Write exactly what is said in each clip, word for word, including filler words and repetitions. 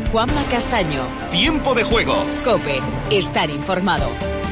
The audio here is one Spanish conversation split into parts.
Juanma Castaño. Tiempo de juego. COPE. Estar informado.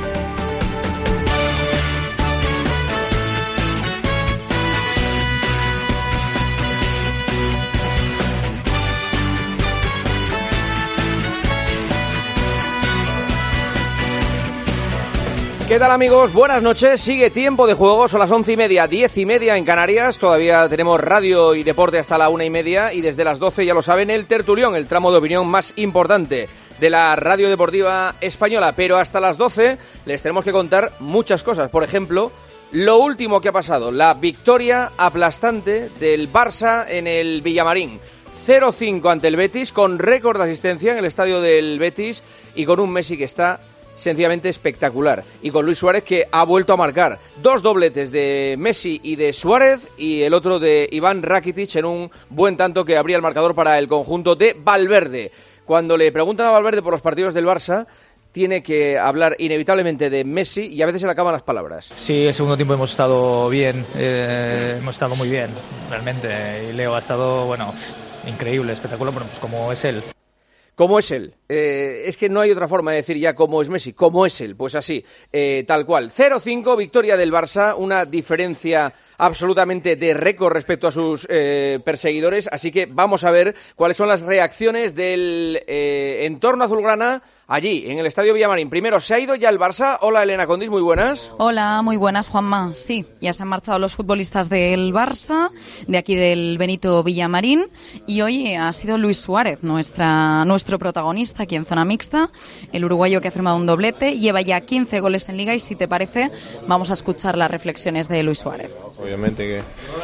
¿Qué tal, amigos? Buenas noches. Sigue Tiempo de Juego. Son las once y media, diez y media en Canarias. Todavía tenemos radio y deporte hasta la una y media. Y desde las doce, ya lo saben, el tertulión, el tramo de opinión más importante de la radio deportiva española. Pero hasta las doce les tenemos que contar muchas cosas. Por ejemplo, lo último que ha pasado. La victoria aplastante del Barça en el Villamarín. cero cinco ante el Betis, con récord de asistencia en el estadio del Betis y con un Messi que está sencillamente espectacular, y con Luis Suárez, que ha vuelto a marcar dos dobletes de Messi y de Suárez, y el otro de Iván Rakitic en un buen tanto que abría el marcador para el conjunto de Valverde. Cuando le preguntan a Valverde por los partidos del Barça, tiene que hablar inevitablemente de Messi y a veces se le acaban las palabras. Sí, el segundo tiempo hemos estado bien, eh, hemos estado muy bien, realmente, y Leo ha estado, bueno, increíble, espectacular, bueno, pues como es él. ¿Cómo es él? Eh, es que no hay otra forma de decir ya cómo es Messi. ¿Cómo es él? Pues así, eh, tal cual. cero cinco, victoria del Barça, una diferencia absolutamente de récord respecto a sus eh, perseguidores. Así que vamos a ver cuáles son las reacciones del eh, entorno azulgrana allí, en el Estadio Villamarín. Primero, ¿se ha ido ya el Barça? Hola, Elena Condis, muy buenas. Hola, muy buenas, Juanma. Sí, ya se han marchado los futbolistas del Barça, de aquí del Benito Villamarín, y hoy ha sido Luis Suárez, nuestra, nuestro protagonista aquí en zona mixta, el uruguayo que ha firmado un doblete, lleva ya quince goles en Liga, y si te parece, vamos a escuchar las reflexiones de Luis Suárez. Obviamente que,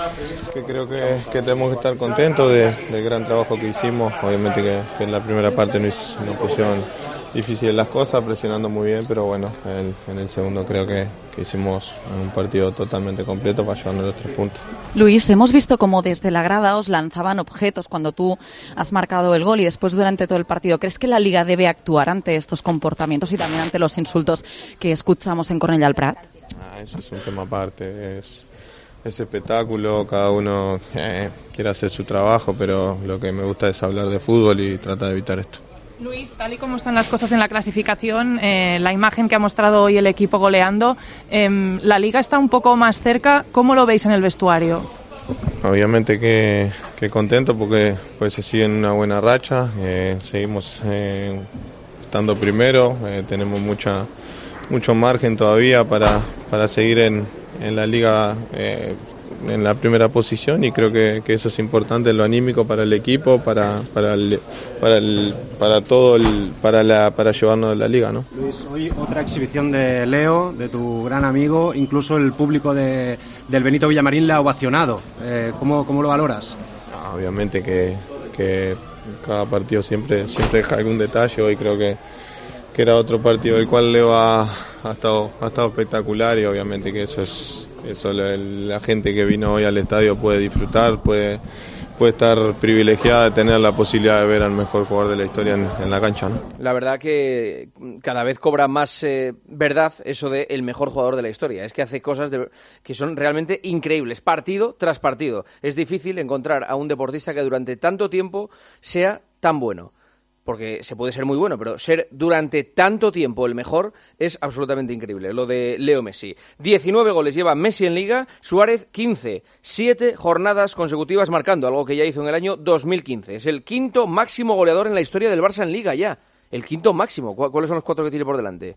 que creo que, que tenemos que estar contentos de, del gran trabajo que hicimos. Obviamente que, que en la primera parte nos, nos pusieron difíciles las cosas, presionando muy bien, pero bueno, en, en el segundo creo que, que hicimos un partido totalmente completo para llevarnos los tres puntos. Luis, hemos visto cómo desde la grada os lanzaban objetos cuando tú has marcado el gol y después durante todo el partido. ¿Crees que la Liga debe actuar ante estos comportamientos y también ante los insultos que escuchamos en Cornellà al Prat? Ah, eso es un tema aparte, es, es espectáculo, cada uno eh, quiere hacer su trabajo, pero lo que me gusta es hablar de fútbol y tratar de evitar esto. Luis, tal y como están las cosas en la clasificación, eh, la imagen que ha mostrado hoy el equipo goleando, eh, la Liga está un poco más cerca. ¿Cómo lo veis en el vestuario? Obviamente que, que contento porque pues se sigue en una buena racha, eh, seguimos eh, estando primero, eh, tenemos mucha mucho margen todavía para, para seguir en, en la Liga eh, en la primera posición, y creo que, que eso es importante, lo anímico para el equipo, para para el, para el, para todo el, para la para llevarnos a la Liga, ¿no? Luis, hoy otra exhibición de Leo, de tu gran amigo, incluso el público de, del Benito Villamarín le ha ovacionado. Eh, ¿cómo, ¿Cómo lo valoras? Obviamente que, que cada partido siempre siempre deja algún detalle. Hoy creo que que era otro partido el cual Leo ha, ha estado ha estado espectacular, y obviamente que eso es eso la, la gente que vino hoy al estadio puede disfrutar, puede puede estar privilegiada de tener la posibilidad de ver al mejor jugador de la historia en, en la cancha, ¿no? La verdad que cada vez cobra más eh, verdad eso de el mejor jugador de la historia. Es que hace cosas de, que son realmente increíbles, partido tras partido. Es difícil encontrar a un deportista que durante tanto tiempo sea tan bueno. Porque se puede ser muy bueno, pero ser durante tanto tiempo el mejor es absolutamente increíble. Lo de Leo Messi. diecinueve goles lleva Messi en Liga, Suárez quince. siete jornadas consecutivas marcando, algo que ya hizo en el año dos mil quince. Es el quinto máximo goleador en la historia del Barça en Liga ya. El quinto máximo. ¿Cuáles son los cuatro que tiene por delante?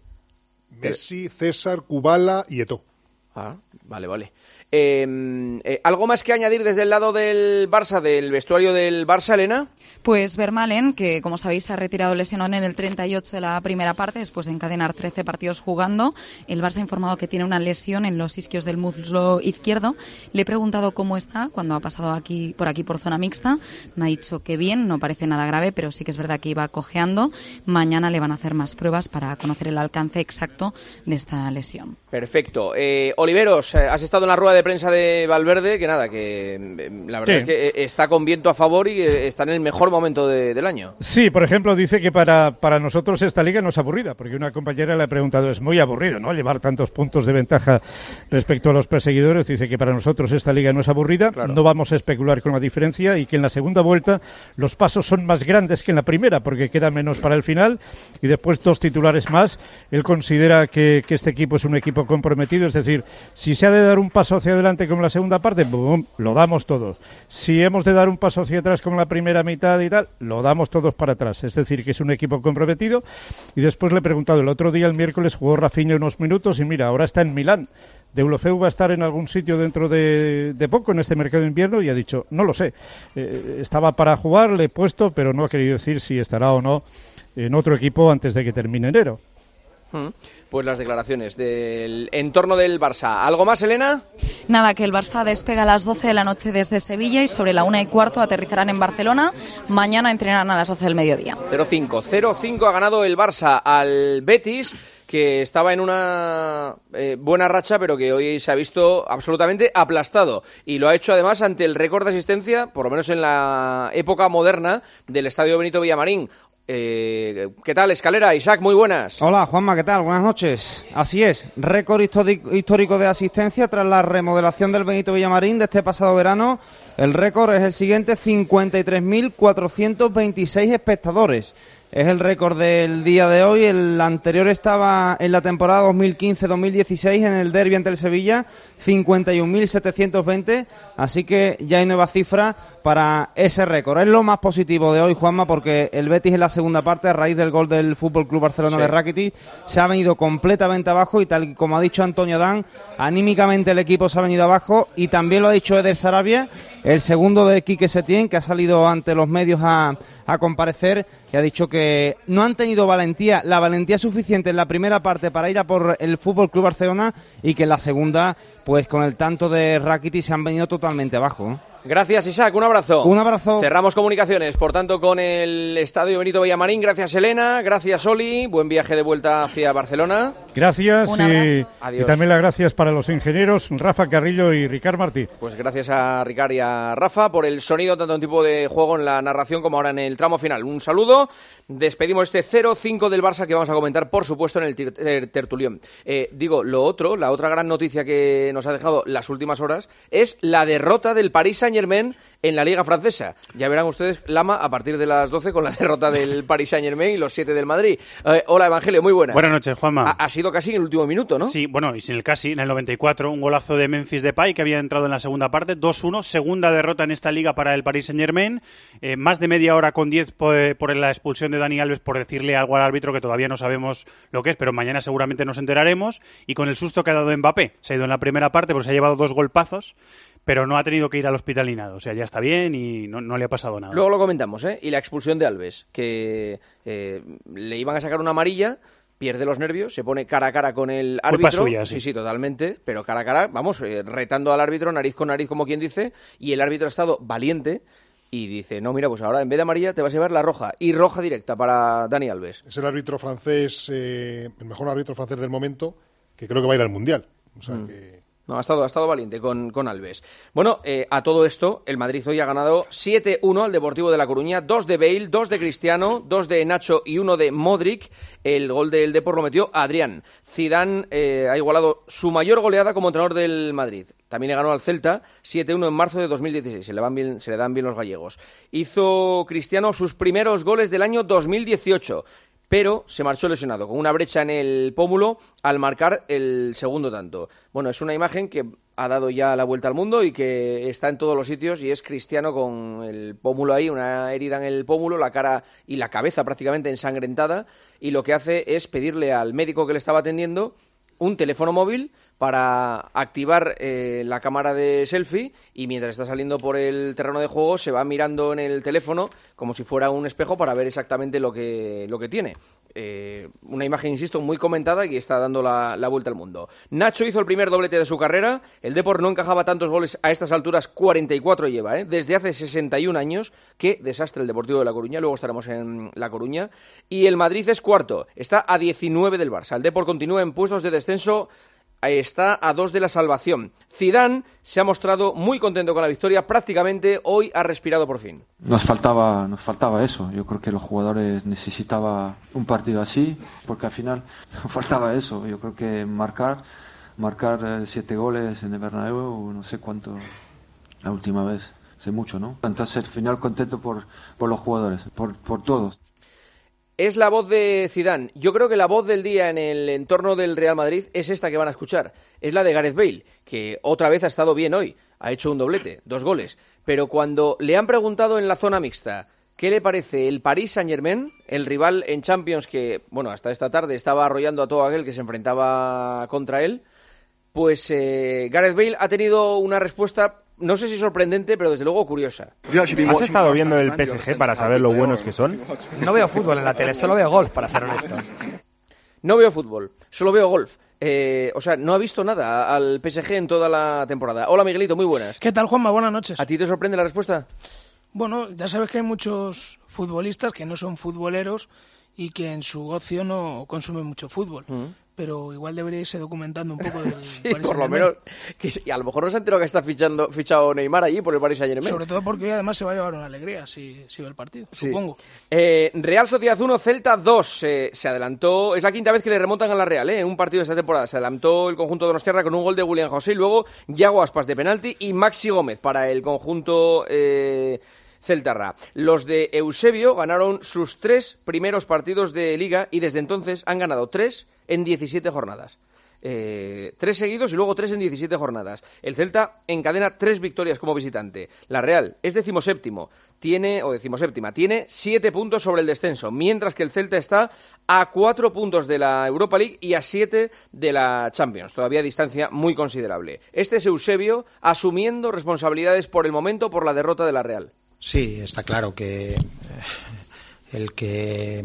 Messi, César, Kubala y Eto'o. Ah, vale, vale. Eh, eh, ¿Algo más que añadir desde el lado del Barça, del vestuario del Barça, Elena? Pues Vermaelen, que como sabéis se ha retirado lesionado en el treinta y ocho de la primera parte después de encadenar trece partidos jugando. El Barça ha informado que tiene una lesión en los isquios del muslo izquierdo. Le he preguntado cómo está cuando ha pasado aquí por aquí por zona mixta. Me ha dicho que bien, no parece nada grave, pero sí que es verdad que iba cojeando. Mañana le van a hacer más pruebas para conocer el alcance exacto de esta lesión. Perfecto. Eh, Oliveros, has estado en la rueda de de prensa de Valverde, que nada, que la verdad sí. es que está con viento a favor y está en el mejor momento de, del año. Sí, por ejemplo, dice que para, para nosotros esta liga no es aburrida, porque una compañera le ha preguntado, es muy aburrido, ¿no?, llevar tantos puntos de ventaja respecto a los perseguidores. Dice que para nosotros esta liga no es aburrida, claro. No vamos a especular con la diferencia y que en la segunda vuelta los pasos son más grandes que en la primera, porque queda menos para el final y después dos titulares más. Él considera que, que este equipo es un equipo comprometido, es decir, si se ha de dar un paso hacia adelante como la segunda parte, boom, lo damos todos. Si hemos de dar un paso hacia atrás como la primera mitad y tal, lo damos todos para atrás. Es decir, que es un equipo comprometido. Y después le he preguntado, el otro día, el miércoles, jugó Rafinha unos minutos y mira, ahora está en Milán. Deulofeu va a estar en algún sitio dentro de, de poco en este mercado de invierno y ha dicho, no lo sé. Eh, estaba para jugar, le he puesto, pero no ha querido decir si estará o no en otro equipo antes de que termine enero. Pues las declaraciones del entorno del Barça. ¿Algo más, Elena? Nada, que el Barça despega a las doce de la noche desde Sevilla y sobre la una y cuarto aterrizarán en Barcelona. Mañana entrenarán a las doce del mediodía. cero cinco. cero cinco ha ganado el Barça al Betis, que estaba en una eh, buena racha, pero que hoy se ha visto absolutamente aplastado. Y lo ha hecho además ante el récord de asistencia, por lo menos en la época moderna, del Estadio Benito Villamarín. Eh, ¿Qué tal, Escalera? Isaac, muy buenas. Hola, Juanma, ¿qué tal? Buenas noches. Así es, récord histórico de asistencia tras la remodelación del Benito Villamarín de este pasado verano. El récord es el siguiente, cincuenta y tres mil cuatrocientos veintiséis espectadores. Es el récord del día de hoy. El anterior estaba en la temporada dos mil quince dos mil dieciséis en el derbi ante el Sevilla, cincuenta y un mil setecientos veinte, así que ya hay nueva cifra para ese récord. Es lo más positivo de hoy, Juanma, porque el Betis en la segunda parte, a raíz del gol del F C Barcelona sí. de Rakitic, se ha venido completamente abajo y tal como ha dicho Antonio Adán, anímicamente el equipo se ha venido abajo y también lo ha dicho Eder Sarabia, el segundo de Quique Setién, que ha salido ante los medios a, a comparecer y ha dicho que no han tenido valentía, la valentía suficiente en la primera parte para ir a por el F C Barcelona y que en la segunda, pues con el tanto de Rakitic se han venido totalmente abajo, ¿eh? Gracias, Isaac, un abrazo. Un abrazo. Cerramos comunicaciones, por tanto, con el Estadio Benito Villamarín. Gracias, Elena. Gracias, Oli. Buen viaje de vuelta hacia Barcelona. Gracias y, y también las gracias para los ingenieros Rafa Carrillo y Ricard Martí. Pues gracias a Ricard y a Rafa por el sonido, tanto en tipo de juego en la narración como ahora en el tramo final. Un saludo. Despedimos este cero cinco del Barça que vamos a comentar, por supuesto, en el ter- tertulión. Eh, digo, lo otro, la otra gran noticia que nos ha dejado las últimas horas es la derrota del Paris Saint-Germain en la Liga Francesa. Ya verán ustedes, Lama, a partir de las doce con la derrota del Paris Saint-Germain y los siete del Madrid. Eh, hola, Evangelio, muy buenas. Buenas noches, Juanma. Ha, ha sido casi en el último minuto, ¿no? Sí, bueno, y sin el casi, en el noventa y cuatro, un golazo de Memphis Depay que había entrado en la segunda parte, dos uno, segunda derrota en esta liga para el Paris Saint-Germain, eh, más de media hora con diez por, por la expulsión de Dani Alves por decirle algo al árbitro que todavía no sabemos lo que es, pero mañana seguramente nos enteraremos, y con el susto que ha dado Mbappé. Se ha ido en la primera parte porque se ha llevado dos golpazos, pero no ha tenido que ir al hospital ni nada. O sea, ya está bien y no, no le ha pasado nada. Luego lo comentamos, ¿eh? Y la expulsión de Alves, que eh, le iban a sacar una amarilla, pierde los nervios, se pone cara a cara con el árbitro. Culpa suya, sí. sí, sí, totalmente, pero cara a cara, vamos, eh, retando al árbitro, nariz con nariz, como quien dice, y el árbitro ha estado valiente y dice, no, mira, pues ahora en vez de amarilla te vas a llevar la roja, y roja directa para Dani Alves. Es el árbitro francés, eh, el mejor árbitro francés del momento, que creo que va a ir al Mundial. O sea mm. que... No, ha estado, ha estado valiente con, con Alves. Bueno, eh, a todo esto, el Madrid hoy ha ganado siete uno al Deportivo de La Coruña, dos de Bale, dos de Cristiano, dos de Nacho y uno de Modric. El gol del Depor lo metió Adrián. Zidane eh, ha igualado su mayor goleada como entrenador del Madrid. También le ganó al Celta siete uno en marzo de dos mil dieciséis. Se le, van bien, se le dan bien los gallegos. Hizo Cristiano sus primeros goles del año dos mil dieciocho. Pero se marchó lesionado, con una brecha en el pómulo al marcar el segundo tanto. Bueno, es una imagen que ha dado ya la vuelta al mundo y que está en todos los sitios, y es Cristiano con el pómulo ahí, una herida en el pómulo, la cara y la cabeza prácticamente ensangrentada, y lo que hace es pedirle al médico que le estaba atendiendo un teléfono móvil para activar eh, la cámara de selfie, y mientras está saliendo por el terreno de juego se va mirando en el teléfono como si fuera un espejo para ver exactamente lo que, lo que tiene. Eh, una imagen, insisto, muy comentada y que está dando la, la vuelta al mundo. Nacho hizo el primer doblete de su carrera. El Depor no encajaba tantos goles a estas alturas, cuarenta y cuatro lleva, ¿eh? desde hace sesenta y un años. Qué desastre el Deportivo de La Coruña, luego estaremos en La Coruña. Y el Madrid es cuarto, está a diecinueve del Barça. El Depor continúa en puestos de descenso está a dos de la salvación. Zidane se ha mostrado muy contento con la victoria, prácticamente hoy ha respirado por fin. Nos faltaba, nos faltaba eso. Yo creo que los jugadores necesitaban un partido así, porque al final nos faltaba eso. Yo creo que marcar, marcar eh, siete goles en el Bernabéu, no sé cuánto, la última vez, hace mucho, ¿no? Entonces al final contento por, por los jugadores, por, por todos. Es la voz de Zidane. Yo creo que la voz del día en el entorno del Real Madrid es esta que van a escuchar. Es la de Gareth Bale, que otra vez ha estado bien hoy. Ha hecho un doblete, dos goles. Pero cuando le han preguntado en la zona mixta qué le parece el Paris Saint-Germain, el rival en Champions que, bueno, hasta esta tarde estaba arrollando a todo aquel que se enfrentaba contra él, pues eh, Gareth Bale ha tenido una respuesta, no sé si sorprendente, pero desde luego curiosa. ¿Has estado viendo el P S G para saber lo buenos que son? No veo fútbol en la tele, solo veo golf, para ser honesto. No veo fútbol, solo veo golf. Eh, o sea, no ha visto nada al P S G en toda la temporada. Hola, Miguelito, muy buenas. ¿Qué tal, Juanma? Buenas noches. ¿A ti te sorprende la respuesta? Bueno, ya sabes que hay muchos futbolistas que no son futboleros y que en su ocio no consumen mucho fútbol. Mm. Pero igual debería irse documentando un poco del sí, Paris por lo menos. Que, y a lo mejor no se ha enterado que está fichando, fichado Neymar allí por el Paris Saint-Germain. Sobre todo porque hoy además se va a llevar una alegría si, si ve el partido, sí. Supongo. Eh, Real Sociedad uno, Celta dos. Eh, se adelantó, es la quinta vez que le remontan a la Real, eh, en un partido de esta temporada. Se adelantó el conjunto de Donostiarra con un gol de William José y luego Yago Aspas de penalti y Maxi Gómez para el conjunto Eh, Celtarra. Los de Eusebio ganaron sus tres primeros partidos de Liga y desde entonces han ganado tres en diecisiete jornadas. Eh, tres seguidos y luego tres en diecisiete jornadas. El Celta encadena tres victorias como visitante. La Real es decimoséptimo, tiene, o decimoséptima, tiene siete puntos sobre el descenso, mientras que el Celta está a cuatro puntos de la Europa League y a siete de la Champions. Todavía distancia muy considerable. Este es Eusebio asumiendo responsabilidades por el momento por la derrota de la Real. Sí, está claro que el que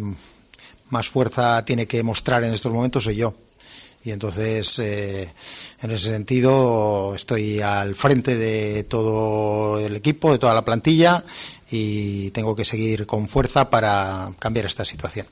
más fuerza tiene que mostrar en estos momentos soy yo. Y entonces, eh, en ese sentido, estoy al frente de todo el equipo, de toda la plantilla, y tengo que seguir con fuerza para cambiar esta situación.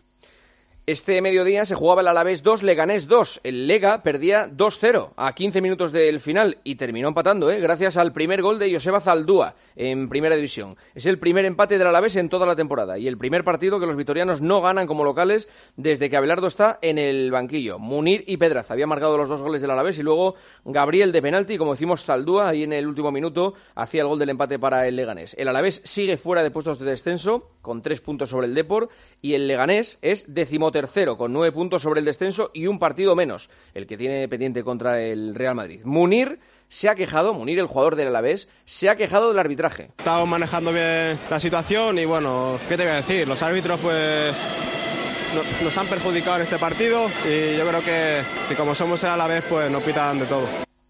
Este mediodía se jugaba el Alavés dos, Leganés dos. El Lega perdía dos cero a quince minutos del final y terminó empatando, ¿eh? Gracias al primer gol de Joseba Zaldúa en Primera División. Es el primer empate del Alavés en toda la temporada y el primer partido que los vitorianos no ganan como locales desde que Abelardo está en el banquillo. Munir y Pedraza habían marcado los dos goles del Alavés y luego Gabriel de penalti y, como decimos, Zaldúa ahí en el último minuto hacía el gol del empate para el Leganés. El Alavés sigue fuera de puestos de descenso con tres puntos sobre el Depor y el Leganés es decimotercero con nueve puntos sobre el descenso y un partido menos, el que tiene pendiente contra el Real Madrid. Munir se ha quejado, Munir, el jugador del Alavés, se ha quejado del arbitraje. Estamos manejando bien la situación y bueno, ¿qué te voy a decir? Los árbitros pues nos, nos han perjudicado en este partido y yo creo que, que como somos el Alavés pues nos pitan de todo.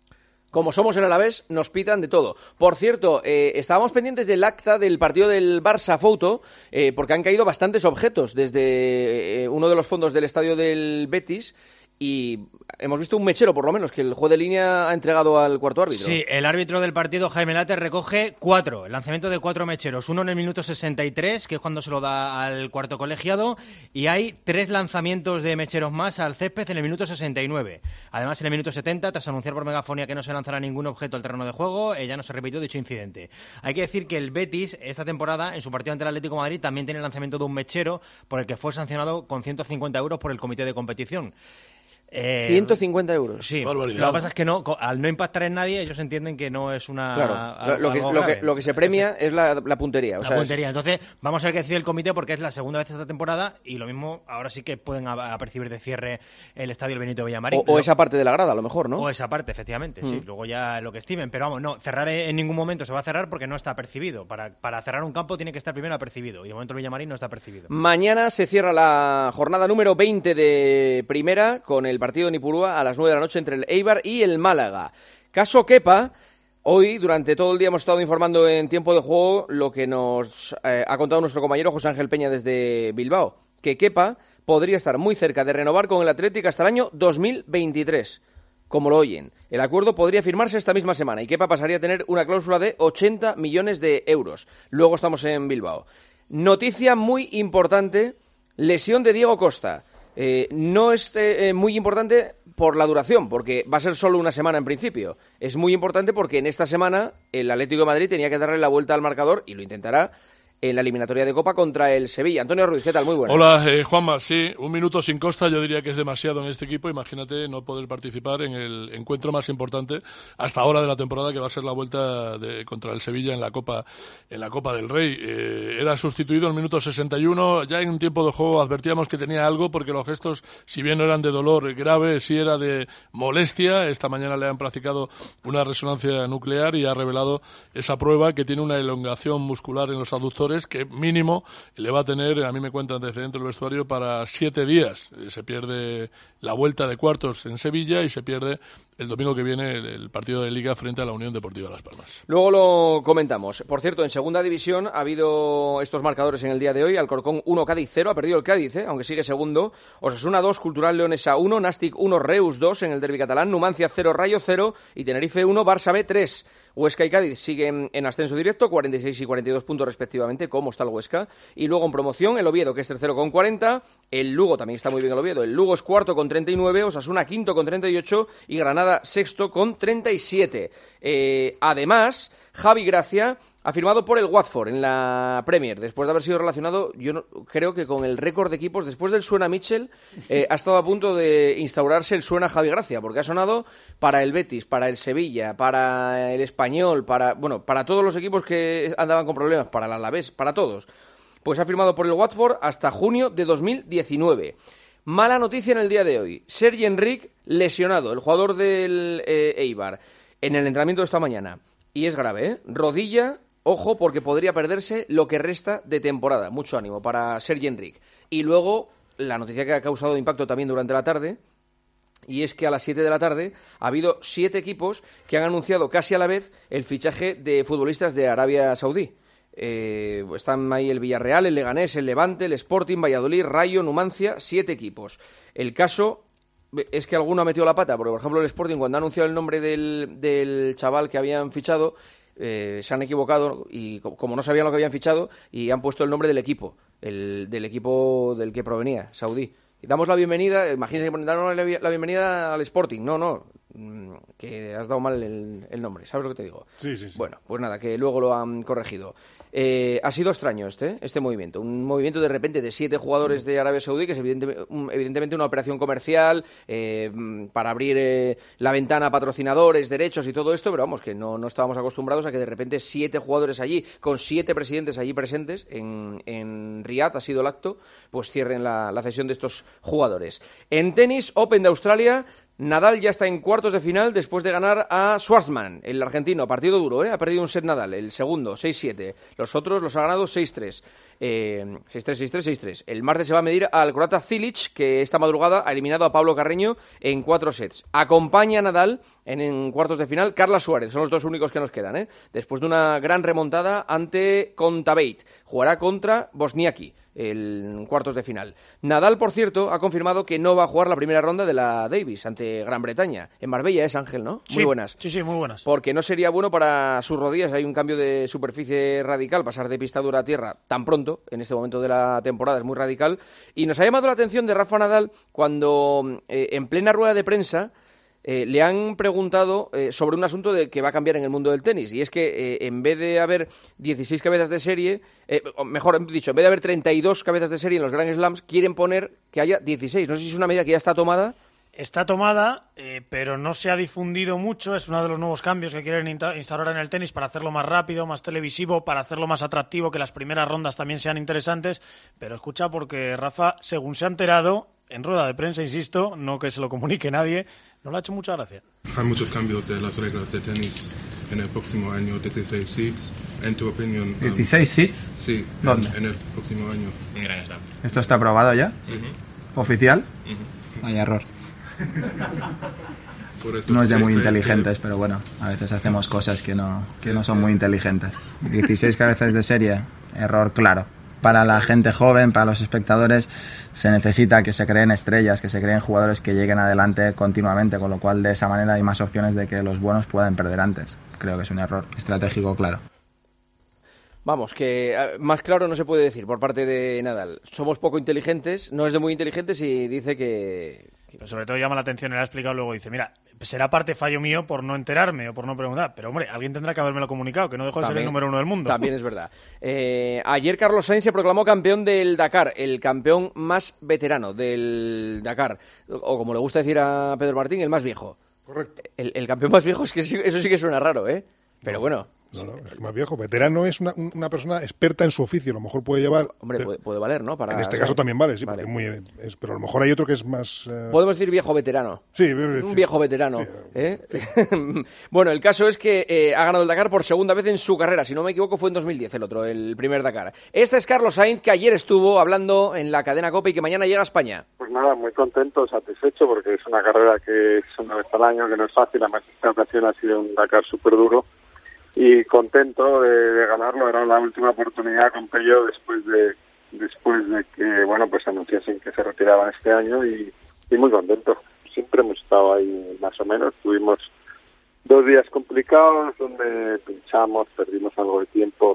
Como somos el Alavés, nos pitan de todo. Por cierto, eh, estábamos pendientes del acta del partido del Barça Foto, eh, porque han caído bastantes objetos desde eh, uno de los fondos del estadio del Betis y hemos visto un mechero, por lo menos, que el juez de línea ha entregado al cuarto árbitro. Sí, el árbitro del partido, Jaime Later, recoge cuatro, el lanzamiento de cuatro mecheros. Uno en el minuto sesenta y tres, que es cuando se lo da al cuarto colegiado, y hay tres lanzamientos de mecheros más al césped en el minuto sesenta y nueve. Además, en el minuto setenta, tras anunciar por megafonía que no se lanzará ningún objeto al terreno de juego, eh, ya no se repitió dicho incidente. Hay que decir que el Betis, esta temporada, en su partido ante el Atlético de Madrid, también tiene el lanzamiento de un mechero por el que fue sancionado con ciento cincuenta euros por el comité de competición. Eh, ciento cincuenta euros. Sí, lo que pasa es que no, al no impactar en nadie, ellos entienden que no es una... Claro, a, lo, que, lo, que, lo que se premia es la, la puntería. O la sea, puntería. Es... Entonces, vamos a ver qué decide el comité porque es la segunda vez esta temporada y lo mismo, ahora sí que pueden apercibir de cierre el estadio el Benito Villamarín. O, o esa parte de la grada, a lo mejor, ¿no? O esa parte, efectivamente, mm. sí. Luego ya lo que estimen. Pero vamos, no, cerrar en ningún momento se va a cerrar porque no está apercibido. Para, para cerrar un campo tiene que estar primero apercibido y de momento el Villamarín no está apercibido. Mañana se cierra la jornada número veinte de Primera con el partido de Nipurúa a las nueve de la noche entre el Eibar y el Málaga. Caso Kepa, hoy durante todo el día hemos estado informando en tiempo de juego lo que nos eh, ha contado nuestro compañero José Ángel Peña desde Bilbao, que Kepa podría estar muy cerca de renovar con el Atlético hasta el año dos mil veintitrés. Como lo oyen, el acuerdo podría firmarse esta misma semana y Kepa pasaría a tener una cláusula de ochenta millones de euros. Luego estamos en Bilbao. Noticia muy importante, lesión de Diego Costa. Eh, no es eh, muy importante por la duración, porque va a ser solo una semana en principio. Es muy importante porque en esta semana el Atlético de Madrid tenía que darle la vuelta al marcador, y lo intentará, en la eliminatoria de Copa contra el Sevilla. Antonio Ruiz, ¿qué tal? Muy buenas. Hola, eh, Juanma. Sí, un minuto sin Costa yo diría que es demasiado en este equipo. Imagínate no poder participar en el encuentro más importante hasta ahora de la temporada, que va a ser la vuelta de, contra el Sevilla en la Copa en la Copa del Rey. Eh, era sustituido en el minuto sesenta y uno. Ya en un tiempo de juego advertíamos que tenía algo, porque los gestos, si bien no eran de dolor grave, sí era de molestia. Esta mañana le han practicado una resonancia nuclear y ha revelado esa prueba, que tiene una elongación muscular en los aductores, que mínimo le va a tener, a mí me cuentan desde dentro del vestuario, para siete días. Se pierde la vuelta de cuartos en Sevilla y se pierde el domingo que viene el partido de Liga frente a la Unión Deportiva Las Palmas. Luego lo comentamos. Por cierto, en segunda división ha habido estos marcadores en el día de hoy. Alcorcón uno, Cádiz cero, ha perdido el Cádiz, ¿eh? Aunque sigue segundo. Osasuna dos, Cultural Leonesa uno, Nàstic uno, Reus dos en el derbi catalán, Numancia cero, Rayo cero y Tenerife uno, Barça B tres. Huesca y Cádiz siguen en ascenso directo, cuarenta y seis y cuarenta y dos puntos respectivamente. ¿Cómo está el Huesca? Y luego en promoción el Oviedo, que es tercero con cuarenta, el Lugo también está muy bien el Oviedo, el Lugo es cuarto con treinta y nueve, Osasuna quinto con treinta y ocho y Granada sexto con treinta y siete. Eh, además, Javi Gracia ha firmado por el Watford en la Premier, después de haber sido relacionado, yo no, creo que con el récord de equipos, después del Suena Mitchell, eh, ha estado a punto de instaurarse el Suena Javi Gracia, porque ha sonado para el Betis, para el Sevilla, para el Español, para bueno, para todos los equipos que andaban con problemas, para el Alavés, para todos. Pues ha firmado por el Watford hasta junio de dos mil diecinueve. Mala noticia en el día de hoy, Sergi Enric lesionado, el jugador del eh, Eibar, en el entrenamiento de esta mañana, y es grave, ¿eh? Rodilla. Ojo, porque podría perderse lo que resta de temporada. Mucho ánimo para Sergi Enric. Y luego, la noticia que ha causado impacto también durante la tarde, y es que a las siete de la tarde ha habido siete equipos que han anunciado casi a la vez el fichaje de futbolistas de Arabia Saudí. Eh, están ahí el Villarreal, el Leganés, el Levante, el Sporting, Valladolid, Rayo, Numancia, siete equipos. El caso es que alguno ha metido la pata, porque por ejemplo el Sporting, cuando ha anunciado el nombre del, del chaval que habían fichado, Eh, se han equivocado y como no sabían lo que habían fichado y han puesto el nombre del equipo, el del equipo del que provenía, Saudí. Y damos la bienvenida, imagínense que damos la bienvenida al Sporting. No, no, que has dado mal el, el nombre, ¿sabes lo que te digo? Sí, sí, sí. Bueno, pues nada, que luego lo han corregido. Eh, ha sido extraño este, este movimiento, un movimiento de repente de siete jugadores de Arabia Saudí, que es evidente, un, evidentemente una operación comercial eh, para abrir eh, la ventana a patrocinadores, derechos y todo esto, pero vamos, que no, no estábamos acostumbrados a que de repente siete jugadores allí, con siete presidentes allí presentes, en, en Riad ha sido el acto, pues cierren la, la cesión de estos jugadores. En tenis, Open de Australia, Nadal ya está en cuartos de final después de ganar a Schwartzman, el argentino. Partido duro, ¿eh? Ha perdido un set Nadal, el segundo, seis siete. Los otros los ha ganado seis tres. Eh, seis tres, seis tres, seis tres. El martes se va a medir al croata Cilic, que esta madrugada ha eliminado a Pablo Carreño en cuatro sets. Acompaña a Nadal en, en cuartos de final Carla Suárez. Son los dos únicos que nos quedan, ¿eh? Después de una gran remontada ante Kontaveit. Jugará contra Bosniaki en cuartos de final. Nadal, por cierto, ha confirmado que no va a jugar la primera ronda de la Davis ante Gran Bretaña. En Marbella es, Ángel, ¿no? Sí, muy buenas. Sí, sí, muy buenas. Porque no sería bueno para sus rodillas. Hay un cambio de superficie radical. Pasar de pista dura a tierra tan pronto, en este momento de la temporada, es muy radical. Y nos ha llamado la atención de Rafa Nadal cuando, eh, en plena rueda de prensa, Eh, le han preguntado eh, sobre un asunto de que va a cambiar en el mundo del tenis, y es que eh, en vez de haber dieciséis cabezas de serie, eh, o mejor dicho, en vez de haber treinta y dos cabezas de serie en los Grand Slams, quieren poner que haya dieciséis. No sé si es una medida que ya está tomada. Está tomada, eh, pero no se ha difundido mucho. Es uno de los nuevos cambios que quieren instaurar en el tenis para hacerlo más rápido, más televisivo, para hacerlo más atractivo, que las primeras rondas también sean interesantes. Pero escucha, porque Rafa, según se ha enterado, en rueda de prensa, insisto, no que se lo comunique nadie, no le ha hecho mucha gracia. Hay muchos cambios de las reglas de tenis en el próximo año, dieciséis seeds. En tu opinión... Um, ¿dieciséis seeds? Sí, ¿dónde? En, en el próximo año. En Grand Slam. ¿Esto está aprobado ya? Sí. Uh-huh. ¿Oficial? Uh-huh. Hay error. Por eso no es de muy ¿crees inteligentes, que... pero bueno, a veces hacemos cosas que no, que no son muy inteligentes. dieciséis cabezas de serie, error claro. Para la gente joven, para los espectadores, se necesita que se creen estrellas, que se creen jugadores que lleguen adelante continuamente, con lo cual de esa manera hay más opciones de que los buenos puedan perder antes. Creo que es un error estratégico claro. Vamos, que más claro no se puede decir por parte de Nadal. Somos poco inteligentes, no es de muy inteligentes y dice que, Pero sobre todo llama la atención, él ha explicado luego, dice, mira, será parte fallo mío por no enterarme o por no preguntar, pero hombre, alguien tendrá que habérmelo comunicado, que no dejó de También, ser el número uno del mundo. También es verdad. Eh, ayer Carlos Sainz se proclamó campeón del Dakar, el campeón más veterano del Dakar, o como le gusta decir a Pedro Martín, el más viejo. Correcto. El, el campeón más viejo, es que sí, eso sí que suena raro, ¿eh? Pero no, bueno. No, no, es más viejo. Veterano es una, una persona experta en su oficio. A lo mejor puede llevar... Hombre, puede, puede valer, ¿no? Para, en este o sea, caso también vale, sí, vale. porque es muy... Es, pero a lo mejor hay otro que es más... Uh... Podemos decir viejo veterano. Sí, sí. Un viejo veterano. Sí, ¿eh? Sí. Bueno, el caso es que eh, ha ganado el Dakar por segunda vez en su carrera. Si no me equivoco, fue en dos mil diez el otro, el primer Dakar. Este es Carlos Sainz, que ayer estuvo hablando en la cadena COPE y que mañana llega a España. Pues nada, muy contento, satisfecho, porque es una carrera que es una vez al año, que no es fácil. Además, esta ocasión ha sido un Dakar súper duro. Y contento de, de ganarlo. Era la última oportunidad con Pello después de después de que, bueno, pues anunciasen que se retiraban este año y, y muy contento. Siempre hemos estado ahí más o menos. Tuvimos dos días complicados donde pinchamos, perdimos algo de tiempo,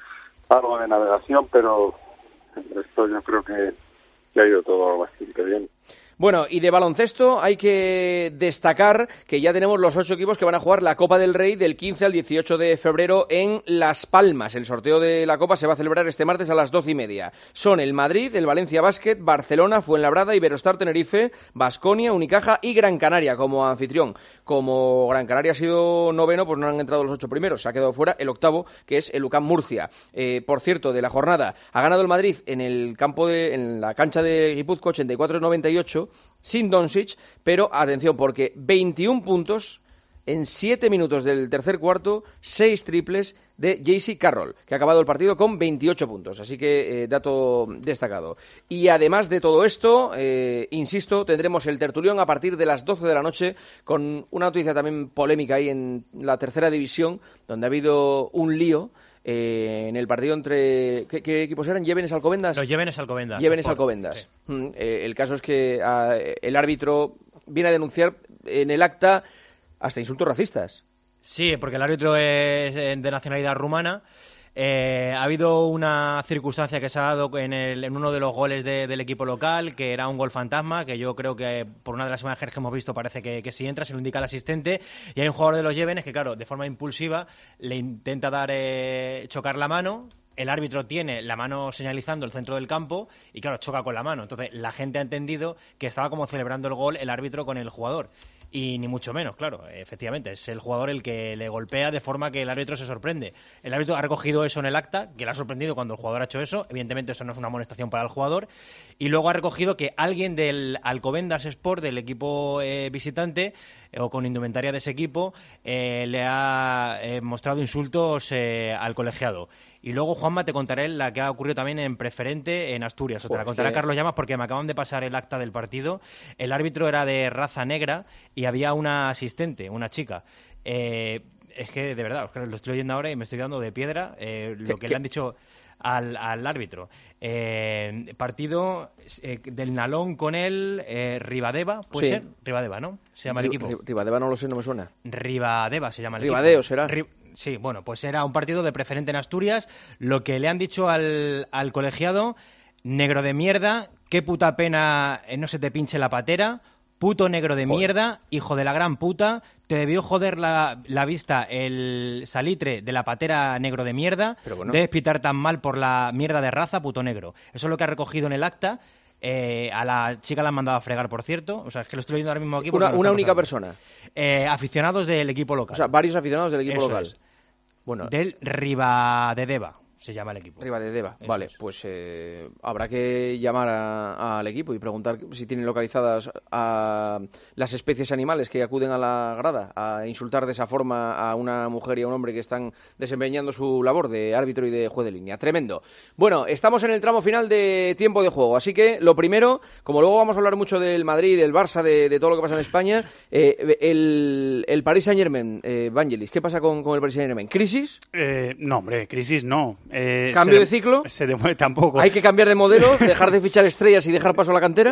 algo de navegación, pero el resto yo creo que, que ha ido todo bastante bien. Bueno, y de baloncesto hay que destacar que ya tenemos los ocho equipos que van a jugar la Copa del Rey del quince al dieciocho de febrero en Las Palmas. El sorteo de la Copa se va a celebrar este martes a las doce y media. Son el Madrid, el Valencia Basket, Barcelona, Fuenlabrada, Iberostar Tenerife, Baskonia, Unicaja y Gran Canaria como anfitrión. Como Gran Canaria ha sido noveno, pues no han entrado los ocho primeros. Se ha quedado fuera el octavo, que es el U C A M Murcia. Eh, por cierto, de la jornada, ha ganado el Madrid en el campo de, en la cancha de Guipúzcoa ochenta y cuatro a noventa y ocho, sin Doncic, pero atención, porque veintiún puntos en siete minutos del tercer cuarto, seis triples de J C Carroll, que ha acabado el partido con veintiocho puntos. Así que eh, dato destacado. Y además de todo esto, eh, insisto, tendremos el tertulión a partir de las doce de la noche con una noticia también polémica ahí en la tercera división, donde ha habido un lío eh, en el partido entre... ¿Qué, qué equipos eran? ¿Llévenes Alcobendas? Los Llévenes Alcobendas. Llévenes Alcobendas. Sí. Mm, eh, el caso es que a, el árbitro viene a denunciar en el acta hasta insultos racistas. Sí, porque el árbitro es de nacionalidad rumana. Eh, ha habido una circunstancia que se ha dado en, el, en uno de los goles de, del equipo local, que era un gol fantasma, que yo creo que por una de las imágenes que hemos visto parece que, que si entra se lo indica al asistente, y hay un jugador de los Llévenes que, claro, de forma impulsiva le intenta dar eh, chocar la mano. El árbitro tiene la mano señalizando el centro del campo y, claro, choca con la mano. Entonces la gente ha entendido que estaba como celebrando el gol el árbitro con el jugador. Y ni mucho menos, claro, efectivamente, es el jugador el que le golpea de forma que el árbitro se sorprende. El árbitro ha recogido eso en el acta, que le ha sorprendido cuando el jugador ha hecho eso. Evidentemente eso no es una amonestación para el jugador. Y luego ha recogido que alguien del Alcobendas Sport, del equipo eh, visitante, eh, o con indumentaria de ese equipo, eh, le ha eh, mostrado insultos eh, al colegiado. Y luego, Juanma, te contaré la que ha ocurrido también en Preferente, en Asturias. O te la contará Carlos Llamas porque me acaban de pasar el acta del partido. El árbitro era de raza negra y había una asistente, una chica. Eh, es que, de verdad, lo estoy leyendo ahora y me estoy dando de piedra eh, lo que le han dicho al, al árbitro. Eh, partido eh, del Nalón con él, eh, Ribadeva, ¿puede sí. ser? Ribadeva, ¿no? Se llama el equipo. Ribadeva no lo sé, no me suena. Ribadeva se llama el Ribadeo, equipo. será. Ri- Sí, bueno, pues era un partido de Preferente en Asturias. Lo que le han dicho al, al colegiado, negro de mierda, qué puta pena eh, no se te pinche la patera, puto negro de Joder. mierda, hijo de la gran puta, te debió joder la, la vista el salitre de la patera negro de mierda, bueno. debes pitar tan mal por la mierda de raza, puto negro. Eso es lo que ha recogido en el acta. Eh, a la chica la han mandado a fregar, por cierto. O sea, es que lo estoy leyendo ahora mismo aquí. Una, una única persona. Eh, aficionados del equipo local. O sea, varios aficionados del equipo Eso local. Es. Bueno. Del Ribadedeva se llama el equipo. Ribadedeva, Eso vale. es. Pues eh, habrá que llamar a, al equipo y preguntar si tienen localizadas a las especies animales que acuden a la grada a insultar de esa forma a una mujer y a un hombre que están desempeñando su labor de árbitro y de juez de línea. Tremendo. Bueno, estamos en el tramo final de tiempo de juego, así que lo primero, como luego vamos a hablar mucho del Madrid, del Barça, de, de todo lo que pasa en España, eh, el, el Paris Saint-Germain, eh, Vangelis, ¿qué pasa con, con el Paris Saint-Germain? ¿Crisis? Eh, no, hombre, crisis no. Eh, ¿Cambio se, de ciclo? Se demuestra tampoco. ¿Hay que cambiar de modelo, dejar de fichar estrellas y dejar paso a la cantera?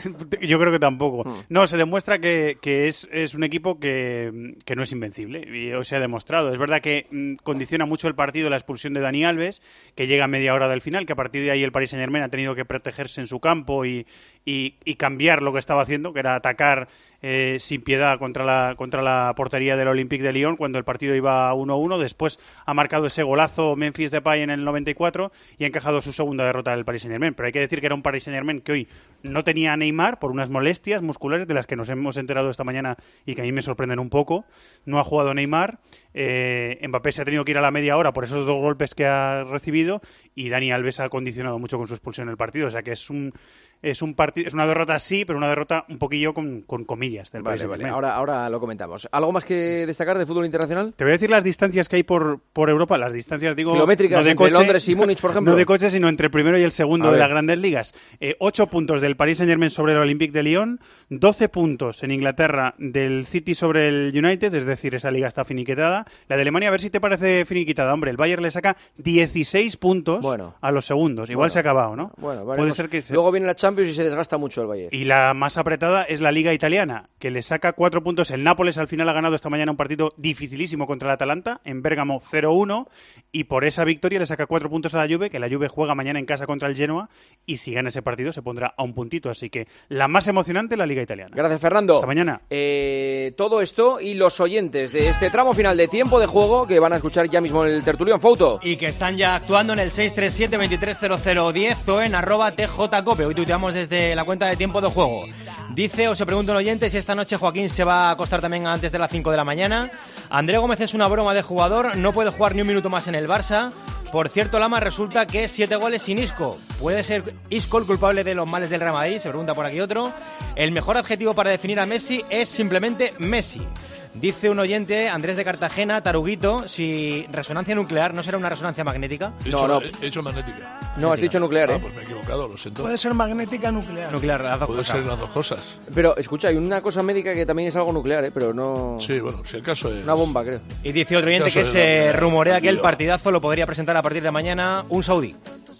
Yo creo que tampoco. No, se demuestra que, que es, es un equipo que, que no es invencible, y hoy se ha demostrado. Es verdad que mm, condiciona mucho el partido la expulsión de Dani Alves, que llega a media hora del final, que a partir de ahí el Paris Saint-Germain ha tenido que protegerse en su campo y, y, y cambiar lo que estaba haciendo, que era atacar eh, sin piedad contra la, contra la portería del Olympique de Lyon cuando el partido iba uno uno. Después ha marcado ese golazo Memphis Depay en el noventa y cuatro y ha encajado su segunda derrota del Paris Saint-Germain. Pero hay que decir que era un Paris Saint-Germain que hoy no tenía a Neymar por unas molestias musculares de las que nos hemos enterado esta mañana y que a mí me sorprenden un poco. No ha jugado Neymar. Eh, Mbappé se ha tenido que ir a la media hora por esos dos golpes que ha recibido y Dani Alves ha condicionado mucho con su expulsión el partido. O sea que es un es un partido, es una derrota sí, pero una derrota un poquillo con, con comillas del vale, Paris vale. Ahora, ahora lo comentamos. ¿Algo más que destacar de fútbol internacional? Te voy a decir las distancias que hay por, por Europa. Las distancias, digo, kilométricas no de entre coche, Londres y Múnich, por ejemplo. No de coche, sino entre el primero y el segundo a de ver. las grandes ligas. Eh, ocho puntos del Paris Saint-Germain sobre el Olympique de Lyon, doce puntos en Inglaterra del City sobre el United, es decir, esa liga está finiquitada. La de Alemania, a ver si te parece finiquitada. Hombre, el Bayern le saca dieciséis puntos bueno. a los segundos. Igual bueno. se ha acabado, ¿no? Bueno, Puede ser que se... Luego viene la Champions y se desgasta mucho el Bayern. Y la más apretada es la Liga Italiana, que le saca cuatro puntos. El Nápoles al final ha ganado esta mañana un partido dificilísimo contra el Atalanta, en Bérgamo cero uno, y por esa victoria le saca cuatro puntos a la Juve, que la Juve juega mañana en casa contra el Genoa, y si gana ese partido se pondrá a un puntito. Así que la más emocionante, la Liga Italiana. Gracias, Fernando. Hasta mañana. Eh, todo esto y los oyentes de este tramo final de Tiempo de Juego, que van a escuchar ya mismo en el tertulión, Fouto. Y que están ya actuando en el seis tres siete, veintitrés cero cero diez o en arroba tjcope. Hoy tuiteamos desde la cuenta de Tiempo de Juego. Dice o se pregunta un oyente si esta noche Joaquín se va a acostar también antes de las cinco de la mañana. André Gómez es una broma de jugador, no puede jugar ni un minuto más en el Barça. Por cierto, Lama, resulta que es siete goles sin Isco. ¿Puede ser Isco el culpable de los males del Real Madrid? Se pregunta por aquí otro. El mejor adjetivo para definir a Messi es simplemente Messi. Dice un oyente, Andrés de Cartagena, Taruguito, si resonancia nuclear no será una resonancia magnética. He no, hecho, no. He hecho magnética. No, has dicho nuclear, ¿eh? Ah, pues me he equivocado, lo siento. Puede ser magnética nuclear. Nuclear, las dos Puede cosas. ser las dos cosas. Pero, escucha, hay una cosa médica que también es algo nuclear, ¿eh? Pero no... Sí, bueno, si el caso es... Una bomba, creo. Y dice otro oyente que se rumorea que el partidazo lo podría presentar a partir de mañana un saudí.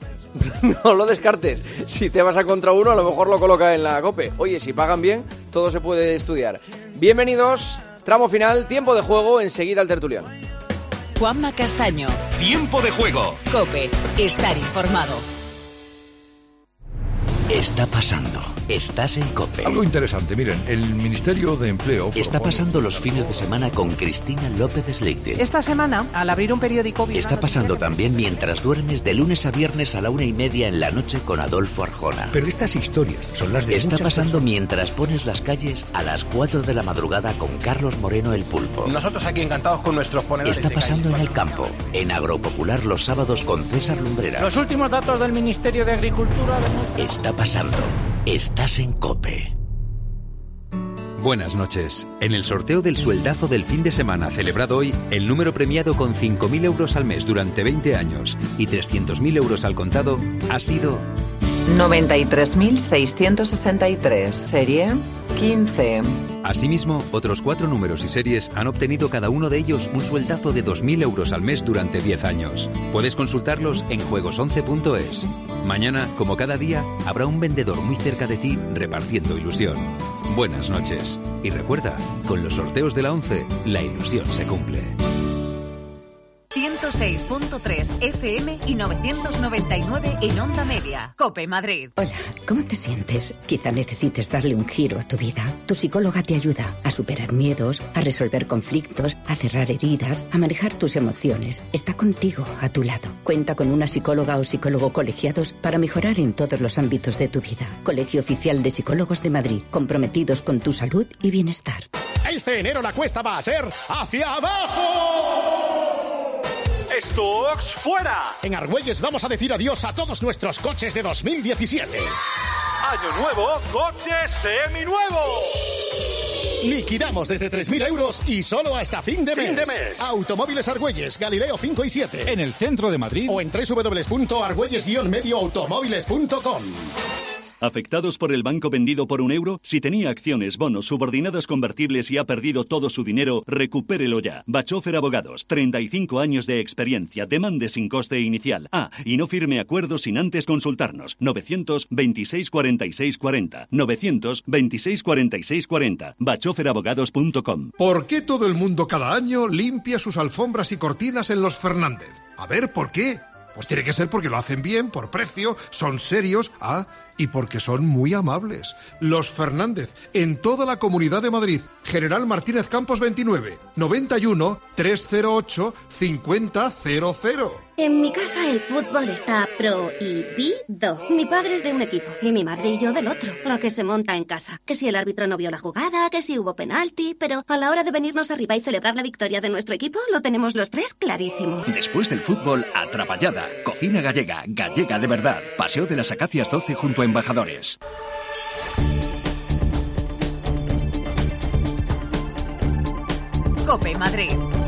No lo descartes. Si te vas a contra uno, a lo mejor lo coloca en la COPE. Oye, si pagan bien, todo se puede estudiar. Bienvenidos, tramo final, Tiempo de Juego, enseguida al tertulión. Juanma Castaño. Tiempo de Juego. COPE. Estar informado. Está pasando. Estás en COPE. Algo interesante, miren, el Ministerio de Empleo... Está pasando los fines de semana con Cristina López Sleite. Esta semana, al abrir un periódico... Está pasando también mientras duermes de lunes a viernes a la una y media en la noche con Adolfo Arjona. Pero estas historias son las de Está muchas pasando personas. mientras pones las calles a las cuatro de la madrugada con Carlos Moreno el Pulpo. Nosotros aquí encantados con nuestros ponedores. Está de pasando calle. en el campo, en Agropopular los sábados con César Lumbreras. Los últimos datos del Ministerio de Agricultura... Está pasando. Estás en COPE. Buenas noches. En el sorteo del sueldazo del fin de semana celebrado hoy, el número premiado con cinco mil euros al mes durante veinte años y trescientos mil euros al contado ha sido... noventa y tres mil seiscientos sesenta y tres, serie quince. Asimismo, otros cuatro números y series han obtenido cada uno de ellos un sueldazo de dos mil euros al mes durante diez años. Puedes consultarlos en juegos once punto es. Mañana, como cada día, habrá un vendedor muy cerca de ti repartiendo ilusión. Buenas noches. Y recuerda, con los sorteos de la once, la ilusión se cumple. ciento seis punto tres F M y novecientos noventa y nueve en Onda Media. COPE Madrid. Hola, ¿cómo te sientes? Quizá necesites darle un giro a tu vida. Tu psicóloga te ayuda a superar miedos, a resolver conflictos, a cerrar heridas, a manejar tus emociones. Está contigo, a tu lado. Cuenta con una psicóloga o psicólogo colegiados para mejorar en todos los ámbitos de tu vida. Colegio Oficial de Psicólogos de Madrid, comprometidos con tu salud y bienestar. Este enero la cuesta va a ser hacia abajo. ¡Stocks fuera! En Argüelles vamos a decir adiós a todos nuestros coches de dos mil diecisiete. Año nuevo, coches seminuevos. Liquidamos desde tres mil euros y solo hasta fin de mes. Fin de mes. Automóviles Argüelles, Galileo cinco y siete. En el centro de Madrid. O en doble u doble u doble u punto argüelles guion medio automóviles punto com. ¿Afectados por el banco vendido por un euro? Si tenía acciones, bonos, subordinadas convertibles y ha perdido todo su dinero, recupérelo ya. Bachofer Abogados, treinta y cinco años de experiencia, demande sin coste inicial. Ah, y no firme acuerdos sin antes consultarnos. novecientos veintiséis cuarenta y seis cuarenta. novecientos veintiséis cuarenta y seis cuarenta. bachofer abogados punto com. ¿Por qué todo el mundo cada año limpia sus alfombras y cortinas en los Fernández? A ver, ¿por qué? Pues tiene que ser porque lo hacen bien, por precio, son serios, ah, y porque son muy amables. Los Fernández, en toda la Comunidad de Madrid. General Martínez Campos veintinueve, noventa y uno, trescientos ocho, cincuenta cero cero. En mi casa el fútbol está prohibido. Mi padre es de un equipo y mi madre y yo del otro. Lo que se monta en casa. Que si el árbitro no vio la jugada, que si hubo penalti, pero a la hora de venirnos arriba y celebrar la victoria de nuestro equipo, lo tenemos los tres clarísimo. Después del fútbol, Atrapallada. Cocina gallega, gallega de verdad. Paseo de las Acacias doce junto a Embajadores. COPE Madrid.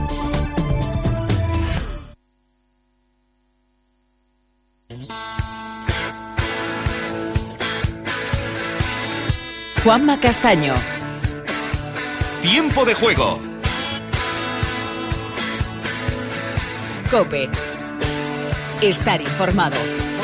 Juanma Castaño. Tiempo de juego. COPE. Estar informado.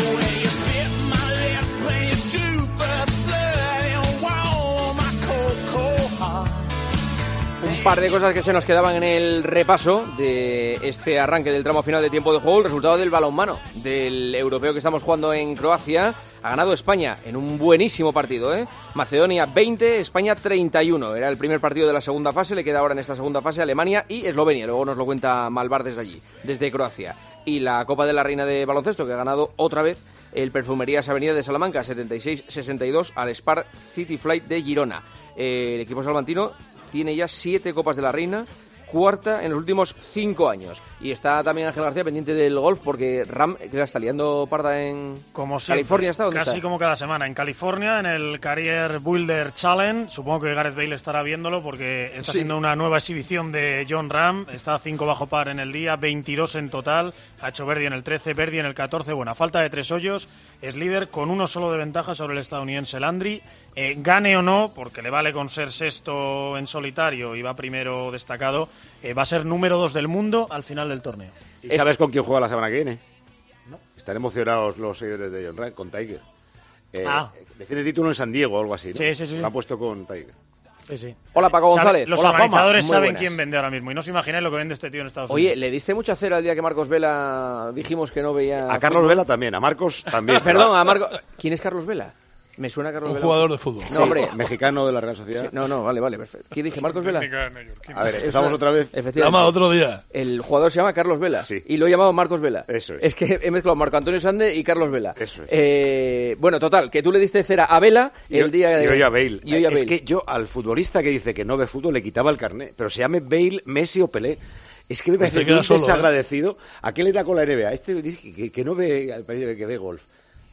Un par de cosas que se nos quedaban en el repaso de este arranque del tramo final de tiempo de juego. El resultado del balonmano, del europeo que estamos jugando en Croacia. Ha ganado España en un buenísimo partido, ¿eh? Macedonia veinte, España treinta y uno. Era el primer partido de la segunda fase. Le queda ahora en esta segunda fase Alemania y Eslovenia. Luego nos lo cuenta Malvar desde allí, desde Croacia. Y la Copa de la Reina de Baloncesto, que ha ganado otra vez el Perfumerías Avenida de Salamanca, setenta y seis sesenta y dos al Spar City Flight de Girona. Eh, el equipo salmantino tiene ya siete Copas de la Reina, cuarta en los últimos cinco años. Y está también Ángel García pendiente del golf porque Ram, que la está liando parda en como siempre, California. ¿Está? ¿Dónde casi está? Como cada semana, en California, en el Career Builder Challenge. Supongo que Gareth Bale estará viéndolo porque está Sí. siendo una nueva exhibición de John Ram. Está a cinco bajo par en el día, veintidós en total. Ha hecho birdie en el trece, birdie en el catorce. Bueno, a falta de tres hoyos, es líder con uno solo de ventaja sobre el estadounidense Landry. Eh, gane o no, porque le vale con ser sexto en solitario y va primero destacado, eh, va a ser número dos del mundo al final del torneo. ¿Y sabes con quién juega la semana que viene? No. Están emocionados los seguidores de John Ram con Tiger. Eh, Ah. Defiende título en San Diego o algo así, ¿no? Sí, sí, sí. Lo ha puesto con Tiger. Sí, sí. Hola, Paco González. Sabe, los Hola, Juanma. organizadores Muy saben buenas. quién vende ahora mismo y no os imagináis lo que vende este tío en Estados Oye, Unidos. ¿le diste mucha cera el día que Marcos Vela dijimos que no veía A Carlos fútbol? Vela también, a Marcos también. Perdón, a Marcos. ¿Quién es Carlos Vela? Me suena Carlos Un Vela. jugador de fútbol. No, hombre. Mexicano de la Real Sociedad. Sí, no, no, vale, vale, perfecto. ¿Quién dije? ¿Marcos Vela? A ver, empezamos otra vez. Efectivamente. Llama otro día. El jugador se llama Carlos Vela. Sí. Y lo he llamado Marcos Vela. Eso es. Es que he mezclado Marco Antonio Sande y Carlos Vela. Eso es. Eh, bueno, total, que tú le diste cera a Vela Y el yo- día de... y hoy a Bale. Y hoy a Es Bale. que yo al futbolista que dice que no ve fútbol le quitaba el carnet. Pero se llame Bale, Messi o Pelé. Es que me Pues parece te queda muy solo, ¿eh? desagradecido. Aquel era con la N B A. Este dice que, que no ve, al parecer que ve golf.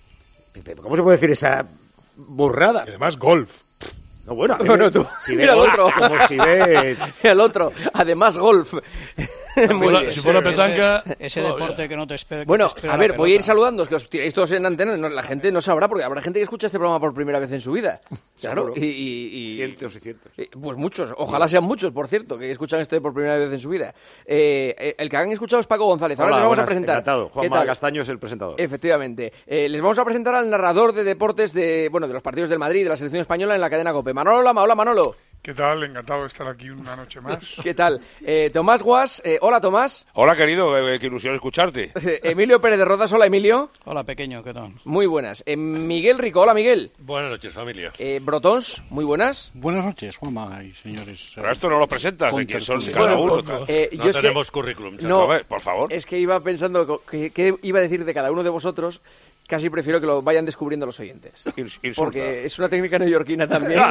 ¿Cómo se puede decir esa burrada? Y además, golf. No, bueno, a mí Bueno, me- tú, si ve mira al golf, otro. como si ve... El otro, además golf. Muy fuera- bien. si fuera petanca, Ese, ese todavía. deporte que no te espera. que Bueno, te espera a la ver, voy a ir pelota. saludando, es que os tiráis todos en antena, no, la gente no sabrá, porque habrá gente que escucha este programa por primera vez en su vida. Claro, Seguro. y, y- y- Cientos y cientos. y- Pues muchos, ojalá sean muchos, por cierto, que escuchan esto por primera vez en su vida. Eh, eh, el que han escuchado es Paco González, ahora Hola, les vamos buenas, a presentar. encantado. ¿Qué Juanma tal? Castaño es el presentador. Efectivamente. Eh, les vamos a presentar al narrador de deportes de, bueno, de los partidos del Madrid, de la selección española en la cadena COPE. Manolo Lama, hola Manolo. ¿Qué tal? Encantado de estar aquí una noche más. ¿Qué tal? Eh, Tomás Guas, eh, hola Tomás. Hola, querido, eh, qué ilusión escucharte. Emilio Pérez de Rozas, hola Emilio. Hola, pequeño, ¿qué tal? Muy buenas. Eh, Miguel Rico, hola Miguel. Buenas noches, familia. Eh, Brotons, muy buenas. Buenas noches, Juanma y señores. Pero esto no lo presentas, ¿de quién son Contertulio. cada Bueno, uno? pues, tal. eh, no yo es que- tenemos currículum. No, A ver, por favor. Es que iba pensando co- que, que iba a decir de cada uno de vosotros. Casi prefiero que lo vayan descubriendo los oyentes. Insulta. Porque es una técnica neoyorquina también.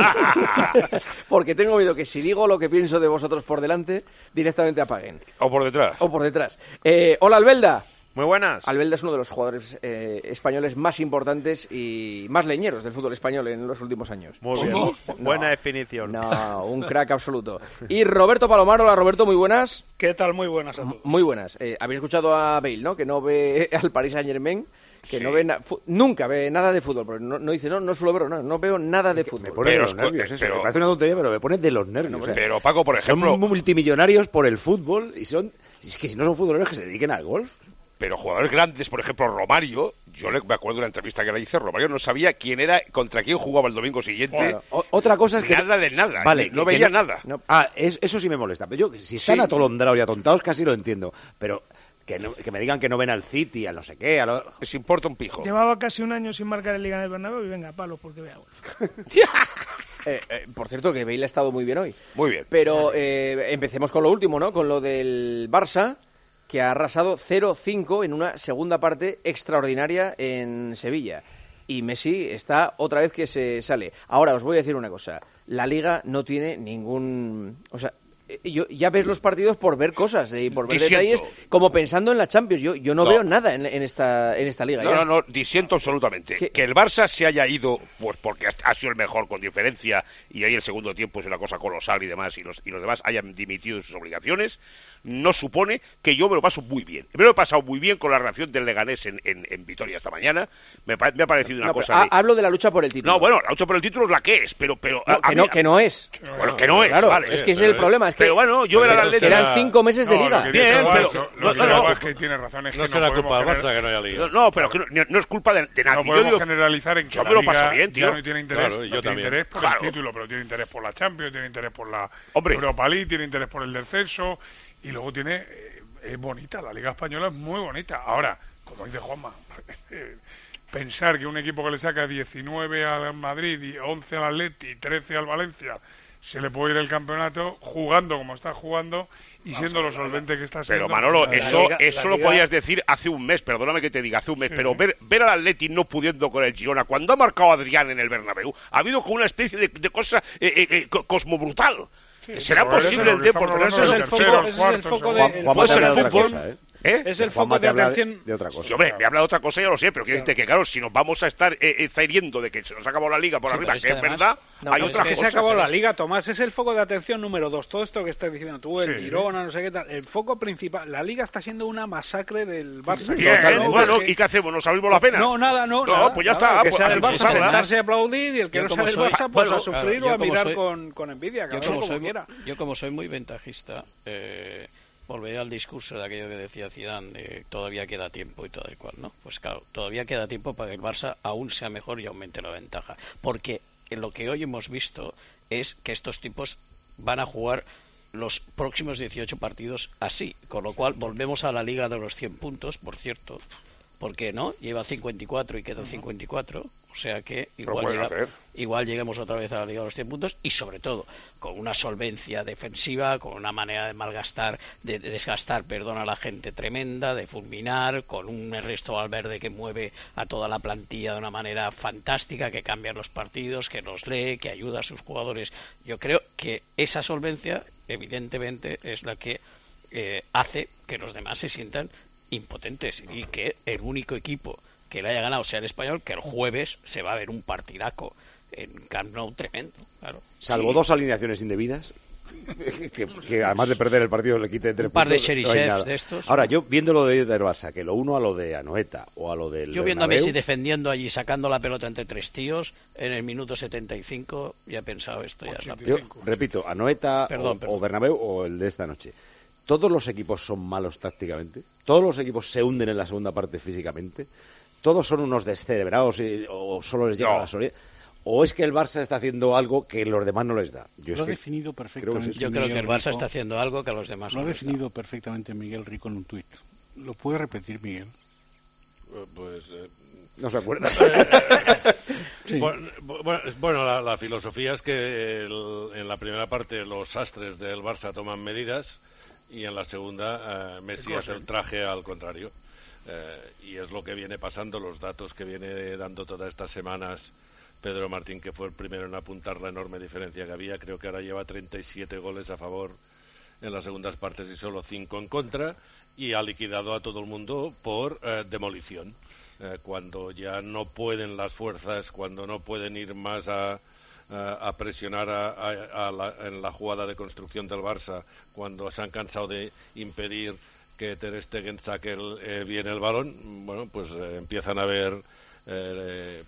Porque tengo miedo que si digo lo que pienso de vosotros por delante, directamente apaguen. O por detrás. O por detrás. Eh, hola, Albelda. Muy buenas. Albelda es uno de los jugadores eh, españoles más importantes y más leñeros del fútbol español en los últimos años. Muy bien. No, Buena definición. No, un crack absoluto. Y Roberto Palomar, hola Roberto, muy buenas. ¿Qué tal? Muy buenas a todos. Muy buenas. Eh, Habéis escuchado a Bale, ¿no? Que no ve al Paris Saint-Germain, que Sí. no ve na- fu- nunca ve nada de fútbol, porque no, no dice, no, no suelo ver, no, no veo nada de fútbol. Me pone de Pero los es- nervios eso. pero- Me parece una tontería, pero me pone de los nervios. o sea, Pero, Paco, por ejemplo- Son multimillonarios por el fútbol y son... Es que si no son futboleros que se dediquen al golf. Pero jugadores grandes, por ejemplo, Romario, yo le, me acuerdo de una entrevista que le hice, Romario no sabía quién era, contra quién jugaba el domingo siguiente. Bueno, o- otra cosa es que... Nada de nada, Vale, no que- que veía nada. Ah, es- eso sí me molesta. Pero yo, si están Sí. atolondrados y atontados, casi lo entiendo. Pero que, no- que me digan que no ven al City, al no sé qué, a lo... Les importa un pijo. Llevaba casi un año sin marcar en Liga en el Bernabéu y venga, palos porque vea golf. Eh, eh, por cierto, que Bale ha estado muy bien hoy. Muy bien. Pero eh, empecemos con lo último, ¿no? Con lo del Barça, que ha arrasado cero cinco en una segunda parte extraordinaria en Sevilla. Y Messi está otra vez que se sale. Ahora, os voy a decir una cosa. La Liga no tiene ningún... O sea, eh, yo, ya ves los partidos por ver cosas eh, y por ver Disiento. detalles, como pensando en la Champions. Yo, yo no, No. veo nada en, en esta, en esta Liga. No, ya. no, no, disiento absolutamente. ¿Qué? Que el Barça se haya ido, pues porque ha, ha sido el mejor con diferencia, y ahí el segundo tiempo es una cosa colosal y demás, y los, y los demás hayan dimitido de sus obligaciones, no supone que yo me lo paso muy bien. Me lo he pasado muy bien con la reacción del Leganés en, en, en Vitoria esta mañana. Me, pa- me ha parecido una No, pero cosa... ha- de- hablo de la lucha por el título. No, bueno, la lucha por el título es la que es, pero... pero No, a- a que, mí- no, que no es. Bueno, que no es, Claro, vale. es que ese es el problema. Es que Pero bueno, yo ver al Atlético... eran cinco meses de No, liga. lo que Bien, dice pero- Juanjo, no, lo que no, dice no. Juanjo, que tiene razón, es No que será no culpa del podemos Barça gener- que no haya liga. No, no, pero que no, no es culpa de, de nadie. No Yo podemos digo- generalizar en que yo la me lo Liga paso bien, ya tío. no tiene interés, Claro, no yo tiene también. interés por Claro. el título, pero tiene interés por la Champions, tiene interés por la Hombre. Europa League, tiene interés por el descenso y luego tiene eh, es bonita, la Liga Española es muy bonita. Ahora, como dice Juanma, pensar que un equipo que le saca diecinueve al Madrid y once al Atleti y trece al Valencia se le puede ir el campeonato jugando como está jugando y siendo lo solvente que está siendo. Pero Manolo, La eso, Liga- eso la lo Liga- podías decir hace un mes, perdóname que te diga, hace un mes, Sí. pero ver, ver al Atleti no pudiendo con el Girona, cuando ha marcado Adrián en el Bernabéu, ha habido como una especie de, de cosa eh, eh, eh, co- cosmobrutal. Sí, ¿Será pero eso posible es lo el que tiempo? estamos Pero eso es hablando el del foco, tercero, ese es el cuarto, foco de, segundo. el Juanma pues te el habla de otra fútbol. cosa, ¿eh? ¿Eh? Es el Juanma foco te de habla atención. de otra cosa. Sí, hombre, me habla de otra cosa, ya lo sé, pero quiero decirte que, claro, si nos vamos a estar eh, eh, zahiriendo de que se nos ha acabado la liga por Sí, arriba, pero es que que es además- verdad, No, hay pero otras es que cosas. se acabó pero la es- liga, Tomás, es el foco de atención número dos. Todo esto que estás diciendo tú, el Sí. Girona, no sé qué tal. El foco principal, la liga está siendo una masacre del Barça. Bien, Total, bueno, porque- ¿y qué hacemos? ¿Nos abrimos la pena? No, nada, no. No, nada, pues ya nada. está, El que pues, sea del pues, Barça, habla. sentarse a aplaudir y el que Yo no como sea del soy- Barça, pues bueno, a sufrir claro, o yo a como mirar soy- con, con envidia, Yo cada como, uno como soy, quiera. yo como soy muy ventajista, eh, volveré al discurso de aquello que decía Zidane, de todavía queda tiempo y todo el cual, ¿no? Pues claro, todavía queda tiempo para que el Barça aún sea mejor y aumente la ventaja. Porque en lo que hoy hemos visto es que estos tipos van a jugar los próximos dieciocho partidos así, con lo cual volvemos a la liga de los cien puntos, por cierto, porque no, lleva cincuenta y cuatro y quedan cincuenta y cuatro, o sea que igual, pueden llega- hacer. igual lleguemos otra vez a la liga de los cien puntos y sobre todo con una solvencia defensiva, con una manera de malgastar, de, de desgastar, perdón, a la gente tremenda, de fulminar, con un Ernesto Valverde que mueve a toda la plantilla de una manera fantástica, que cambia los partidos, que los lee, que ayuda a sus jugadores. Yo creo que esa solvencia, evidentemente, es la que eh, hace que los demás se sientan impotentes y que el único equipo que le haya ganado sea el Español, que el jueves se va a ver un partidaco en Camp Nou tremendo, claro. Salvo Sí. dos alineaciones indebidas, que, que además de perder el partido le quite tres Un par de puntos, no hay Cherisev nada. de estos. Ahora, yo viendo lo de del Barça, que lo uno a lo de Anoeta o a lo del Yo viendo a Bernabéu, Messi defendiendo allí, sacando la pelota entre tres tíos, en el minuto setenta y cinco, ya he pensado esto ya es la yo repito, Anoeta Perdón, o, perdón. o Bernabéu o el de esta noche. ¿Todos los equipos son malos tácticamente? ¿Todos los equipos se hunden en la segunda parte físicamente? ¿Todos son unos descerebrados y- o solo les llega No. la solidez? ¿O es que el Barça está haciendo algo que los demás no les da? Yo es Lo ha que definido creo que perfectamente. sí. Yo creo que Miguel el Barça Rico. está haciendo algo que a los demás Lo ha no les da. definido perfectamente Miguel Rico en un tuit. ¿Lo puede repetir, Miguel? Pues. eh, No se acuerda. Sí. Bueno, bueno, es- bueno, la, la filosofía es que el- en la primera parte los sastres del Barça toman medidas y en la segunda eh, Messi hace el traje al contrario. Eh, y es lo que viene pasando, los datos que viene dando todas estas semanas Pedro Martín, que fue el primero en apuntar la enorme diferencia que había. Creo que ahora lleva treinta y siete goles a favor en las segundas partes y solo cinco en contra. y ha liquidado a todo el mundo por eh, demolición. Eh, cuando ya no pueden las fuerzas, cuando no pueden ir más a, a, a presionar a, a, a la, en la jugada de construcción del Barça, cuando se han cansado de impedir que Ter Stegen saque el, eh, bien el balón, bueno, pues eh, empiezan a haber eh,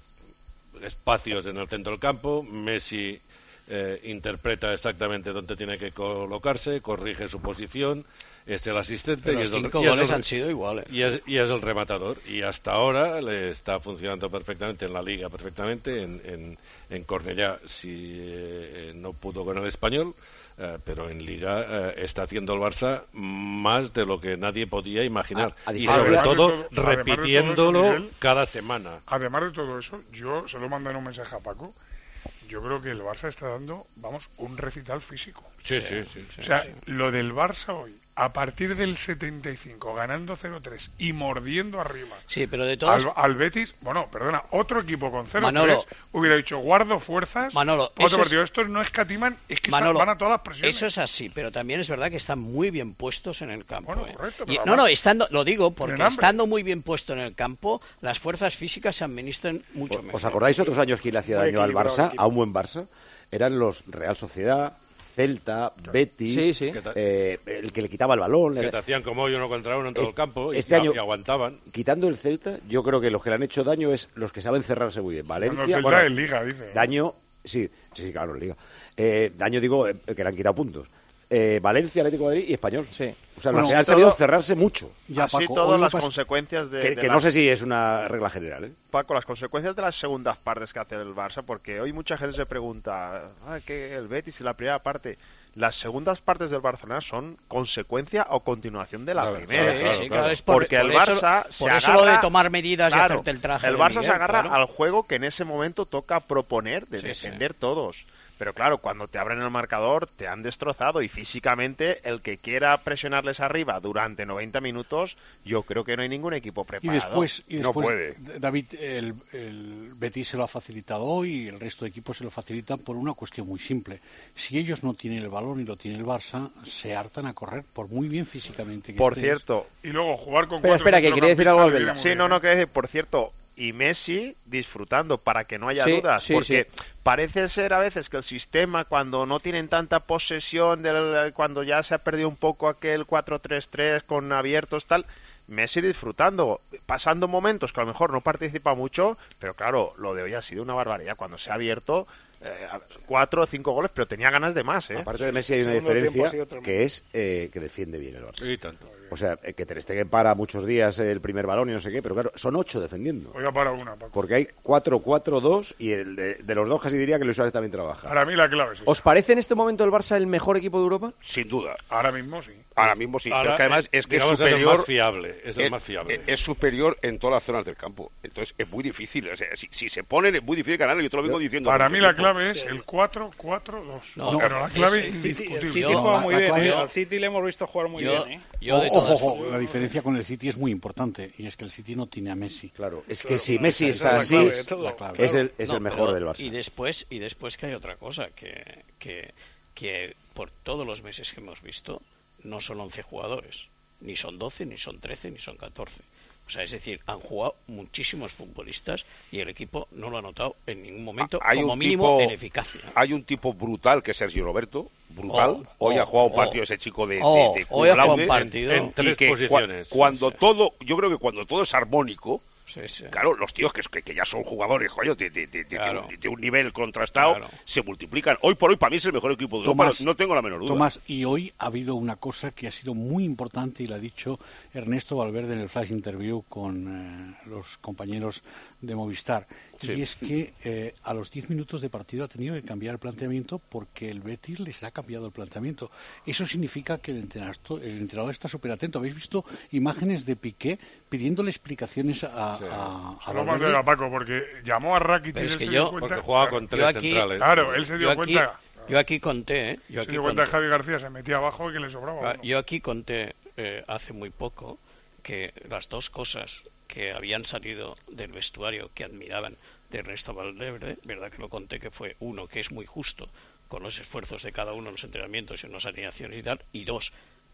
espacios en el centro del campo. Messi eh, interpreta exactamente dónde tiene que colocarse, corrige su posición, es el asistente. Pero y los es el, cinco y es goles el- han sido iguales. Y es, y es el rematador. Y hasta ahora le está funcionando perfectamente en la Liga, perfectamente en, en, en Cornellá. Si eh, no pudo con el Español, eh, pero en Liga eh, está haciendo el Barça más de lo que nadie podía imaginar. A- a y diferencia- sobre Además de todo, todo- además de todo eso, repitiéndolo Miguel, cada semana. Además de todo eso, yo se lo mandaré un mensaje a Paco. Yo creo que el Barça está dando, vamos, un recital físico. Sí, sí, sí, sí, O sea, sí. lo del Barça hoy, a partir del setenta y cinco, ganando cero tres y mordiendo arriba. Sí, pero de todas... Al, al Betis, bueno, perdona, otro equipo con cero tres Manolo. hubiera dicho, guardo fuerzas. Manolo, otro eso es- partido. Estos no escatiman, es que Manolo, van a todas las presiones. eso es así, pero también es verdad que están muy bien puestos en el campo. Bueno, ¿eh? correcto, Y- pero no, además no, estando, lo digo porque tienen hambre. estando muy bien puesto en el campo, las fuerzas físicas se administran mucho mejor. ¿Os acordáis otros años que le hacía Muy daño al equilibrado el Barça, equipo. a un buen Barça? Eran los Real Sociedad, Celta, Betis, Sí, sí. eh, el que le quitaba el balón. Que le- te hacían como hoyo uno contra uno en todo Es- el campo y, este año- y aguantaban. Quitando el Celta, yo creo que los que le han hecho daño es los que saben cerrarse muy bien. Valencia, Cuando el Celta bueno, en Liga, dice. daño, sí, sí, sí, claro, en Liga. Eh, daño, digo, eh, que le han quitado puntos. Eh, Valencia, Atlético de Madrid y Español. Sí. O sea, Bueno, los que han todo- sabido cerrarse mucho. Ya, Así Paco, todas hoy lo las pas- consecuencias de, que de que no las- sé si es una regla general, ¿eh? Paco, las consecuencias de las segundas partes que hace el Barça, porque hoy mucha gente se pregunta, ah, que el Betis y la primera parte, las segundas partes del Barcelona son consecuencia o continuación de la Claro, primera. claro, claro, sí, claro. claro, es por- porque el por eso- Barça por se eso agarra, lo de tomar medidas y claro, hacerte el traje el de Barça se Miguel, agarra claro. al juego que en ese momento toca proponer de Sí, defender todos. Pero claro, cuando te abren el marcador te han destrozado y físicamente el que quiera presionarles arriba durante noventa minutos, yo creo que no hay ningún equipo Y preparado. después, y no después puede. David, el, el Betis se lo ha facilitado hoy y el resto de equipos se lo facilitan por una cuestión muy simple. Si ellos no tienen el balón y lo tiene el Barça, se hartan a correr por muy bien físicamente que Por estés. cierto, Y luego jugar con Espera, cuatro espera, que quería decir algo al centrocampistas le viene muy sí, bien, no, no, ¿eh? que decir, por cierto, y Messi disfrutando para que no haya Sí, dudas, sí, porque sí. parece ser a veces que el sistema cuando no tienen tanta posesión, del, cuando ya se ha perdido un poco aquel cuatro tres tres con abiertos tal, Messi disfrutando, pasando momentos que a lo mejor no participa mucho, pero claro, lo de hoy ha sido una barbaridad, cuando se ha abierto eh, cuatro o cinco goles, pero tenía ganas de más, ¿eh? Aparte de Messi hay una Segundo tiempo diferencia ha sido tremendo. que es eh, que defiende bien el Barça. Sí, tanto. O sea, eh, que Ter Stegen para muchos días el primer balón y no sé qué, pero claro, son ocho defendiendo. Oiga, para una, Paco. Porque hay cuatro cuatro dos y el de, de los dos casi diría que Luis Suárez también trabaja. Para mí la clave es esa. ¿Os parece en este momento el Barça el mejor equipo de Europa? Sin duda. Ahora mismo sí. Ahora mismo sí. Ahora, pero que además es que es digamos, es el superior. más fiable, es el más fiable. Es, es superior en todas las zonas del campo. Entonces es muy difícil. O sea, si, si se ponen, es muy difícil ganarlo. Yo te lo vengo diciendo. Para mucho mí la tiempo. clave es el cuatro cuatro dos. No, pero la clave El City, el indiscutible. City No, juega la- muy la bien. clave- ¿eh? Al City le hemos visto jugar muy Yo- bien. ¿eh? yo de ojo, todas ojo, formas- la diferencia con el City es muy importante y es que el City no tiene a Messi. Claro, es que Claro, si claro, Messi esa está es así, la clave de todo. la clave. es el, es No, el mejor pero- del Barça. Y después, y después que hay otra cosa, que, que, que por todos los meses que hemos visto, no son once jugadores, ni son doce, ni son trece, ni son catorce. O sea, es decir, han jugado muchísimos futbolistas y el equipo no lo ha notado en ningún momento, Hay como un mínimo tipo- en eficacia. Hay un tipo brutal que es Sergio Roberto, brutal. Oh, hoy oh, ha jugado un oh. partido ese chico de, de, Oh, de hoy ha jugado cum un laude, partido. En y tres que cua- posiciones. cuando Sí, sí. todo, yo creo que cuando todo es armónico, Sí, sí. claro, los tíos que, que, que ya son jugadores, joder, de, de, de, de- Claro. de un, de un nivel contrastado, Claro. se multiplican. Hoy por hoy para mí es el mejor equipo de Europa, Tomás, no tengo la menor duda. Tomás, y hoy ha habido una cosa que ha sido muy importante y la ha dicho Ernesto Valverde en el flash interview con eh, los compañeros de Movistar. Sí. Y es que eh, a los diez minutos de partido ha tenido que cambiar el planteamiento porque el Betis les ha cambiado el planteamiento. Eso significa que el entrenador, el entrenador está súper atento. ¿Habéis visto imágenes de Piqué pidiéndole explicaciones a, Sí. a, a Solo Valverde? mandé a Paco porque llamó a Rakitic Pero y es él que se yo- dio cuenta. Porque jugaba con Yo tres aquí- centrales. Claro, él se dio Yo aquí, cuenta. yo aquí conté, ¿eh? Yo Se aquí dio cuenta que conté. Javi García se metía abajo y que le sobraba. Ah, uno. Yo aquí conté eh, hace muy poco que las dos cosas que habían salido del vestuario que admiraban de Ernesto Valverde, verdad que lo conté, que fue uno, que es muy justo con los esfuerzos de cada uno en los entrenamientos y en las alineaciones y tal, y dos,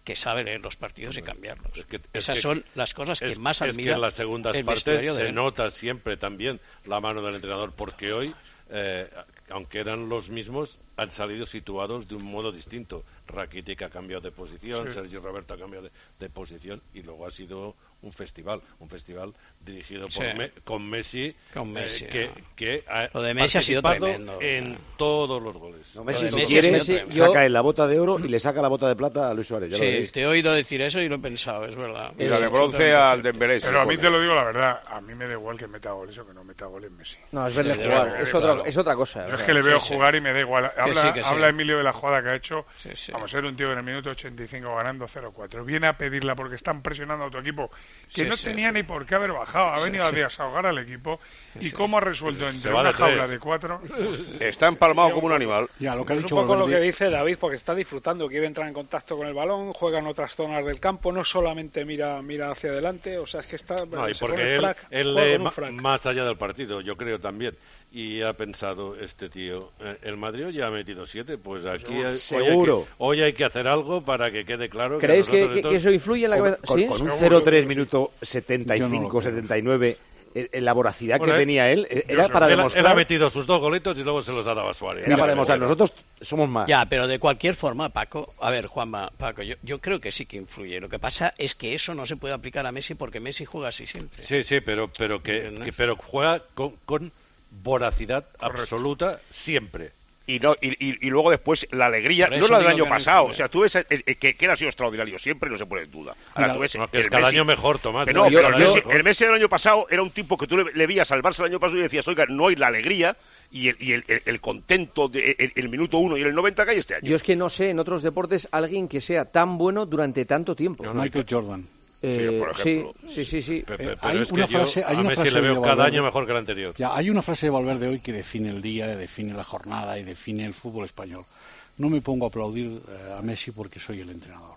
que sabe leer los partidos y cambiarlos. Es que, es Esas que, son las cosas que es, más admira. Es que en las segundas partes se nota siempre también la mano del entrenador, porque hoy, eh, aunque eran los mismos, han salido situados de un modo distinto. Rakitic ha cambiado de posición, sí. Sergio Roberto ha cambiado de, de posición, y luego ha sido un festival, un festival dirigido por sí. Me, con Messi, con Messi eh, que, no. que ha Lo de Messi ha sido tremendo en no. todos los goles. No, Messi, si quiere, Messi, saca yo... la bota de oro y le saca la bota de plata a Luis Suárez. Ya sí, te he oído decir eso y lo he pensado, es verdad. Y la de bronce al Dembélé. Pero a mí te lo digo la verdad, a mí me da igual que meta goles o que no meta goles Messi. No, es verle sí, jugar, es, otro, es otra cosa. Yo es que le veo sí, jugar sí. y me da igual. Habla, sí, habla sí. Emilio de la jugada que ha hecho. Sí, sí. Vamos a ver, un tío en el minuto ochenta y cinco ganando cero cuatro. Viene a pedirla porque están presionando a tu equipo, que sí, no sí, tenía sí. ni por qué haber bajado. Ha venido sí, a desahogar al equipo. Sí, y cómo ha resuelto entre una de jaula tres. de cuatro. Está empalmado como un animal. Ya, lo que ha es dicho un poco Valverde. lo que dice David, porque está disfrutando, quiere entrar en contacto con el balón, juega en otras zonas del campo, no solamente mira mira hacia adelante, o sea, es que está... No, y se porque pone él, frac, él juega lee con un ma- frac. más allá del partido, yo creo también. Y ha pensado este tío, eh, el Madrid ya ha metido siete, pues aquí hay, seguro. Hoy, hay que, hoy hay que hacer algo para que quede claro. ¿Creéis que, que, estos... que eso influye en la cabeza? Con, ¿Sí? con un cero tres minuto setenta y cinco, setenta y nueve, en la voracidad bueno, que tenía él, era para él, demostrar... Él ha metido sus dos golitos y luego se los ha dado a Suárez. Era para demostrar, nosotros somos más. Ya, pero de cualquier forma, Paco, a ver, Juanma, Paco, yo, yo creo que sí que influye. Lo que pasa es que eso no se puede aplicar a Messi porque Messi juega así siempre. Sí, sí, pero pero que, que pero juega con, con voracidad Correcto. absoluta siempre. Y, no, y, y, y luego después la alegría, no la del año pasado, o sea, tú ves eh, eh, que, que él ha sido extraordinario siempre, no se pone en duda. Ahora, Mira, tú ves no, que el es cada Messi, año mejor, Tomás. no, yo, pero yo, el, Messi, yo, el Messi del año pasado era un tipo que tú le, le veías al Barça el año pasado y decías, oiga, no hay la alegría y el, y el, el, el contento de el, el minuto uno y el noventa que hay este año. Yo es que no sé en otros deportes alguien que sea tan bueno durante tanto tiempo. No, Michael Jordan. Eh, sí, sí, sí, sí. Pero, pero eh, hay es una que frase, yo hay a una Messi frase le veo de cada Valverde, año mejor que el anterior. Ya, hay una frase de Valverde hoy que define el día, define la jornada y define el fútbol español. No me pongo a aplaudir eh, a Messi porque soy el entrenador.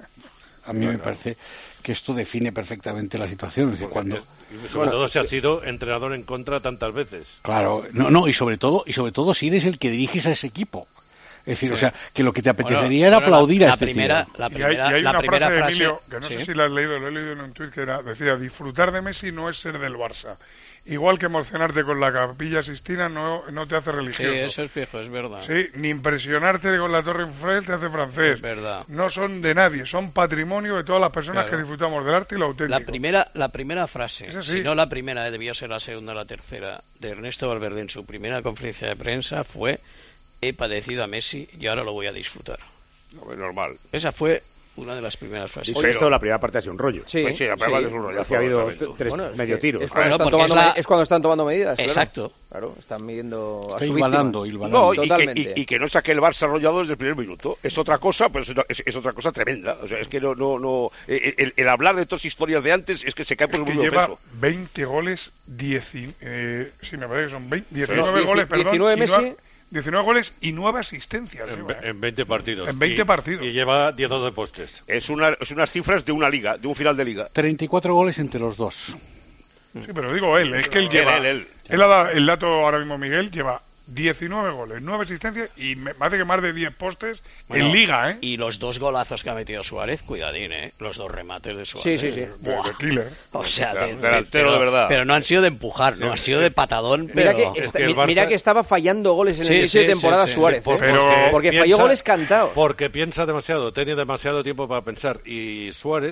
A mí me parece que esto define perfectamente la situación. Es decir, cuando, y sobre todo si has sido entrenador en contra tantas veces. Claro, no, no, y sobre todo, y sobre todo si eres el que diriges a ese equipo. Es decir, sí. o sea, que lo que te apetecería bueno, era bueno, aplaudir la, a la este primera, tío. La y primera, hay, y hay la una primera frase de frase, Emilio, que no ¿sí? sé si la has leído, lo he leído en un tuit, que era, decía, disfrutar de Messi no es ser del Barça. Igual que emocionarte con la Capilla Sistina no, no te hace religioso. Sí, eso es fijo, es verdad. Sí, ni impresionarte con la Torre Eiffel te hace francés. Es verdad. No son de nadie, son patrimonio de todas las personas Claro. que disfrutamos del arte y lo auténtico. La primera, la primera frase, Eso sí. si no la primera, eh, debió ser la segunda o la tercera, de Ernesto Valverde en su primera conferencia de prensa fue: he padecido a Messi y ahora lo voy a disfrutar. No, es normal. Esa fue una de las primeras frases. Dicho esto, la primera parte ha sido un rollo. Sí, Pues sí, la primera sí. parte es un rollo. Aquí ha habido tres Bueno, es medio que tiros. Es cuando, Bueno, están porque tomando, es la- me- es cuando están tomando medidas. claro. Exacto. Claro, están midiendo a Está su hilvanando, víctima. hilvanando. No, y que, Totalmente. y, y que no saque el Barça arrollado desde el primer minuto. Es otra cosa, pero es, una- es, es otra cosa tremenda. O sea, es que no, no, no. El, el- el hablar de todas historias de antes es que se cae por Es el que propio lleva peso. veinte goles, diez, eh, sí, me parece que son veinte, diecinueve Sí. goles, perdón. diecinueve y Messi. nueve- diecinueve goles y nueve asistencias. En, lleva, ¿eh? en veinte partidos. En veinte y, partidos. Y lleva diez o doce postes. Es, una, es unas cifras de una liga, de un final de liga. treinta y cuatro goles entre los dos. Sí, pero digo él, es que él Él, lleva. él, él. Él ha dado el dato ahora mismo, Miguel, lleva diecinueve goles, nueve asistencias y me parece que más de diez postes Bueno, en liga, ¿eh? Y los dos golazos que ha metido Suárez, cuidadín, ¿eh? Los dos remates de Suárez. Sí, sí, sí. De, de killer. O sea, de, de- Delantero pero, de verdad. Pero no han sido de empujar, no, han sido de patadón. Mira, pero... que, Es esta- que el mi- mira Barça- que estaba fallando goles en Sí, el inicio sí, de temporada sí, sí, Suárez, Por- ¿eh? Pero- porque piensa- falló goles cantados. Porque piensa demasiado, tiene demasiado tiempo para pensar. Y Suárez,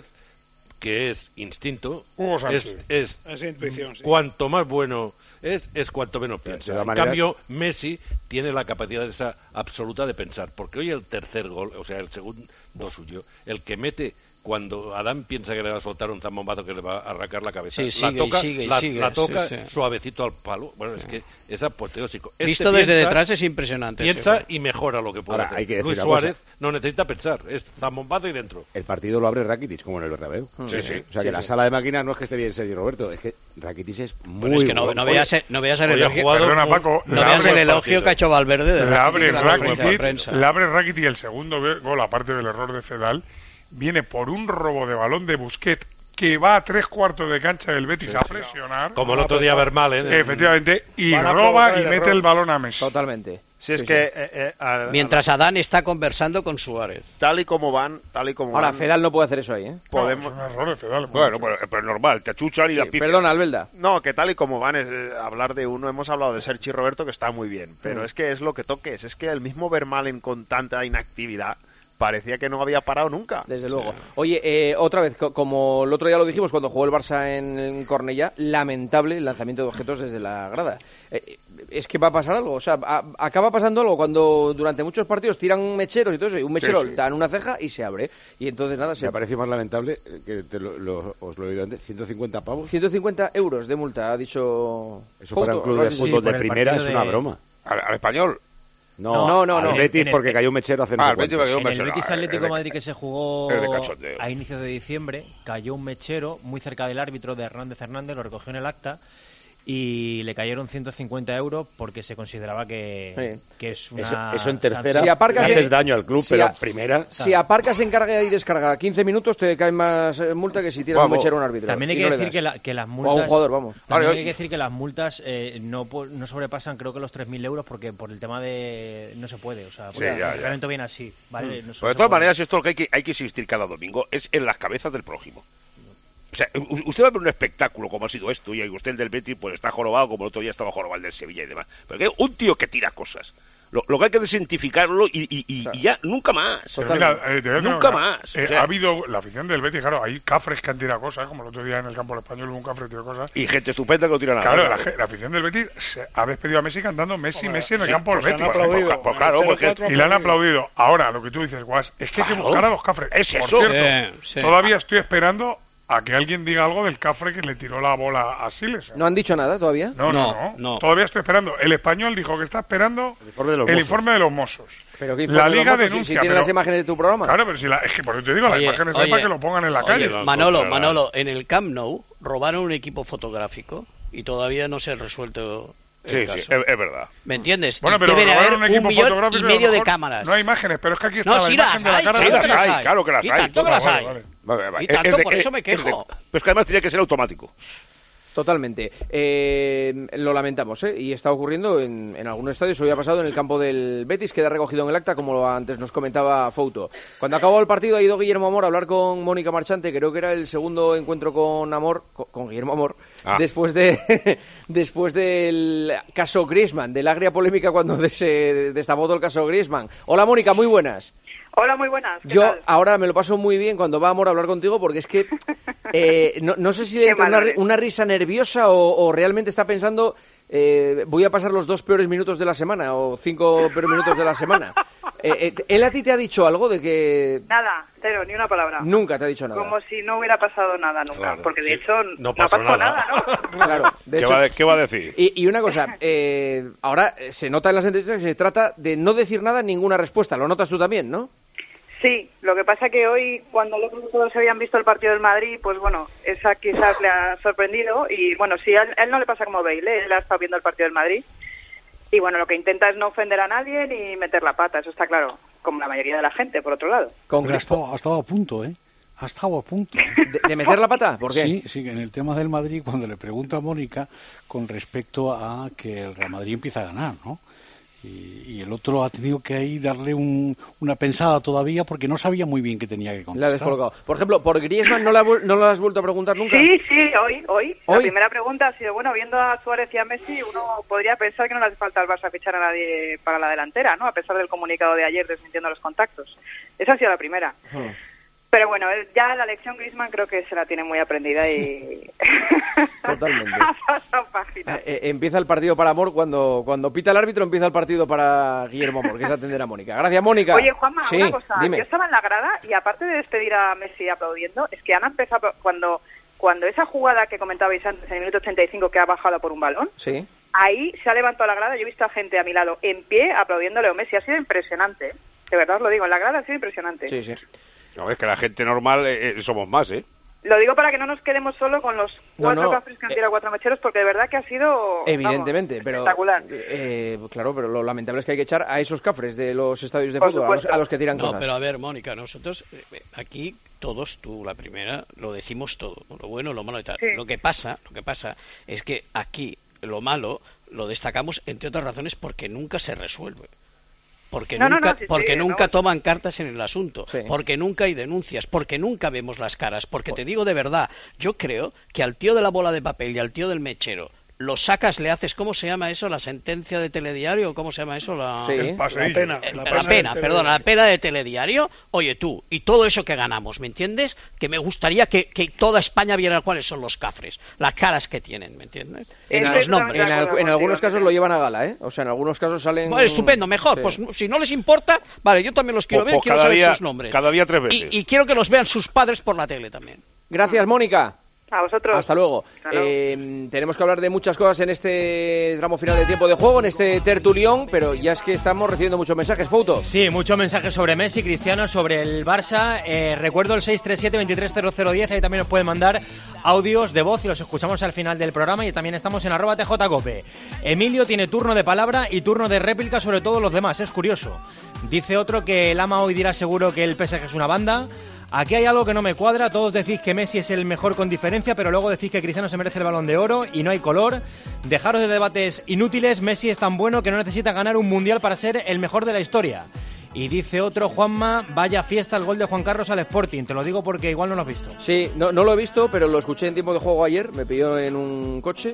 que es instinto, Hugo es, Sánchez. es Es intuición, sí. cuanto más bueno es, es cuanto menos De piensa. todas En maneras- cambio, Messi tiene la capacidad esa absoluta de pensar. Porque hoy el tercer gol, o sea, el segundo suyo, el que mete cuando Adán piensa que le va a soltar un zambombazo que le va a arrancar la cabeza, Sí, la sigue y toca, sigue y la, sigue, la toca sí, sí. suavecito al palo. Bueno, es que es apoteósico. Este Visto desde piensa- detrás es impresionante. Piensa sí, y mejora lo que puede Ahora, hacer. hay que decir Luis una Suárez cosa. no necesita pensar, es zambombazo y dentro. El partido lo abre Rakitic, como en el Bernabéu. Sí, sí. O sea, que Sí, la sí. sala de máquinas no es que esté bien Sergio Roberto, es que Rakitic es muy Bueno, es que no, bueno. no veas, el- no veas el Hoy ha elogio, jugado Perdona, muy- Paco, no le veas abre el el elogio partido. que ha hecho Valverde de Le Rakitic abre en la conferencia de Rakitic, prensa. le abre Rakitic y el segundo go- gol, aparte del error de Fedal, viene por un robo de balón de Busquets que va a tres cuartos de cancha del Betis Sí, a sí. presionar. Como el otro día Vermaelen. Efectivamente, y Van a roba provocar y el mete error. el balón a Messi. Totalmente. Si es Sí, que... sí. eh, eh, a- Mientras Adán está conversando con Suárez. Tal y como van, tal y como Ahora, van... Fedal no puede hacer eso ahí, ¿eh? Podemos... No, es un error de Fedal. Bueno, pero, pero es normal, te achuchan y Sí, la pifian. perdona, Albelda. No, que tal y como van, es, eh, hablar de uno, hemos hablado de Sergi Roberto, que está muy bien, pero Mm. es que es lo que toques, es que el mismo Vermaelen con tanta inactividad parecía que no había parado nunca. Desde luego. Oye, eh, otra vez, co- como el otro día lo dijimos cuando jugó el Barça en, en Cornellá, lamentable el lanzamiento de objetos desde la grada. Eh, es que va a pasar algo, o sea, a- acaba pasando algo cuando durante muchos partidos tiran mecheros y todo eso, y un mechero Sí, sí. dan una ceja y se abre. Y entonces nada, se... Me parece más lamentable que te lo, lo- os lo he oído antes, ciento cincuenta pavos. ciento cincuenta euros de multa, ha dicho... Eso para un club de fútbol de primera es una broma. ¿Al, al español? No, No, no, al no. Betis En el- porque cayó un mechero hace no Ah, sé el Betis cuánto. cayó un En el mechero. Betis Ah, Atlético es de- Madrid que se jugó es de cachondeo. a inicios de diciembre, cayó un mechero muy cerca del árbitro de Hernández Hernández, lo recogió en el acta y le cayeron ciento cincuenta euros porque se consideraba que, Sí. que es una... Eso, eso en tercera Si aparcas le haces en- daño al club, si pero a- en primera... Si aparcas en carga y descarga quince minutos, te cae más eh, multa que si tiras un Vamos. mechero a un árbitro. También hay y que no le decir das. que, la- que las O multas... a un jugador, vamos. También Vale, hay que decir que las multas eh, no, po- no sobrepasan creo que los tres mil euros porque por el tema de... no se puede, o sea, Sí, porque ya, el ya. reglamento viene así, ¿vale? No se- Pues no de se todas puede. maneras, esto lo que hay que, hay que insistir cada domingo es en las cabezas del prójimo. O sea, u- usted va a ver un espectáculo como ha sido esto, y usted el del Betis pues está jorobado como el otro día estaba jorobado el del Sevilla y demás. Pero que un tío que tira cosas. Lo, lo que hay que desidentificarlo y, y, y, y ya nunca más. Pero mira, eh, te voy a decir Nunca una cosa. más. Eh, O sea, ha habido la afición del Betis, claro, hay cafres que han tirado cosas, como el otro día en el campo del Español hubo un cafre que tiró cosas. y gente estupenda que no tira nada. Claro, la, ge- la afición del Betis se ha despedido a Messi cantando Messi, Hombre, Messi en el sí, campo del pues Betis. han aplaudido. Pues, Pues claro, porque- cuatro y le han aplaudido. Ahora, lo que tú dices, Guas, es que hay que Claro. buscar a los cafres. Es Por eso. cierto, Sí, sí. todavía estoy esperando a que alguien diga algo del cafre que le tiró la bola a Siles. ¿No han dicho nada todavía? No, no, No, no, no. Todavía estoy esperando. El español dijo que está esperando El informe de los el Mossos. informe de los Mossos. Pero ¿qué informe La de los Liga Mossos? Si- denuncia. Si, tiene pero- las imágenes de tu programa. Claro, pero si la, es que por eso te digo, las Oye, imágenes de oye, para que lo pongan en la Oye, calle. Manolo, Contra la- Manolo, en el Camp Nou robaron un equipo fotográfico y todavía no se ha resuelto el Sí, sí, caso. es, es verdad. ¿Me entiendes? Bueno, Y pero debe de robar haber un equipo millón fotográfico y y a lo medio de mejor cámaras. No hay imágenes, pero es que aquí está No, la sí imagen las de la hay, cara Sí, de claro las que las hay, hay. claro que las Y hay. tanto que Ah, las vale, hay. vale. Vale, vale. Y Es- es tanto, de- por es- eso me es de- quejo. Pero es que además tenía que ser automático. Totalmente. Eh, lo lamentamos, ¿eh? Y está ocurriendo en, en algunos estadios. Hoy ha pasado en el campo del Betis, queda recogido en el acta, como antes nos comentaba Fouto. Cuando acabó el partido ha ido Guillermo Amor a hablar con Mónica Marchante, creo que era el segundo encuentro con Amor, con, con Guillermo Amor, Ah. después de después del caso Griezmann, de la agria polémica cuando de- se destapó todo el caso Griezmann. Hola Mónica, muy buenas. Hola, muy buenas. ¿qué Yo tal? ahora me lo paso muy bien cuando va Amor a hablar contigo porque es que eh, no, no sé si le Qué entra una, malo ri- eres. una risa nerviosa o, o realmente está pensando eh, voy a pasar los dos peores minutos de la semana o cinco peores minutos de la semana. Eh, eh, ¿Él a ti te ha dicho algo de que Nada, cero, ni una palabra. nunca te ha dicho nada? Como si no hubiera pasado nada nunca, Claro, porque de sí. hecho No no, pasó pasó nada. nada, ¿no? Claro, de ¿Qué, hecho- va a, ¿Qué va a decir? Y, y una cosa, eh, ahora eh, se nota en las entrevistas que se trata de no decir nada, ninguna respuesta. Lo notas tú también, ¿no? Sí, lo que pasa que hoy, cuando los otros todos habían visto el partido del Madrid, pues bueno, esa quizás le ha sorprendido y bueno, sí, a él, a él no le pasa como Bale, él ha estado viendo el partido del Madrid y bueno, lo que intenta es no ofender a nadie ni meter la pata, eso está claro, como la mayoría de la gente, por otro lado. Con Pero ha Crispo. estado, ha estado a punto, ¿eh? Ha estado a punto. ¿De, de meter la pata? ¿Por qué? Sí, sí, en el tema del Madrid, cuando le pregunta a Mónica con respecto a que el Real Madrid empieza a ganar, ¿no? Y, y el otro ha tenido que ahí darle un- una pensada todavía porque no sabía muy bien qué tenía que Le ha contestar. descolocado. Por ejemplo, ¿por Griezmann no, la, vu- no lo has vuelto a preguntar nunca? Sí, sí, hoy, hoy. La Hoy. primera pregunta ha sido, bueno, viendo a Suárez y a Messi, uno podría pensar que no le hace falta al Barça fichar a nadie para la delantera, ¿no? A pesar del comunicado de ayer desmintiendo los contactos. Esa ha sido la primera. Hmm. Pero bueno, él- ya la lección Griezmann creo que se la tiene muy aprendida y Totalmente. ha pasado página. Eh, eh, empieza el partido para Amor cuando, cuando pita el árbitro, empieza el partido para Guillermo Amor, que es atender a Mónica. Gracias, Mónica. Oye, Juanma, sí, una cosa. dime. Yo estaba en la grada y aparte de despedir a Messi aplaudiendo, es que han empezado cuando cuando esa jugada que comentabais antes, en el minuto ochenta y cinco, que ha bajado por un balón, Sí. ahí se ha levantado la grada. Yo he visto a gente a mi lado en pie aplaudiéndole a Messi. Ha sido impresionante. ¿eh? De verdad os lo digo, en la grada ha sido impresionante. Sí, sí. No, es que la gente normal eh, eh, somos más, ¿eh? Lo digo para que no nos quedemos solo con los No, cuatro no, cafres que han tirado cuatro mecheros, porque de verdad que ha sido... Evidentemente, vamos, pero espectacular. eh, claro, pero lo lamentable es que hay que echar a esos cafres de los estadios de Por fútbol, a los, supuesto. a los que tiran No, cosas. pero a ver, Mónica, nosotros eh, aquí todos, tú la primera, lo decimos todo, lo bueno, lo malo y tal. Sí. Lo que pasa, lo que pasa es que aquí lo malo lo destacamos entre otras razones porque nunca se resuelve. Porque No, no, nunca, no, sí, porque sí, nunca no. toman cartas en el asunto, Sí. porque nunca hay denuncias, porque nunca vemos las caras, porque te digo de verdad, yo creo que al tío de la bola de papel y al tío del mechero lo sacas, le haces, ¿cómo se llama eso? ¿La sentencia de telediario? ¿Cómo se llama eso? La, Sí. El paseillo. la pena, La la pena pena, de perdón, la telediario. pena de telediario. Oye tú, y todo eso que ganamos, ¿me entiendes? Que me gustaría que, que toda España viera cuáles son los cafres, las caras que tienen, ¿me entiendes? En, Y al- los nombres. en al- en algunos casos lo llevan a gala, ¿eh? O sea, en algunos casos salen... Vale, estupendo, mejor. Sí. Pues si no les importa, vale, yo también los quiero Pues- ver, pues quiero cada saber día- sus nombres. cada día tres Y, veces. y quiero que los vean sus padres por la tele también. Gracias, Mónica. A vosotros. Hasta luego. Hasta luego. Eh, tenemos que hablar de muchas cosas en este tramo final de tiempo de juego, en este tertulión, pero ya es que estamos recibiendo muchos mensajes, Fouto. Sí, muchos mensajes sobre Messi, Cristiano, sobre el Barça. Eh, recuerdo el seis tres siete, veintitrés cero cero diez, ahí también nos pueden mandar audios de voz y los escuchamos al final del programa, y también estamos en arroba tjcope. Emilio tiene turno de palabra y turno de réplica sobre todos los demás, es curioso. Dice otro que el ama hoy dirá seguro que el P S G es una banda. Aquí hay algo que no me cuadra, todos decís que Messi es el mejor con diferencia, pero luego decís que Cristiano se merece el Balón de Oro y no hay color. Dejaros de debates inútiles, Messi es tan bueno que no necesita ganar un Mundial para ser el mejor de la historia. Y dice otro, Juanma, vaya fiesta el gol de Juan Carlos al Sporting, te lo digo porque igual no lo has visto. Sí, no, no lo he visto, pero lo escuché en tiempo de juego ayer, me pilló en un coche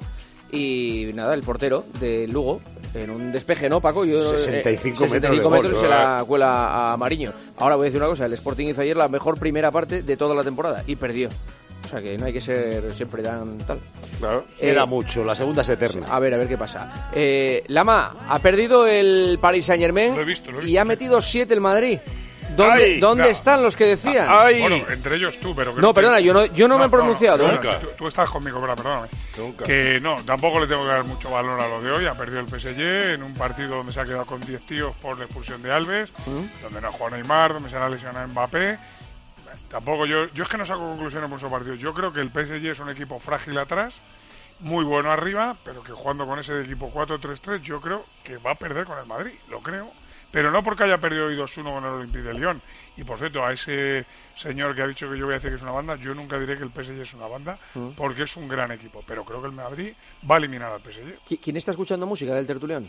y nada, el portero de Lugo, en un despeje, ¿no, Paco? Yo, sesenta y cinco eh, metros de sesenta y cinco gol, metros ¿no? se la cuela a Mariño. Ahora voy a decir una cosa, el Sporting hizo ayer la mejor primera parte de toda la temporada y perdió. O sea que no hay que ser siempre tan tal. Claro. Eh, Era mucho, la segunda es eterna. A ver, a ver qué pasa. Eh, Lama, ha perdido el Paris Saint-Germain Lo he visto, lo he y visto, ha metido siete el Madrid. ¿Dónde, Ay, ¿dónde no. están los que decían? Ay. Bueno, entre ellos tú, pero... Que No, te- perdona, yo no, yo no, me he pronunciado. ¿eh? perdona, Tú, tú estás conmigo, pero perdóname. Nunca. Que no, tampoco le tengo que dar mucho valor a lo de hoy. Ha perdido el P S G en un partido donde se ha quedado con diez tíos por la expulsión de Alves, ¿Mm? donde no ha jugado Neymar, donde se ha lesionado Mbappé. Tampoco yo, yo es que no saco conclusiones por esos partidos. Yo creo que el P S G es un equipo frágil atrás, muy bueno arriba, pero que jugando con ese equipo cuatro tres tres, yo creo que va a perder con el Madrid, lo creo. Pero no porque haya perdido hoy dos uno con el Olympique de Lyon. Y por cierto, a ese señor que ha dicho que yo voy a decir que es una banda, yo nunca diré que el P S G es una banda, Mm. porque es un gran equipo. Pero creo que el Madrid va a eliminar al P S G. ¿Qui- ¿Quién está escuchando música del tertulión?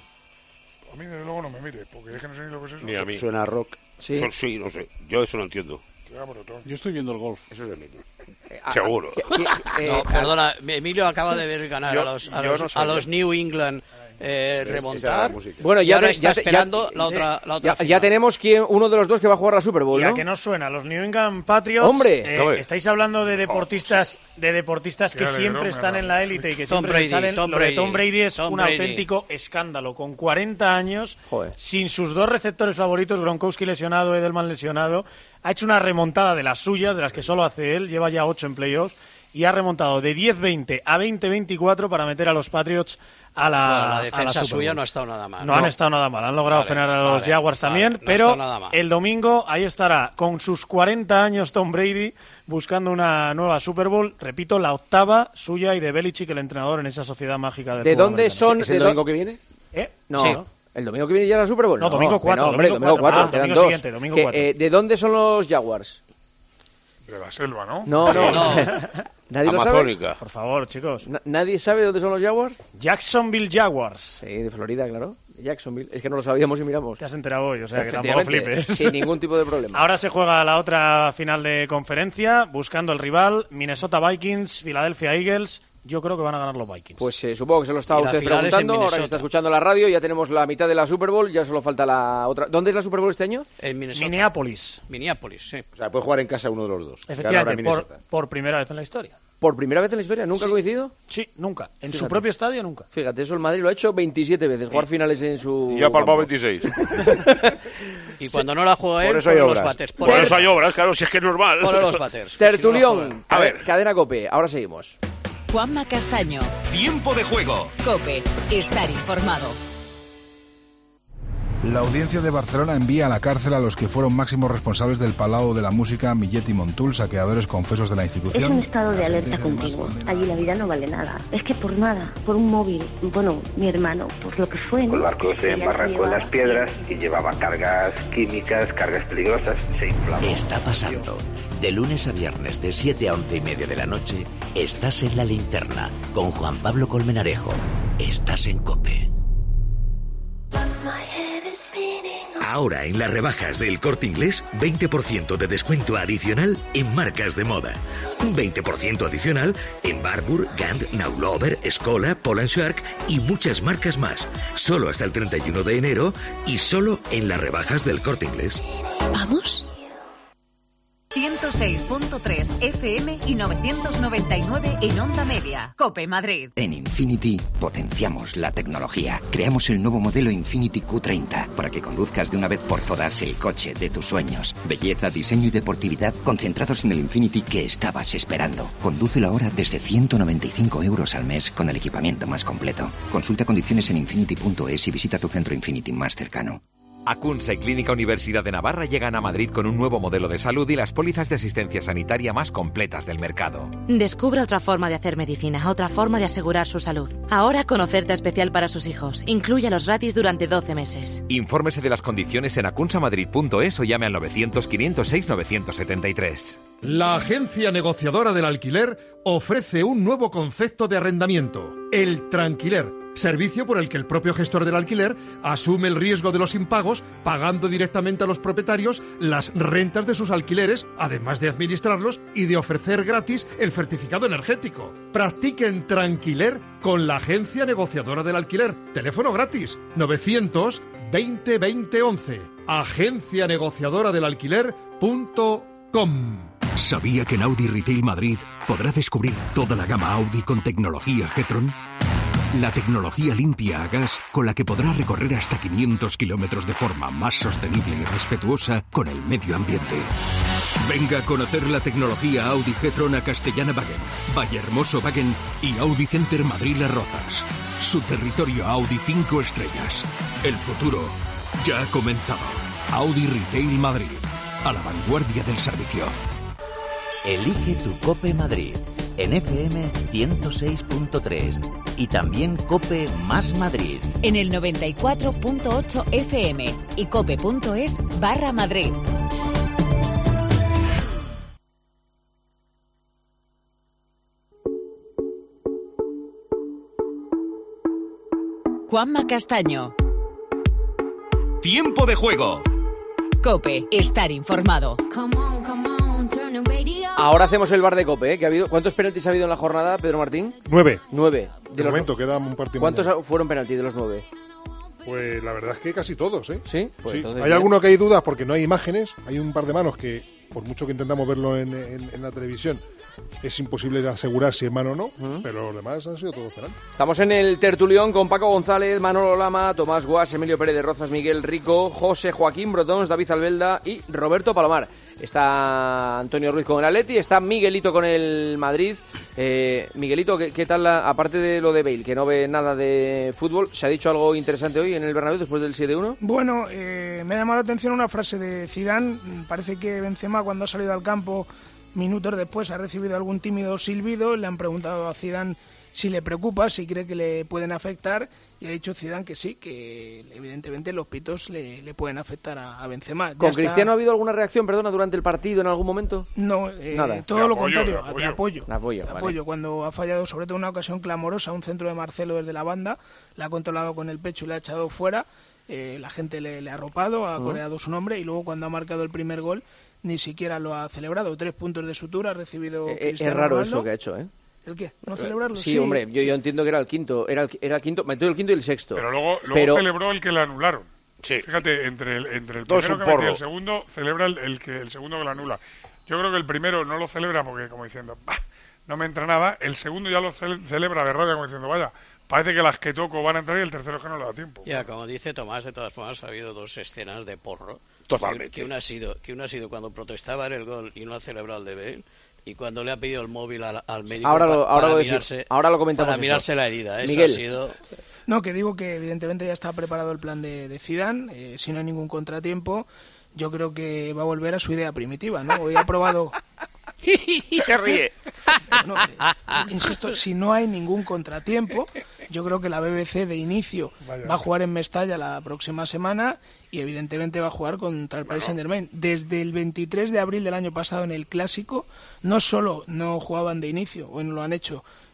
A mí desde luego no me mire, porque es que no sé ni lo que es eso. Ni a mí. Suena rock. Sí. Son- sí, no sé. Yo eso no entiendo. Yo estoy viendo el golf. Eso es el mismo. Seguro. No, perdona, Emilio acaba de ver ganar Yo- a los, a yo los, no a soy los yo. New England eh, Es- esa era la remontar. música. Bueno, Y ya, ahora te- está ya te- esperando ya- la sí. otra, la Ya- otra ya final. tenemos quién, uno de los dos que va a jugar la Super Bowl, ¿Y a ¿no? que no suena? Los New England Patriots. ¡Hombre! eh, Hombre. estáis hablando de deportistas, de deportistas que Qué siempre alegrón me están da. en la élite y que Tom siempre Brady, les salen. Tom Lo de Brady, Tom Brady es Tom un Brady. auténtico escándalo. Con cuarenta años, Joder. sin sus dos receptores favoritos, Gronkowski lesionado, Edelman lesionado, ha hecho una remontada de las suyas, de las que solo hace él, lleva ya ocho en playoffs, y ha remontado de diez veinte a veinte veinticuatro para meter a los Patriots a la, Bueno, la a defensa Super suya Bowl. no ha estado nada mal. No, han estado nada mal, han logrado Vale, frenar a los vale, Jaguars vale, también, no ha pero estado nada mal. el domingo ahí estará con sus cuarenta años Tom Brady buscando una nueva Super Bowl, repito, la octava suya y de Belichick, el entrenador en esa sociedad mágica del ¿De fútbol dónde americano. son? ¿Es de el dó- domingo que viene? ¿Eh? No, Sí. ¿el domingo que viene ya la Super Bowl? No, domingo que cuatro, no, hombre, domingo domingo cuatro. cuatro, Ah, quedan domingo dos. siguiente, domingo Que, cuatro. eh, ¿De dónde son los Jaguars? De la selva, ¿no? No, no. No. ¿Nadie lo sabe? Amazónica. Por favor, chicos. Na- ¿Nadie sabe dónde son los Jaguars? Jacksonville Jaguars. Sí, de Florida, claro. Jacksonville. Es que no lo sabíamos y miramos. Te has enterado hoy, o sea que tampoco Efectivamente, flipes. sin ningún tipo de problema. Ahora se juega la otra final de conferencia, buscando el rival, Minnesota Vikings, Philadelphia Eagles. Yo creo que van a ganar los Vikings. Pues eh, supongo que se lo estaba Y la usted final es en preguntando. Ahora que Minnesota. está escuchando la radio, ya tenemos la mitad de la Super Bowl, ya solo falta la otra. ¿Dónde es la Super Bowl este año? En Minnesota. Minneapolis. Minneapolis, sí. O sea, puede jugar en casa uno de los dos. Ganar a Efectivamente, por, Minnesota. por primera vez en la historia. ¿Por primera vez en la historia? ¿Nunca ha coincidido? Sí, nunca. En su Fíjate. propio estadio, nunca. Fíjate, eso el Madrid lo ha hecho veintisiete veces, jugar finales en su Y ha palmado campo. veintiséis. Y cuando no la juega Por él, eso hay pone los obras. batters. Por Pone- eso hay obras, claro, si es que es normal. pone los batters. Tertulión, A ver. cadena Cope, ahora seguimos. Juanma Castaño. Tiempo de juego. Cope. Estar informado. La audiencia de Barcelona envía a la cárcel a los que fueron máximos responsables del Palau de la Música, Millet y Montul, saqueadores confesos de la Es institución. un estado de La alerta sentencia continuo. más Allí la vida no vale nada. Es que por nada, por un móvil, bueno, mi hermano, por lo que fue, ¿no? El barco se Ella embarrancó en lleva- las piedras y llevaba cargas químicas, cargas peligrosas, se inflamó. Está pasando. De lunes a viernes de siete a once y media de la noche, estás en La Linterna con Juan Pablo Colmenarejo. estás en COPE. Ahora en las rebajas del Corte Inglés, veinte por ciento de descuento adicional en marcas de moda. Un veinte por ciento adicional en Barbour, Gant, Now Lover, Escola, Poland Shark y muchas marcas más. Solo hasta el treinta y uno de enero y solo en las rebajas del Corte Inglés. ¿Vamos? ciento seis punto tres F M y novecientos noventa y nueve en Onda Media. COPE Madrid. En Infinity potenciamos la tecnología. Creamos el nuevo modelo Infinity Q treinta para que conduzcas de una vez por todas el coche de tus sueños. Belleza, diseño y deportividad concentrados en el Infinity que estabas esperando. Condúcelo ahora desde ciento noventa y cinco euros al mes con el equipamiento más completo. Consulta condiciones en infinity punto es y visita tu centro Infinity más cercano. Acunsa y Clínica Universidad de Navarra llegan a Madrid con un nuevo modelo de salud y las pólizas de asistencia sanitaria más completas del mercado. Descubra otra forma de hacer medicina, otra forma de asegurar su salud. Ahora con oferta especial para sus hijos. Inclúyalos gratis durante doce meses. Infórmese de las condiciones en acunsamadrid punto es o llame al novecientos, quinientos seis, novecientos setenta y tres. La agencia negociadora del alquiler ofrece un nuevo concepto de arrendamiento, el tranquiler. Servicio por el que el propio gestor del alquiler asume el riesgo de los impagos, pagando directamente a los propietarios las rentas de sus alquileres, además de administrarlos y de ofrecer gratis el certificado energético. Practiquen tranquiler con la agencia negociadora del alquiler. Teléfono gratis novecientos veinte veinte once. agencia negociadora del alquiler punto com. ¿Sabía que en Audi Retail Madrid podrá descubrir toda la gama Audi con tecnología G-Tron? La tecnología limpia a gas con la que podrá recorrer hasta quinientos kilómetros de forma más sostenible y respetuosa con el medio ambiente. Venga a conocer la tecnología Audi G-Tron a Castellana-Wagen, Vallehermoso-Wagen y Audi Center Madrid-Las Rozas. Su territorio Audi cinco estrellas. El futuro ya ha comenzado. Audi Retail Madrid, a la vanguardia del servicio. Elige tu COPE Madrid en F M ciento seis punto tres y también COPE más Madrid. En el noventa y cuatro punto ocho F M y cope punto es barra Madrid. Juanma Castaño. Tiempo de juego. COPE, estar informado. Ahora hacemos el bar de COPE, ¿eh? Que ha habido, ¿cuántos penaltis ha habido en la jornada, Pedro Martín? Nueve. Nueve. De, de los momento, queda un partido. ¿Cuántos más. fueron penaltis de los nueve? Pues la verdad es que casi todos, ¿eh? Sí, pues sí. Entonces, hay bien. alguno que hay dudas porque no hay imágenes. Hay un par de manos que, por mucho que intentamos verlo en, en, en la televisión, es imposible asegurar si es mano o no, uh-huh. pero los demás han sido todos penaltis. Estamos en el tertulión con Paco González, Manolo Lama, Tomás Guas, Emilio Pérez de Rozas, Miguel Rico, José Joaquín Brotons, David Albelda y Roberto Palomar. Está Antonio Ruiz con el Atleti, está Miguelito con el Madrid. Eh, Miguelito, ¿qué, qué tal, la, aparte de lo de Bale, que no ve nada de fútbol, se ha dicho algo interesante hoy en el Bernabéu después del siete uno? Bueno, eh, me ha llamado la atención una frase de Zidane. Parece que Benzema, cuando ha salido al campo minutos después, ha recibido algún tímido silbido. Le han preguntado a Zidane si le preocupa, si cree que le pueden afectar, y ha dicho Zidane que sí, que evidentemente los pitos le, le pueden afectar a, a Benzema. Ya ¿Con está... Cristiano ha habido alguna reacción, perdona, durante el partido en algún momento? No, eh, nada. Todo de lo apoyo, contrario, de apoyo. de apoyo. De apoyo, de vale. apoyo. Cuando ha fallado, sobre todo en una ocasión clamorosa, un centro de Marcelo desde la banda, le ha controlado con el pecho y le ha echado fuera. Eh, la gente le, le ha arropado, ha uh-huh. coreado su nombre, y luego cuando ha marcado el primer gol ni siquiera lo ha celebrado. Tres puntos de sutura ha recibido eh, Cristiano Es raro Ronaldo. eso que ha hecho, ¿eh? ¿El qué? ¿No celebrarlo? Sí, sí hombre, yo, sí. yo entiendo que era el quinto, era el, era el quinto, metió el quinto y el sexto. Pero luego, luego Pero... celebró el que le anularon. Sí. Fíjate, entre el, entre el Todo primero es que un mete y el porro. segundo, celebra el, el, que, el segundo que le anula. Yo creo que el primero no lo celebra porque, como diciendo, bah, no me entra nada. El segundo ya lo ce- celebra de rabia, como diciendo, vaya, parece que las que toco van a entrar, y el tercero es que no le da tiempo. Ya, como dice Tomás, de todas formas ha habido dos escenas de porro. Totalmente. Que, que, una ha sido, que una ha sido cuando protestaba en el gol y no ha celebrado el de Bale, y cuando le ha pedido el móvil al, al médico ahora lo, pa, ahora para, lo mirarse, decir, ahora lo comentamos para eso. mirarse la herida. Eso Miguel. ha sido... No, que digo que evidentemente ya está preparado el plan de, de Zidane, eh, si no hay ningún contratiempo, yo creo que va a volver a su idea primitiva, ¿no? Hoy ha probado... y se ríe. No, eh, insisto, si no hay ningún contratiempo, yo creo que la B B C de inicio Vaya. va a jugar en Mestalla la próxima semana y evidentemente va a jugar contra el Paris Saint-Germain. Desde el veintitrés de abril del año pasado en el Clásico, no solo no jugaban de inicio, o no lo han hecho,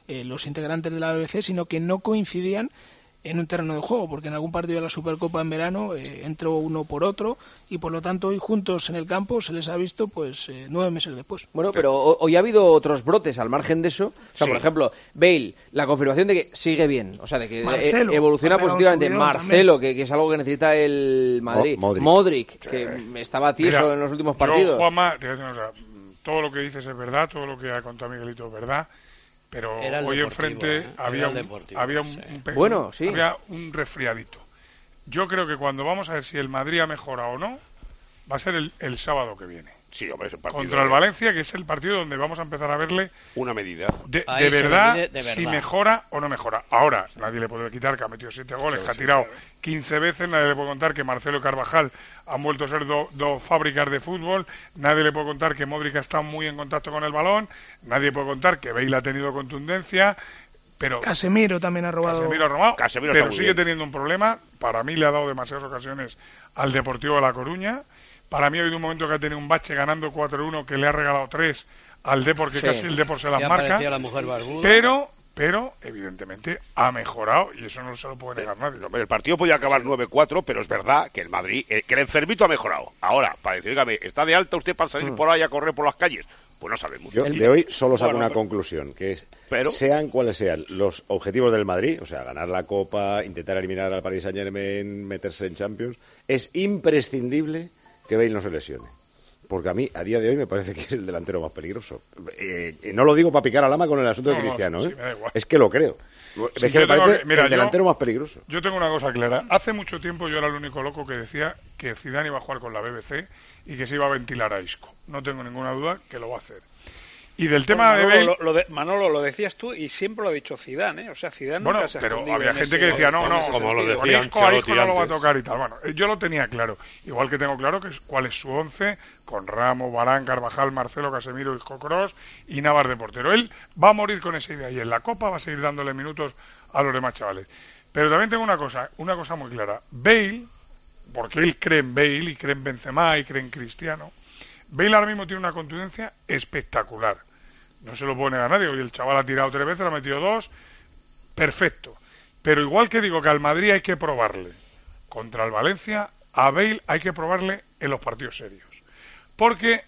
eh, los integrantes de la B B C, sino que no coincidían en un terreno de juego, porque en algún partido de la Supercopa en verano eh, entró uno por otro y por lo tanto hoy juntos en el campo se les ha visto pues eh, nueve meses después. Bueno, pero hoy ha habido otros brotes al margen de eso. O sea, sí. Por ejemplo, Bale, la confirmación de que sigue bien, o sea, de que Marcelo, evoluciona positivamente. Marcelo, que, que es algo que necesita el Madrid. Oh, Modric, Modric sí. que estaba tieso Mira, en los últimos partidos. Yo, Juanma, te voy a decir una cosa, todo lo que dices es verdad, todo lo que ha contado Miguelito es verdad. Pero hoy enfrente ¿eh? había, un, había, un, sí. un, bueno, sí. había un resfriadito. Yo creo que cuando vamos a ver si el Madrid ha mejorado o no, va a ser el, el sábado que viene. Sí, hombre, es un partido contra el Valencia, que es el partido donde vamos a empezar a verle una medida de, de, verdad, de verdad si mejora o no mejora. Ahora, nadie le puede quitar que ha metido siete goles, sí, que ha tirado sí, claro. quince veces, nadie le puede contar que Marcelo y Carvajal han vuelto a ser dos do fábricas de fútbol, nadie le puede contar que Modric ha estado muy en contacto con el balón, nadie puede contar que Bale ha tenido contundencia, pero Casemiro también ha robado. Casemiro ha robado, Casemiro pero sigue bien. teniendo un problema. Para mí le ha dado demasiadas ocasiones al Deportivo de La Coruña. Para mí ha habido un momento que ha tenido un bache ganando cuatro uno que le ha regalado tres al Depor, que sí. casi el Depor se las marca. La mujer pero, pero, evidentemente, ha mejorado y eso no se lo puede negar nadie. El partido podía acabar nueve cuatro, pero es verdad que el Madrid, eh, que el enfermito ha mejorado. Ahora, para decir, dígame, ¿está de alta usted para salir mm. por ahí a correr por las calles? Pues no sabemos. Yo de hoy solo saco bueno, una pero, conclusión, que es, pero, sean cuales sean los objetivos del Madrid, o sea, ganar la Copa, intentar eliminar al Paris Saint-Germain, meterse en Champions, es imprescindible que Bale no se lesione. Porque a mí, a día de hoy, me parece que es el delantero más peligroso. Eh, no lo digo para picar al ama con el asunto no, de Cristiano, no, sí, ¿eh? Es que lo creo. Sí, es que me parece que, mira, el delantero yo, más peligroso. Yo tengo una cosa clara. Hace mucho tiempo yo era el único loco que decía que Zidane iba a jugar con la B B C y que se iba a ventilar a Isco. No tengo ninguna duda que lo va a hacer. Y del tema bueno, Manolo, de Bale... Lo, lo de, Manolo, lo decías tú y siempre lo ha dicho Zidane, ¿eh? O sea, Zidane bueno, nunca se ha pero escondido había en gente ese, que decía, no, no, como lo con decían Isco, a Isco no lo va a tocar y tal. Bueno, yo lo tenía claro. Igual que tengo claro que es, cuál es su once, con Ramos, Varane, Carvajal, Marcelo, Casemiro, Isco Kroos y Navas de portero. Él va a morir con esa idea y en la Copa va a seguir dándole minutos a los demás chavales. Pero también tengo una cosa, una cosa muy clara. Bale, porque él cree en Bale y cree en Benzema y cree en Cristiano, Bale ahora mismo tiene una contundencia espectacular. No se lo puede negar a nadie. Hoy el chaval ha tirado tres veces, ha metido dos. Perfecto. Pero igual que digo que al Madrid hay que probarle contra el Valencia, a Bale hay que probarle en los partidos serios. Porque,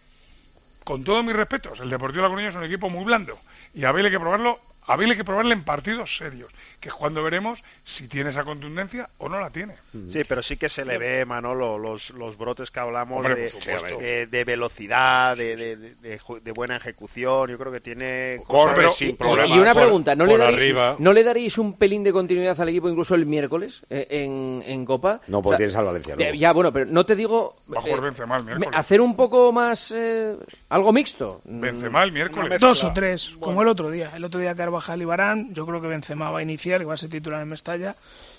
con todos mis respetos, el Deportivo de La Coruña es un equipo muy blando. Y a Bale hay que probarlo, a Bale hay que probarle en partidos serios. Que es cuando veremos si tiene esa contundencia o no la tiene. Sí, pero sí que se le ve, Manolo, los, los brotes que hablamos Hombre, de, de, de velocidad, de, de, de, de buena ejecución. Yo creo que tiene Corre cosas sin problemas. Y una pregunta, ¿no le, darí, ¿no le daríais un pelín de continuidad al equipo incluso el miércoles eh, en, en Copa? No, porque o sea, tienes al Valencia. Eh, ya, bueno, pero no te digo... Va a jugar eh, Benzema el miércoles. Hacer un poco más... Eh, algo mixto. Benzema el miércoles. Dos o tres, bueno. Como el otro día. El otro día Carvajal y Varane, yo creo que Benzema va a iniciar, que va a ser titular en Mestalla,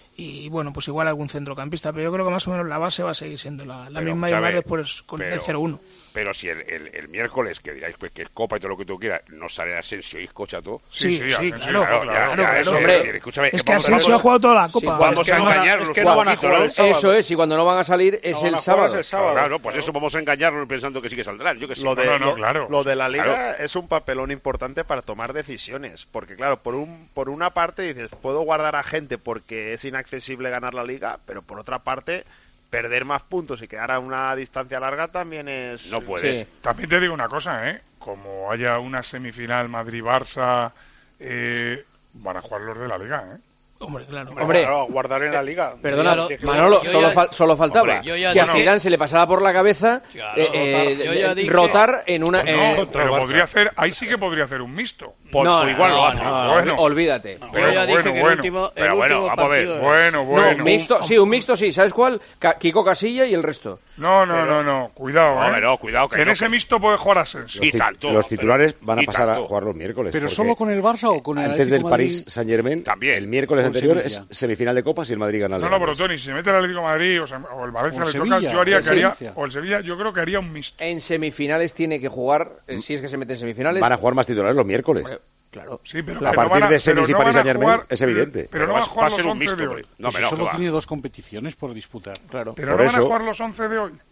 y bueno, pues igual algún centrocampista, pero yo creo que más o menos la base va a seguir siendo la, la misma y más después con pero, el cero uno. Pero si el, el, el miércoles, que diráis pues que es Copa y todo lo que tú quieras, no sale Asensio y Isco, Chato. Sí, sí, sí, claro, claro, claro, claro, claro, claro, hombre, es, escúchame, es que Asensio ha jugado toda la Copa. Sí, vamos a engañarnos, es que no van a jugar el sábado. Eso es, y cuando no van a salir es no el, a sábado. el sábado. Claro, pues eso vamos a engañarnos pensando que sí que saldrán. Yo que sé. Lo de, no, no, lo, claro. lo de la Liga claro. es un papelón importante para tomar decisiones, porque claro, por un por una parte dices, puedo guardar a gente porque es inaccesible ganar la Liga, pero por otra parte perder más puntos y quedar a una distancia larga también es... No puedes. Sí. También te digo una cosa, ¿eh? Como haya una semifinal Madrid-Barça, eh, van a jugar los de la Liga, ¿eh? Hombre, claro. Hombre, claro, guardar en la Liga. Perdona, claro, Manolo, solo, ya, fal, solo faltaba hombre, que a Zidane se le pasara por la cabeza claro, eh, rotar, eh, rotar en una... Pues no, eh, pero podría hacer, ahí sí que podría hacer un mixto. Por, no, igual no, lo hace. No, bueno, olvídate. No, pero, yo ya dije bueno, que el bueno, último, el pero bueno, vamos a ver. Bueno, bueno. No, mixto, sí, un mixto sí. ¿Sabes cuál? Kiko Casilla y el resto. No, no, no, no. Cuidado, no, ¿eh? No, cuidado. Que en no, ese mixto puede jugar Asensio. Y tanto. Los titulares van a pasar a jugar los miércoles. ¿Pero solo con el Barça o con el antes del París Saint-Germain, también el miércoles anterior es semifinal de Copa si el Madrid gana el No, no, pero Tony, si se mete el Atlético de Madrid o, se, o el Valencia le toca, yo haría que haría, o el Sevilla, yo creo que haría un mixto. En semifinales tiene que jugar, eh, si es que se mete en semifinales. Van a jugar más titulares los miércoles. Bueno, claro. Sí, pero a que partir no de semis y no París Saint-Germain es evidente. Pero, pero no van a jugar los once de hoy. No, pero solo tiene dos competiciones por disputar. Claro. Pero por no eso, van a jugar los once de hoy.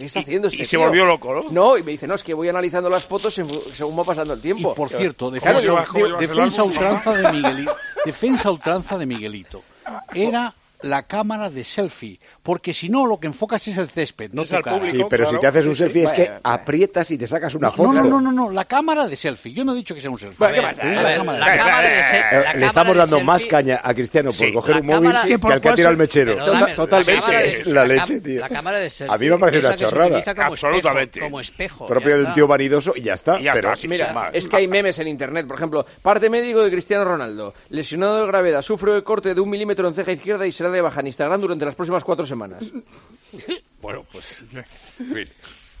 ¿qué está haciendo este y se tío? volvió loco, ¿no? No, y me dice, no, es que voy analizando las fotos según va pasando el tiempo. Y por cierto, Claro, defensa, digo, digo, defensa ultranza de Miguelito. Defensa ultranza de Miguelito. Era la cámara de selfie, porque si no lo que enfocas es el césped, no tu cara. Sí, pero si te haces un selfie es que aprietas y te sacas una foto. No, no, no, no, no, la cámara de selfie. Yo no he dicho que sea un selfie. Bueno, ¿qué pasa? Es la cámara de selfie. Le estamos dando más caña a Cristiano por coger un móvil que al que ha tirado el mechero. Totalmente. Es la leche, tío. La cámara de selfie. A mí me parece una chorrada. Absolutamente. Como espejo. Propio de un tío vanidoso y ya está. Pero mira, es que hay memes en internet. Por ejemplo, parte médico de Cristiano Ronaldo. Lesionado de gravedad, sufre el corte de un milímetro en ceja izquierda y será de baja en Instagram durante las próximas cuatro semanas. Bueno, pues... En fin.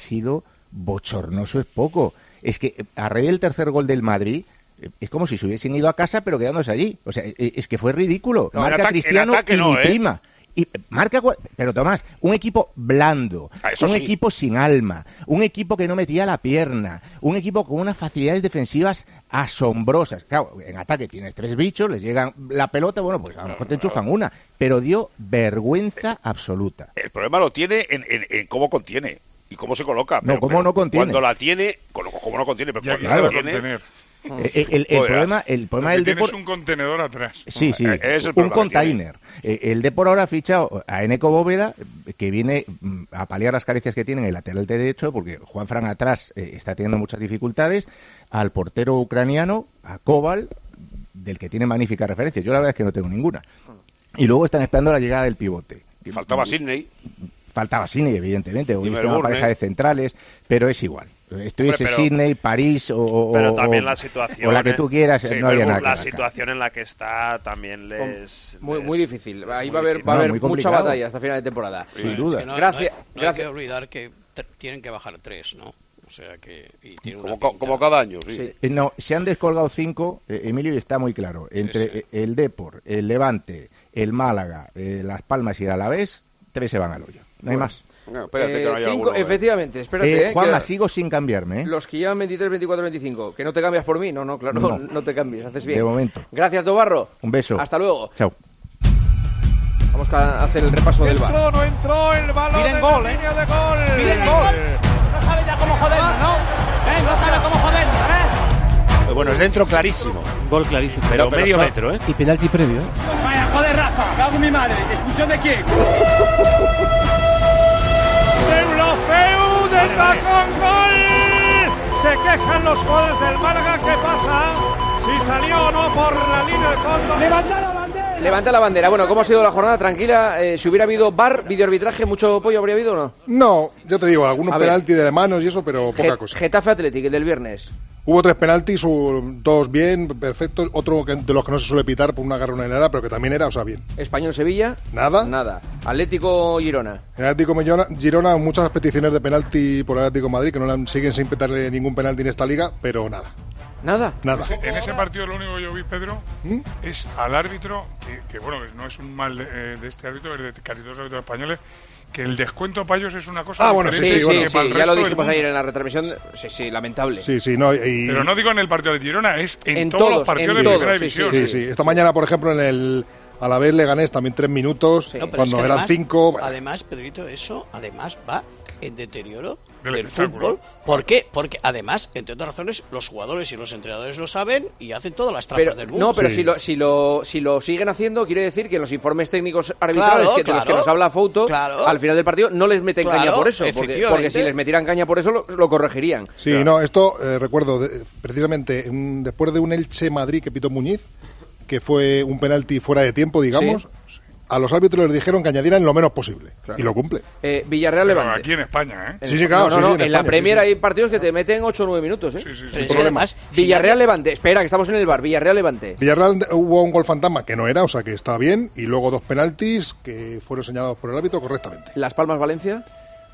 sido bochornoso, es poco. Es que a raíz del tercer gol del Madrid, Es como si se hubiesen ido a casa pero quedándose allí. O sea, es que fue ridículo. No, Marca ataque, Cristiano ataque y no, mi ¿eh? prima. Y marca, pero Tomás, un equipo blando, Ah, eso un sí. equipo sin alma, un equipo que no metía la pierna, un equipo con unas facilidades defensivas asombrosas. Claro, en ataque tienes tres bichos, les llegan la pelota, bueno, pues a lo mejor te enchufan una, pero dio vergüenza absoluta. El problema lo tiene en, en, en cómo contiene y cómo se coloca. No, pero- cómo pero no contiene. Cuando la tiene, cómo cómo no contiene, pero Ya cuando quisiera la tiene... contener. Eh, el, el- el Joder, problema, el problema Porque del tienes Depor... un contenedor atrás. Sí, sí, Eh, es el un problema que container. Eh, El Depor ahora ha fichado a Eneco Bóveda, eh, que viene mm, a paliar las carencias que tiene en el lateral derecho, porque Juan Fran atrás eh, está teniendo muchas dificultades, al portero ucraniano, a Koval, del que tiene magníficas referencias. Yo la verdad es que no tengo ninguna. Y luego están esperando la llegada del pivote. Y faltaba Sidney. Faltaba Sidney, evidentemente, hoy Y está una Melbourne. pareja de centrales, pero es igual. Estuviese Hombre, pero- Sidney, París o, o- Pero también o- la situación... o la que tú quieras, sí, no había pero nada que la rascar. situación en la que está también les... Muy, les- muy difícil. Ahí muy va a haber, difícil. va a No, haber muy mucha complicado. batalla hasta final de temporada. Sin duda. Es que no- Gracias- no hay- no gracias. hay que olvidar que t- tienen que bajar tres, ¿no? O sea que... Y tiene una Como, ca- pinta. como cada año, sí. Sí. Eh, No, se han descolgado cinco, eh, Emilio, y está muy claro. Entre Sí, sí. eh, el Depor, el Levante, el Málaga, eh, Las Palmas y el Alavés, tres se van al hoyo. No hay Bueno. más. No, espérate que Eh, no haya cinco, alguno, eh. efectivamente, espérate. Eh, eh, Juanma, que sigo sin cambiarme, ¿eh? los que llevan veintitrés, veinticuatro, veinticinco, que no te cambias por mí, no, no, claro, No. no, te cambies, haces bien. De momento. Gracias, Dobarro. Un beso. Hasta luego. Chao. Vamos a hacer el repaso del bar. Entró, no entró el balón Piden en gol, la ¿eh? línea de gol. Piden gol. No sabe ya cómo joder, ¿no? Eh, no sabe cómo joder, ¿eh? Bueno, es dentro clarísimo. Gol clarísimo. Pero, Pero medio son- metro, ¿eh? Y penalti previo, ¿eh? Vaya, joder, Rafa. Cago en mi madre. ¿Expulsión de quién? Deulofeu de tacón, gol. Se quejan los goles del Málaga. ¿Qué pasa? Si salió o no por la línea de fondo. Levanta la bandera. Levanta la bandera. Bueno, ¿cómo ha sido la jornada? Tranquila. Eh, si hubiera habido V A R, videoarbitraje, ¿mucho pollo habría habido o no? No, yo te digo, algunos A ver. penaltis de manos y eso, pero poca Ge- cosa. Getafe Athletic, el del viernes. Hubo tres penaltis, u- dos bien, perfectos, otro que- de los que no se suele pitar por una garra una hilera, pero que también era, o sea, bien. Español Sevilla. Nada. Nada. Atlético Girona. En Atlético Girona, Girona, muchas peticiones de penalti por el Atlético de Madrid, que no le han- siguen sin pitarle ningún penalti en esta liga, pero nada. Nada. Nada. En ese partido lo único que yo vi, Pedro, ¿Mm? es al árbitro, que, que bueno, que no es un mal de, eh, de este árbitro, es de casi todos los árbitros españoles, que el descuento para ellos es una cosa Ah, bueno, Sí, diferente sí, bueno. que sí, para el ya lo resto del dijimos mundo. ayer en la retransmisión. Sí, sí, lamentable. Sí, sí, no, y... Pero no digo en el partido de Girona, es en, En todos, todos, los partidos en de todos, primera sí, división. Sí, sí. Esta mañana, por ejemplo, en el Alavés Leganés también tres minutos, No, pero es cuando que eran además- cinco. Además, Pedrito, eso además va en deterioro Del del espectáculo. fútbol. ¿Por qué? Porque además, entre otras razones, los jugadores y los entrenadores lo saben y hacen todas las trampas Pero, del mundo. no, pero Sí. si, lo, si, lo, si lo siguen haciendo, quiere decir que en los informes técnicos arbitrales Claro, que, de los que claro. nos habla Fouto, Claro. al final del partido no les meten Claro, caña por eso. Porque, efectivamente. porque si les metieran caña por eso, lo, lo corregirían. Sí, no, esto eh, recuerdo de- precisamente un- después de un Elche Madrid que pitó Muñiz, que fue un penalti fuera de tiempo, digamos, Sí. a los árbitros les dijeron que añadieran lo menos posible. Y lo cumple. Eh, Villarreal Pero Levante. aquí en España, ¿eh? En- Sí, sí, claro, no, no, sí, no, sí, en, en la España, Premier sí, sí. hay partidos que te meten ocho o nueve minutos, ¿eh? Sí, sí, sí. Pero es que problema. además, si Villarreal nadie- Levante. Espera, que estamos en el bar. Villarreal Levante. Villarreal hubo un gol fantasma que no era, o sea que estaba bien, y luego dos penaltis que fueron señalados por el árbitro correctamente. Las Palmas Valencia.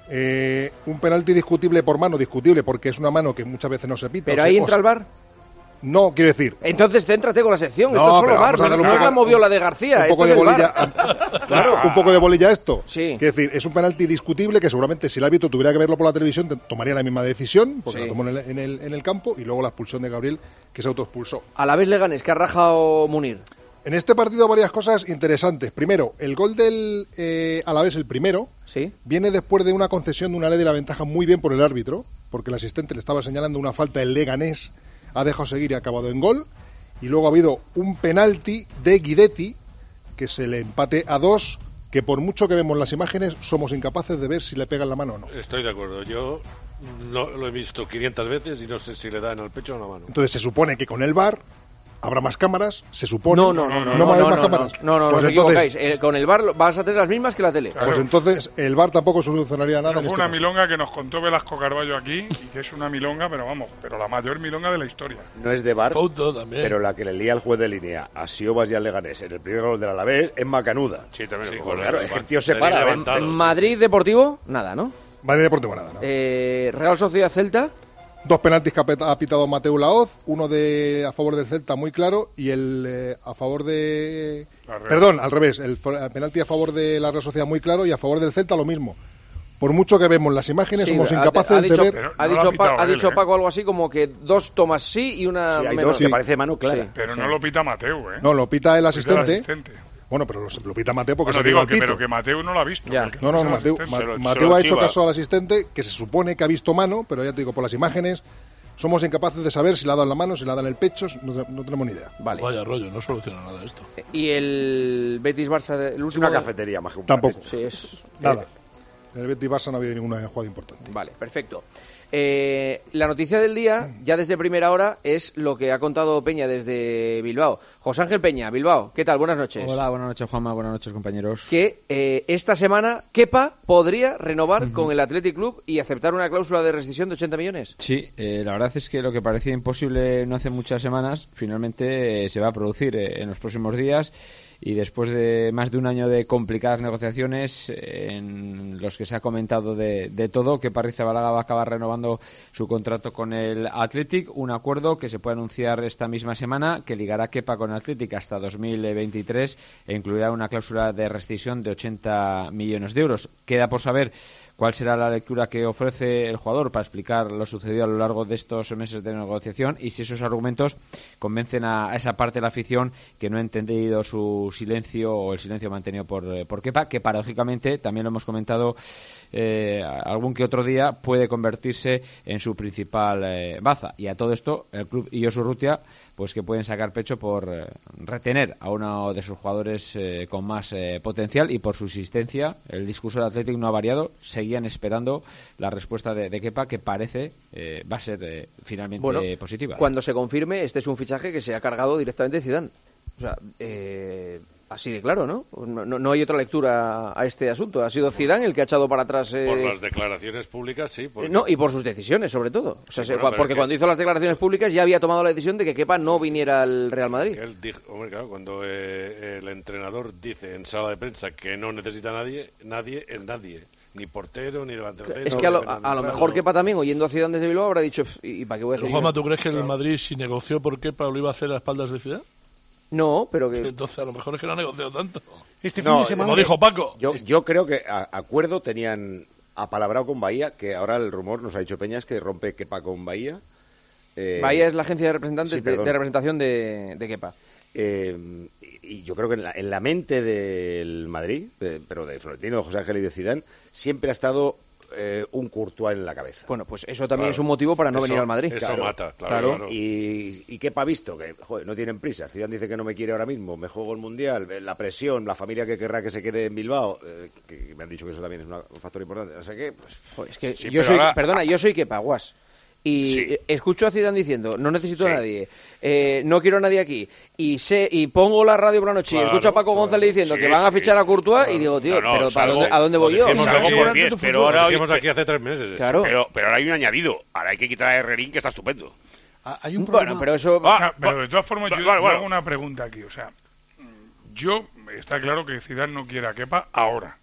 Eh, un penalti discutible por mano, discutible porque es una mano que muchas veces no se pita. Pero o ahí se- o entra se- el bar. No, quiero decir, Entonces céntrate con la sección. No, Esto es solo pero bar. vamos a No, darle un no es poco- la moviola de García. un poco esto de es el bolilla, bar. claro, un poco de bolilla esto. Sí. Quiero decir, es un penalti discutible que seguramente si el árbitro tuviera que verlo por la televisión te- tomaría la misma decisión, porque Sí. la tomó en el, en, el, en el campo, y luego la expulsión de Gabriel, que se autoexpulsó. A la vez Leganés, que ha rajado Munir. En este partido varias cosas interesantes. Primero, el gol del eh, Alavés, el primero, Sí. viene después de una concesión de una ley de la ventaja muy bien por el árbitro, porque el asistente le estaba señalando una falta del Leganés, ha dejado seguir y ha acabado en gol. Y luego ha habido un penalti de Guidetti, que se le empate a dos, que por mucho que vemos las imágenes, somos incapaces de ver si le pegan la mano o no. Estoy de acuerdo. Yo no, lo he visto quinientas veces y no sé si le da en el pecho o en la mano. Entonces se supone que con el V A R habrá más cámaras, se supone. No, no, no, no, va no, a haber no, más no, cámaras. no, no, no, Pues os entonces, equivocáis. Eh, con el bar vas a tener las mismas que la tele. pues entonces el V A R tampoco solucionaría nada Eso en fue este una caso. milonga que nos contó Velasco Carballo aquí, y que es una milonga, pero vamos, pero la mayor milonga de la historia. No es de bar, Fouto también. pero la que le lía al juez de línea a Siobas y al Leganés en el primer gol del Alavés es macanuda. Sí, también. Sí, joder, claro, es que el van- tío se venir para, levantado. Madrid Deportivo, nada, ¿no? Madrid Deportivo nada, ¿no? Eh, Real Sociedad Celta. Dos penaltis que ha pitado Mateu Laoz, uno de a favor del Celta muy claro y el eh, a favor de... Perdón, al revés, el, el penalti a favor de la Real Sociedad muy claro y a favor del Celta lo mismo. Por mucho que vemos las imágenes, sí, somos incapaces ha, ha dicho, de ver... Ha dicho, no ha dicho él, Paco ¿eh? algo así como que dos tomas sí y una... Sí, hay menos. dos que sí. parece mano clara. Sí. Pero no lo pita Mateu, ¿eh? No, lo pita el asistente. Pita el asistente. Bueno, pero lo, lo pita Mateu porque bueno, se digo al que, pito. Pero que Mateu no lo ha visto. No, no, no Mateu, Ma, lo, Mateu ha hecho caso al asistente, que se supone que ha visto mano, pero ya te digo, por las imágenes... Somos incapaces de saber si la ha dado en la mano, si la ha dado en el pecho, no, no tenemos ni idea. Vale. Vaya rollo, no soluciona nada esto. ¿Y el Betis-Barça? El último... Es una cafetería más que un Tampoco. Sí, es... Nada. En el Betis-Barça no ha habido ninguna jugada importante. Vale, perfecto. Eh, la noticia del día, ya desde primera hora, es lo que ha contado Peña desde Bilbao. José Ángel Peña, Bilbao, ¿qué tal? Buenas noches. Hola, buenas noches, Juanma, buenas noches, compañeros. Que eh, esta semana Kepa podría renovar uh-huh. con el Athletic Club y aceptar una cláusula de rescisión de ochenta millones. Sí, eh, la verdad es que lo que parecía imposible no hace muchas semanas, finalmente eh, se va a producir eh, en los próximos días. Y después de más de un año de complicadas negociaciones en los que se ha comentado de, de todo, que Arrizabalaga va a acabar renovando su contrato con el Athletic, un acuerdo que se puede anunciar esta misma semana que ligará a Kepa con el Athletic hasta dos mil veintitrés e incluirá una cláusula de rescisión de ochenta millones de euros. Queda por saber cuál será la lectura que ofrece el jugador para explicar lo sucedido a lo largo de estos meses de negociación y si esos argumentos convencen a esa parte de la afición que no ha entendido su silencio o el silencio mantenido por, por Kepa, que paradójicamente, también lo hemos comentado eh, algún que otro día, puede convertirse en su principal eh, baza. Y a todo esto, el club y Josu Urrutia, pues que pueden sacar pecho por eh, retener a uno de sus jugadores eh, con más eh, potencial y por su insistencia. El discurso del Athletic no ha variado, seguían esperando la respuesta de, de Kepa, que parece eh, va a ser eh, finalmente bueno, positiva. Cuando se confirme, este es un fichaje que se ha cargado directamente Zidane. O sea, eh, así de claro, ¿no? No, no, no hay otra lectura a este asunto. Ha sido Zidane el que ha echado para atrás... Eh... Por las declaraciones públicas, sí. Porque... No, y por sus decisiones, sobre todo. O sea, sí, se, bueno, porque que... cuando hizo las declaraciones públicas ya había tomado la decisión de que Kepa no viniera al Real Madrid. Él dijo, hombre, claro, cuando eh, el entrenador dice en sala de prensa que no necesita a nadie, nadie es nadie. Ni portero, ni delantero. Es que a lo, a, a lo mejor Kepa también, oyendo a Zidane desde Bilbao, habrá dicho, ¿y, y para qué voy a decir? Juanma, ¿tú crees que el Madrid, si negoció por Kepa, lo iba a hacer a espaldas de Zidane? No, pero que... Entonces a lo mejor es que no ha negociado tanto. Este no, fin de semana... Como dijo Paco. Yo, yo creo que a, acuerdo tenían apalabrado con Bahía, que ahora el rumor, nos ha dicho Peñas, que rompe Kepa con Bahía. Eh, Bahía es la agencia de representantes sí, de, de representación de, de Kepa. Eh, y yo creo que en la, en la mente del Madrid, de, pero de Florentino, de José Ángel y de Zidane, siempre ha estado eh, un Courtois en la cabeza. Bueno, pues eso también claro. es un motivo para no eso, venir al Madrid. Eso claro. mata, claro. Claro, claro. Y, y Kepa ha visto que joder, no tienen prisa. Zidane dice que no me quiere ahora mismo, me juego el Mundial, la presión, la familia que querrá que se quede en Bilbao, eh, que me han dicho que eso también es una, un factor importante. No sé qué, pues... Joder, es que sí, yo soy, ahora... perdona, yo soy Kepa, guas. Y sí. escucho a Zidane diciendo, no necesito sí. a nadie, eh, no quiero a nadie aquí, y sé y pongo la radio por la noche claro, y escucho a Paco claro. González diciendo sí, que van a fichar sí, a Courtois claro. y digo, tío, no, no, pero ¿para salgo, dónde, ¿a dónde voy yo? Aquí, Pero, pero ahora dijimos aquí hace tres meses. Claro. Pero, pero ahora hay un añadido, ahora hay que quitar a Herrerín, que está estupendo. Ah, hay un problema... Bueno, pero eso... Ah, pero de todas formas, yo, vale, yo bueno. hago una pregunta aquí, o sea, yo, está claro que Zidane no quiere a Kepa ahora,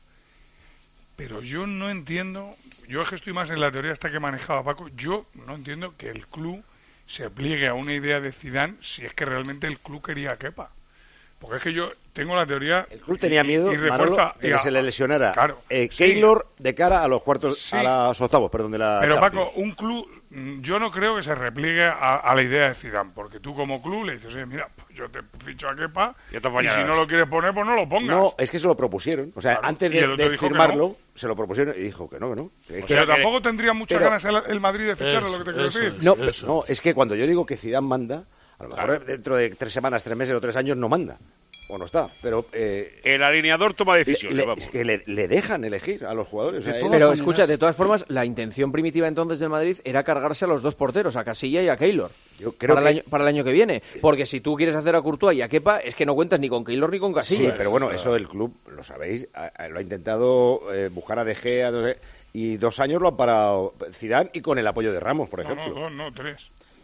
pero yo no entiendo, yo es que estoy más en la teoría esta que manejaba Paco, yo no entiendo que el club se pliegue a una idea de Zidane si es que realmente el club quería a Kepa. Porque es que yo tengo la teoría... El club tenía miedo, y, y Manolo, de que a, se le lesionara claro, eh, sí. Keylor de cara a los cuartos, Sí. a los octavos, perdón, de la Pero Champions. Paco, un club, yo no creo que se repliegue a, a la idea de Zidane, porque tú como club le dices, oye, mira, pues yo te ficho a Kepa Ya te y apañarás. si no lo quieres poner, pues no lo pongas. No, es que se lo propusieron. O sea, Claro, antes y el de, otro de dijo que firmarlo, no. se lo propusieron y dijo que no, que no. Que- O que- sea, tampoco tendría muchas pero- ganas el, el Madrid de fichar, es lo que te quiero eso decir. es. No, Eso. no, es que cuando yo digo que Zidane manda, a lo mejor Claro. dentro de tres semanas, tres meses o tres años no manda. O no está. Pero eh, El alineador toma decisiones, le, vamos. es que le, le dejan elegir a los jugadores. O sea, De él- todas Pero maneras- escucha, de todas formas, la intención primitiva entonces del Madrid era cargarse a los dos porteros, a Casilla y a Keylor. Yo creo para, que- el año, para el año que viene. Porque si tú quieres hacer a Courtois y a Kepa, es que no cuentas ni con Keylor ni con Sí, Casilla. pero bueno, eso el club, lo sabéis, a- a- lo ha intentado eh, buscar a De Gea, no sé, y dos años lo han parado Zidane y con el apoyo de Ramos, por No, ejemplo. no, dos, no, tres.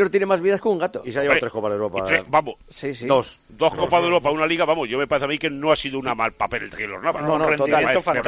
Taylor tiene más vidas que un gato. Y se ha llevado tres Copas de Europa. Tres, vamos. Sí, sí. Dos. Dos Copas de Europa, una Liga, vamos, yo me parece a mí que no ha sido una mal papel el Taylor Navas. No, no, Rendimiento total. fantástico. Oye,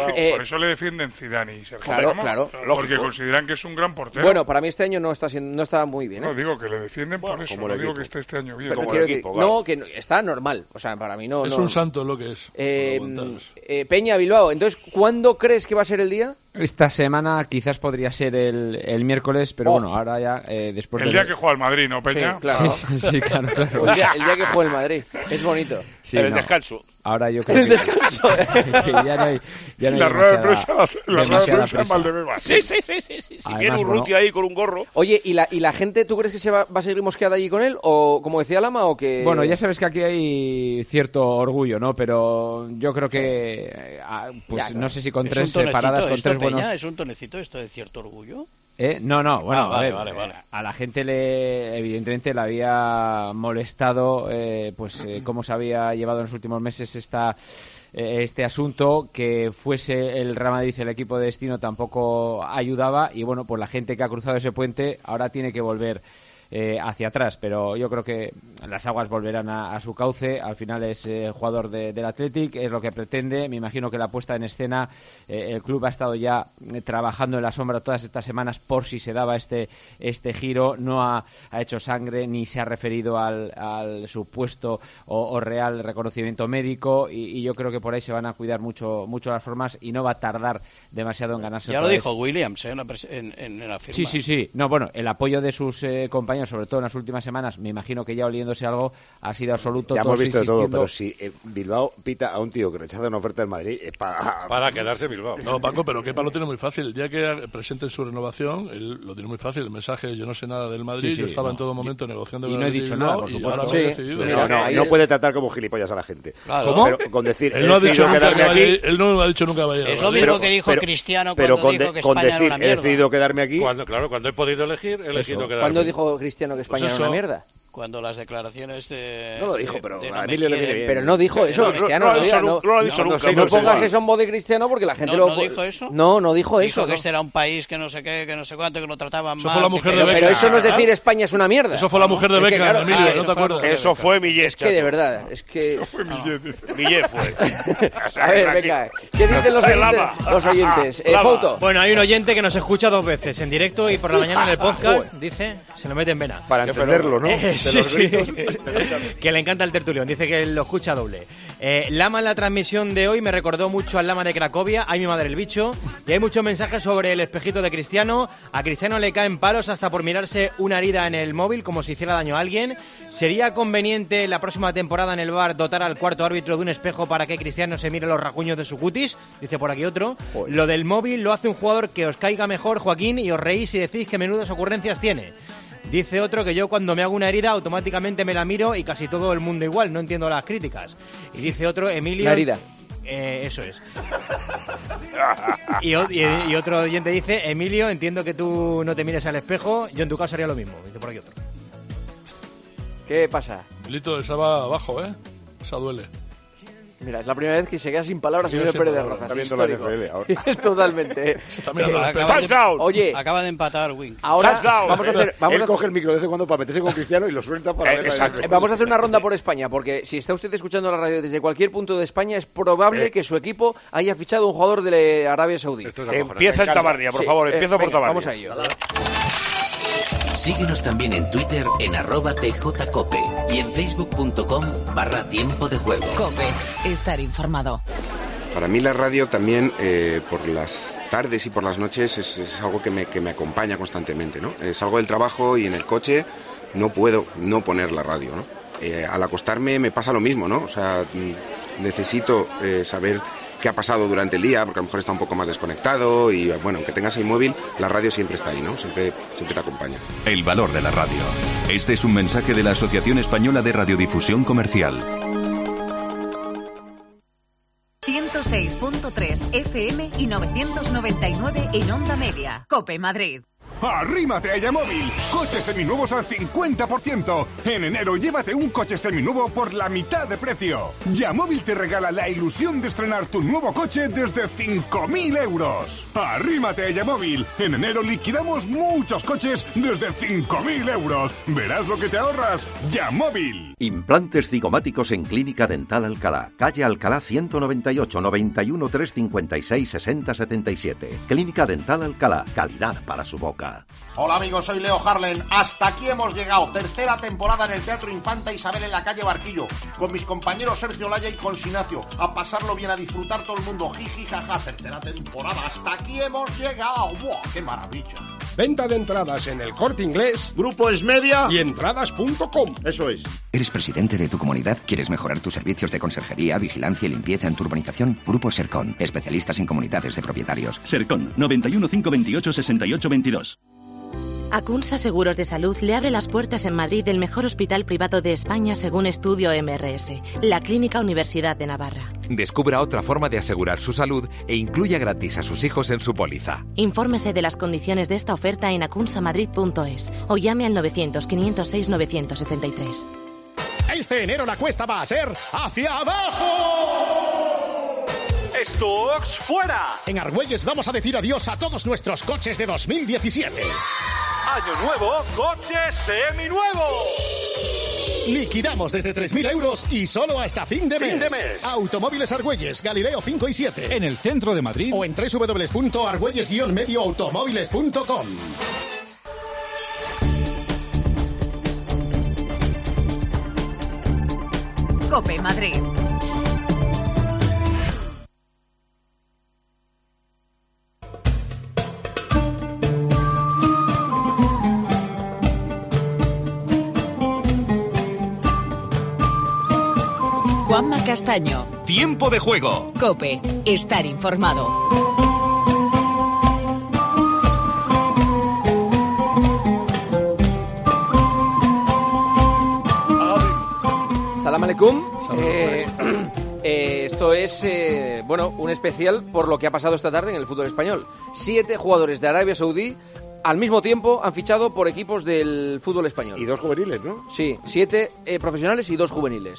Claro, Eh, por eso le defienden Zidane y Sergio claro, Ramos, claro. porque Lógico. consideran que es un gran portero. Bueno, para mí este año no está siendo, no está muy bien. ¿eh? No digo que le defienden por eso, como no el digo equipo. que esté este año bien. Pero Como quiero el decir, equipo, claro. no, que no- está normal. O sea, para mí no. Es no- un santo lo que es. Eh, eh, Peña, Bilbao. Entonces, ¿cuándo crees que va a ser el día? Esta semana quizás podría ser el, el miércoles, pero Oh. bueno, ahora ya eh, después El del- día que juega el Madrid, ¿no, Peña? Sí, claro. Sí, sí, claro, claro. El día, el día que juegue el Madrid. Es bonito. Sí, no. Ahora yo creo El que, descanso. que ya no hay, ya no hay La rueda de demasiada, prensa, la rueda de demasiada prensa prisa. Valdebebas. Sí, sí, sí, sí, sí. Si Además, viene un bueno, Ruti ahí con un gorro. Oye, ¿y la, ¿y la gente, tú crees que se va, va a seguir mosqueada allí con él? ¿O, como decía Lama, o que...? Bueno, ya sabes que aquí hay cierto orgullo, ¿no? Pero yo creo que, eh, ah, pues Ya, claro. no sé si con ¿Es tres un tonecito paradas, con esto, tres Peña? buenos... ¿Es un tonecito esto de cierto orgullo? ¿Eh? No, no, bueno, Ah, vale, a ver, vale, eh, vale. a la gente le, evidentemente le había molestado, eh, pues, eh, cómo se había llevado en los últimos meses esta, eh, este asunto, que fuese el Real Madrid el equipo de destino tampoco ayudaba, y bueno, pues la gente que ha cruzado ese puente ahora tiene que volver eh, hacia atrás, pero yo creo que las aguas volverán a, a su cauce. Al final es eh, jugador de, del Athletic, es lo que pretende. Me imagino que la puesta en escena, eh, el club ha estado ya eh, trabajando en la sombra todas estas semanas por si se daba este este giro. No ha, ha hecho sangre ni se ha referido al, al supuesto o, o real reconocimiento médico, y, y yo creo que por ahí se van a cuidar mucho mucho las formas y no va a tardar demasiado en ganarse Ya otra lo vez. dijo Williams ¿eh? en, la pres- en, en- en la firma. Sí, sí, sí. No, bueno, el apoyo de sus eh, compañeros, sobre todo en las últimas semanas, me imagino que ya oliéndose algo, ha sido absoluto. Ya hemos todos visto de todo, insistiendo- pero si eh, Bilbao pita a un tío que rechaza una oferta del Madrid, es para... Para quedarse en Bilbao. No, Paco, pero Kepa lo tiene muy fácil. El día que presenten su renovación, él lo tiene muy fácil. El mensaje es: yo no sé nada del Madrid, Sí, sí, yo estaba no. en todo momento negociando y con no he el dicho Bilbao, nada, por y supuesto. ahora me he Sí, decidido. sí, No, no, no puede tratar como gilipollas a la gente. Claro. ¿Cómo? Pero con decir, Él no ha he dicho decidido nunca quedarme que vaya- aquí... él no ha dicho nunca vaya a Es ir lo al mismo Madrid. que dijo Cristiano pero cuando con, dijo de- que con España era decir, una he mierda. decidido quedarme aquí... Cuando, claro, cuando he podido elegir, he elegido quedarme. ¿Cuándo dijo Cristiano que España Pues era una eso. mierda? Cuando las declaraciones de... No lo dijo, de- pero de a no me Emilio le viene quieren. bien. Pero no dijo eso, No, no, Cristiano. no lo ha no, dicho diga, nu- no lo ha dicho no, nunca, no no sé pongas igual. eso en voz de Cristiano porque la gente ¿No, lo... no dijo eso? No, no dijo Dijo eso. que no. este era un país que no sé qué, que no sé cuánto, que lo trataban Eso mal. fue la que mujer de Pero, quería- pero Beckham. eso no es decir España es una mierda. Eso fue la mujer de Es que, Beckham, claro, Emilio, ah, ¿no eso te fue la acuerdas? mujer de Eso fue Millet. Es que de verdad, es que... Fue Millet, dice. Millet fue. A ver, venga, ¿qué dicen los oyentes? Los oyentes. Eh, Fouto. Bueno, hay un oyente que nos escucha dos veces, en directo y por la mañana en el podcast, dice, se lo mete en vena. Para entenderlo, ¿no? Eh, De sí, los sí. gritos. Que le encanta el tertulión, dice que lo escucha doble. Eh, Lama en la transmisión de hoy me recordó mucho al Lama de Cracovia, ay mi madre el bicho, y hay muchos mensajes sobre el espejito de Cristiano. A Cristiano le caen palos hasta por mirarse una herida en el móvil como si hiciera daño a alguien. ¿Sería conveniente la próxima temporada en el V A R dotar al cuarto árbitro de un espejo para que Cristiano se mire los rasguños de su cutis? Dice por aquí otro. Lo del móvil lo hace un jugador que os caiga mejor, Joaquín, y os reís y decís que menudas ocurrencias tiene. Dice otro que yo cuando me hago una herida automáticamente me la miro y casi todo el mundo igual, no entiendo las críticas. Y dice otro, Emilio... La herida. Eh, eso es. Y, o- y- y otro oyente dice, Emilio, entiendo que tú no te mires al espejo, yo en tu caso haría lo mismo. Dice por aquí otro. ¿Qué pasa? Lito, esa va abajo, ¿eh? Esa duele. Mira, es la primera vez que se queda sin palabras Se y queda no sin Pérez de palabras. Rojas. Está viendo la Histórico. N F L ahora. Totalmente. Está mirando el espejo. Acaba de, Touchdown. Oye, acaba de empatar Wing. ahora Touchdown. vamos a hacer... Vamos Él a... coge el micro de vez en cuando para meterse con Cristiano y lo suelta para Eh, ver la exacto. N F L. Vamos a hacer una ronda por España, porque si está usted escuchando la radio desde cualquier punto de España, es probable Eh. que su equipo haya fichado un jugador de Arabia Saudí. Esto es acojonante. Empieza en Tabarnia, por Sí, favor, eh, empieza por venga, Tabarnia. Vamos a ello. Síguenos también en Twitter en arroba tjcope y en facebook punto com barra tiempo de juego. Cope, estar informado. Para mí la radio también, eh, por las tardes y por las noches, es, es algo que me, que me acompaña constantemente, ¿no? Eh, salgo del trabajo y en el coche no puedo no poner la radio, ¿no? Eh, al acostarme me pasa lo mismo, ¿no? O sea, mm, necesito eh, saber qué ha pasado durante el día, porque a lo mejor está un poco más desconectado y, bueno, aunque tengas el móvil, la radio siempre está ahí, ¿no? Siempre, siempre te acompaña. El valor de la radio. Este es un mensaje de la Asociación Española de Radiodifusión Comercial. ciento seis punto tres F M y novecientos noventa y nueve en Onda Media. Cope Madrid. ¡Arrímate a Yamóvil! Coches seminuevos al cincuenta por ciento. En enero llévate un coche seminuevo por la mitad de precio. Yamóvil te regala la ilusión de estrenar tu nuevo coche desde cinco mil euros. ¡Arrímate a Yamóvil! En enero liquidamos muchos coches desde cinco mil euros. Verás lo que te ahorras. Yamóvil. Implantes cigomáticos en Clínica Dental Alcalá. Calle Alcalá ciento noventa y ocho, noventa y uno, trescientos cincuenta y seis, sesenta setenta y siete. Clínica Dental Alcalá. Calidad para su boca. Hola amigos, soy Leo Harlen. Hasta aquí hemos llegado. Tercera temporada en el Teatro Infanta Isabel en la calle Barquillo. Con mis compañeros Sergio Laya y Consinacio. A pasarlo bien, a disfrutar todo el mundo. Jiji, jaja. Tercera temporada. Hasta aquí hemos llegado. ¡Buah, qué maravilla! Venta de entradas en El Corte Inglés, Grupo Esmedia y entradas punto com. Eso es. ¿Eres presidente de tu comunidad? ¿Quieres mejorar tus servicios de conserjería, vigilancia y limpieza en tu urbanización? Grupo Sercon, especialistas en comunidades de propietarios. Sercon, noventa y uno, cinco veintiocho, sesenta y ocho veintidós. Acunsa Seguros de Salud le abre las puertas en Madrid del mejor hospital privado de España según estudio M R S, la Clínica Universidad de Navarra. Descubra otra forma de asegurar su salud e incluya gratis a sus hijos en su póliza. Infórmese de las condiciones de esta oferta en acunsa madrid punto es o llame al novecientos, quinientos seis, novecientos setenta y tres. Este enero la cuesta va a ser hacia abajo. ¡Stocks fuera! En Argüelles vamos a decir adiós a todos nuestros coches de dos mil diecisiete. Año nuevo, coches seminuevos. Liquidamos desde tres mil euros y solo hasta fin de mes. Fin de mes. Automóviles Argüelles, Galileo cinco y siete. En el centro de Madrid. O en doble u doble u doble u punto argüelles guion medio automóviles punto com. COPE Madrid. Juanma Castaño. Tiempo de juego. COPE. Estar informado. Salam aleikum. Eh, eh, esto es, eh, bueno, un especial por lo que ha pasado esta tarde en el fútbol español. Siete jugadores de Arabia Saudí al mismo tiempo han fichado por equipos del fútbol español. Y dos juveniles, ¿no? Sí, siete eh, profesionales y dos juveniles.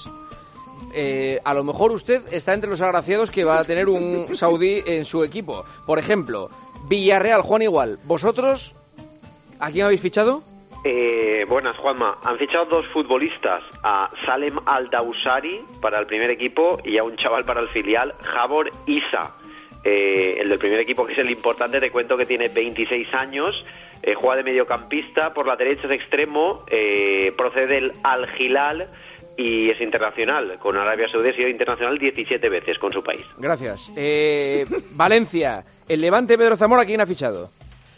Eh, a lo mejor usted está entre los agraciados que va a tener un saudí en su equipo. Por ejemplo, Villarreal, Juan Igual. ¿Vosotros a quién habéis fichado? Eh, buenas, Juanma. Han fichado dos futbolistas, a Salem Al-Dawsari para el primer equipo y a un chaval para el filial, Javor Isa. Eh, el del primer equipo, que es el importante, te cuento que tiene veintiséis años, eh, juega de mediocampista, por la derecha es extremo, eh, procede del Al-Hilal y es internacional. Con Arabia Saudí ha sido internacional diecisiete veces con su país. Gracias. Eh, Valencia, el Levante, Pedro Zamora, ¿quién ha fichado?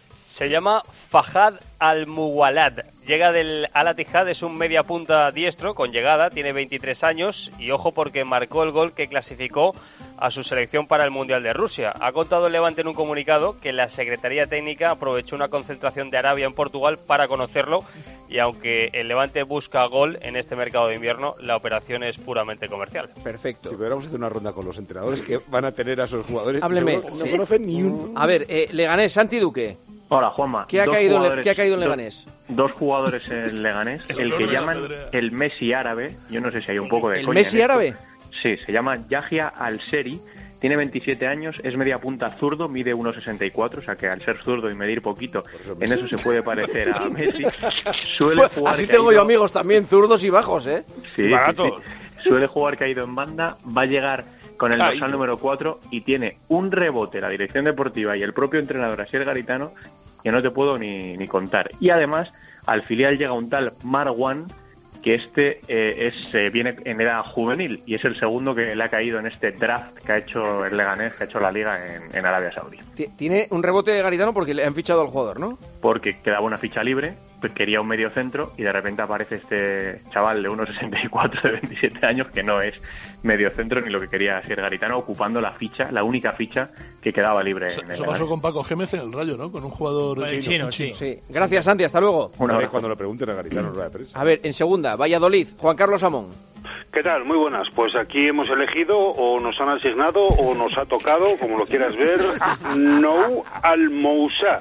Se llama Fahad Al-Muwalad. Llega del Al-Ittihad, es un media punta diestro con llegada, tiene veintitrés años y ojo porque marcó el gol que clasificó a su selección para el Mundial de Rusia. Ha contado el Levante en un comunicado que la Secretaría Técnica aprovechó una concentración de Arabia en Portugal para conocerlo y aunque el Levante busca gol en este mercado de invierno, la operación es puramente comercial. Perfecto. Si pudiéramos hacer una ronda con los entrenadores que van a tener a esos jugadores, Hábleme. seguro, no Sí. conocen ni un... A ver, eh, Leganés, Santi Duque. Hola, Juanma. ¿Qué ha, Dos caído en, jugadores- ¿Qué ha caído en dos- Leganés? Dos jugadores en Leganés. El que llaman el Messi árabe. Yo no sé si hay un poco de ¿El coña Messi en esto. árabe? Sí, se llama Yahya Al-Seri. Tiene veintisiete años, es media punta zurdo, mide uno sesenta y cuatro, o sea que al ser zurdo y medir poquito, en eso se puede parecer a Messi. Suele Pues, jugar así tengo caído- yo amigos también, zurdos y bajos, ¿eh? Sí, sí, sí. Suele jugar caído en banda, va a llegar con el Caído. dorsal número cuatro y tiene un rebote la dirección deportiva y el propio entrenador Asier Garitano que no te puedo ni, ni contar. Y además, al filial llega un tal Marwan, que este eh, es eh, viene en edad juvenil y es el segundo que le ha caído en este draft que ha hecho el Leganés, que ha hecho la liga en, en Arabia Saudí. T- Tiene un rebote de Garitano porque le han fichado al jugador, ¿no? Porque quedaba una ficha libre, pues quería un medio centro y de repente aparece este chaval de uno sesenta y cuatro de veintisiete años que no es medio centro ni lo que quería Asier Garitano, ocupando la ficha, la única ficha que quedaba libre en el Eso Leganés. pasó con Paco Gémez en el Rayo, ¿no? Con un jugador El chino, sí. Sí. Gracias, Santi, hasta luego. Una vez cuando le pregunten a Garitano en rueda de prensa. A ver, en segunda, Valladolid, Juan Carlos Amón. ¿Qué tal? Muy buenas. Pues aquí hemos elegido, o nos han asignado, o nos ha tocado, como lo quieras ver, Nou Al-Moussa,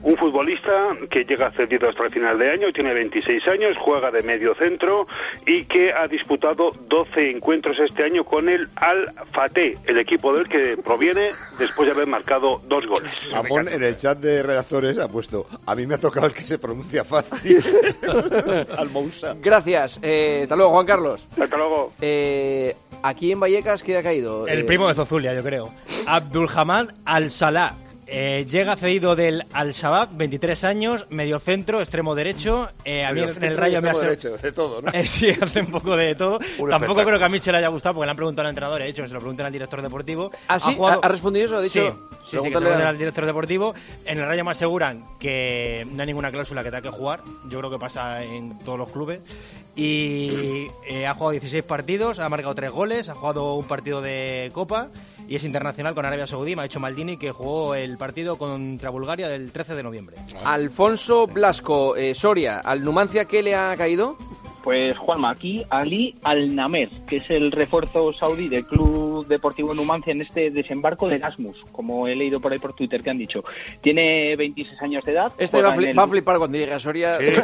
un futbolista que llega cedido hasta el final de año, tiene veintiséis años, juega de medio centro y que ha disputado doce encuentros este año con el Al-Fateh, el equipo del que proviene después de haber marcado dos goles. Amón en el chat de redactores ha puesto, a mí me ha tocado el que se pronuncia fácil. Al-Moussa. Gracias. Eh, hasta luego, Juan Carlos. Hasta luego. Eh, aquí en Vallecas, ¿qué ha caído? El eh... primo de Zozulia, yo creo. Abdulhamad Al-Salah. Eh, llega cedido del Al-Shabaab, veintitrés años, mediocentro, extremo derecho. Eh, a mí en el Rayo me ha derecho, de todo, ¿no? Eh, sí, hace un poco de todo. Un Tampoco creo que a mí se le haya gustado, porque le han preguntado al entrenador, he hecho que se lo pregunten al director deportivo. ¿Ah, sí? ¿Ha, jugado... ¿Ha respondido eso? ¿Ha dicho? Sí, sí, sí, que se lo pregunten al director deportivo. En el Rayo me aseguran que no hay ninguna cláusula que tenga que jugar. Yo creo que pasa en todos los clubes. Y eh, ha jugado dieciséis partidos, ha marcado tres goles, ha jugado un partido de Copa y es internacional con Arabia Saudí. Me ha dicho Maldini que jugó el partido contra Bulgaria del trece de noviembre. Alfonso Blasco, eh, Soria, ¿al Numancia qué le ha caído? Pues Juanma, aquí Ali Al-Namer, que es el refuerzo saudí del Club Deportivo Numancia en este desembarco de Erasmus, como he leído por ahí por Twitter que han dicho. Tiene veintiséis años de edad. Este va a, fli- el... va a flipar cuando llegue a Soria. Sí.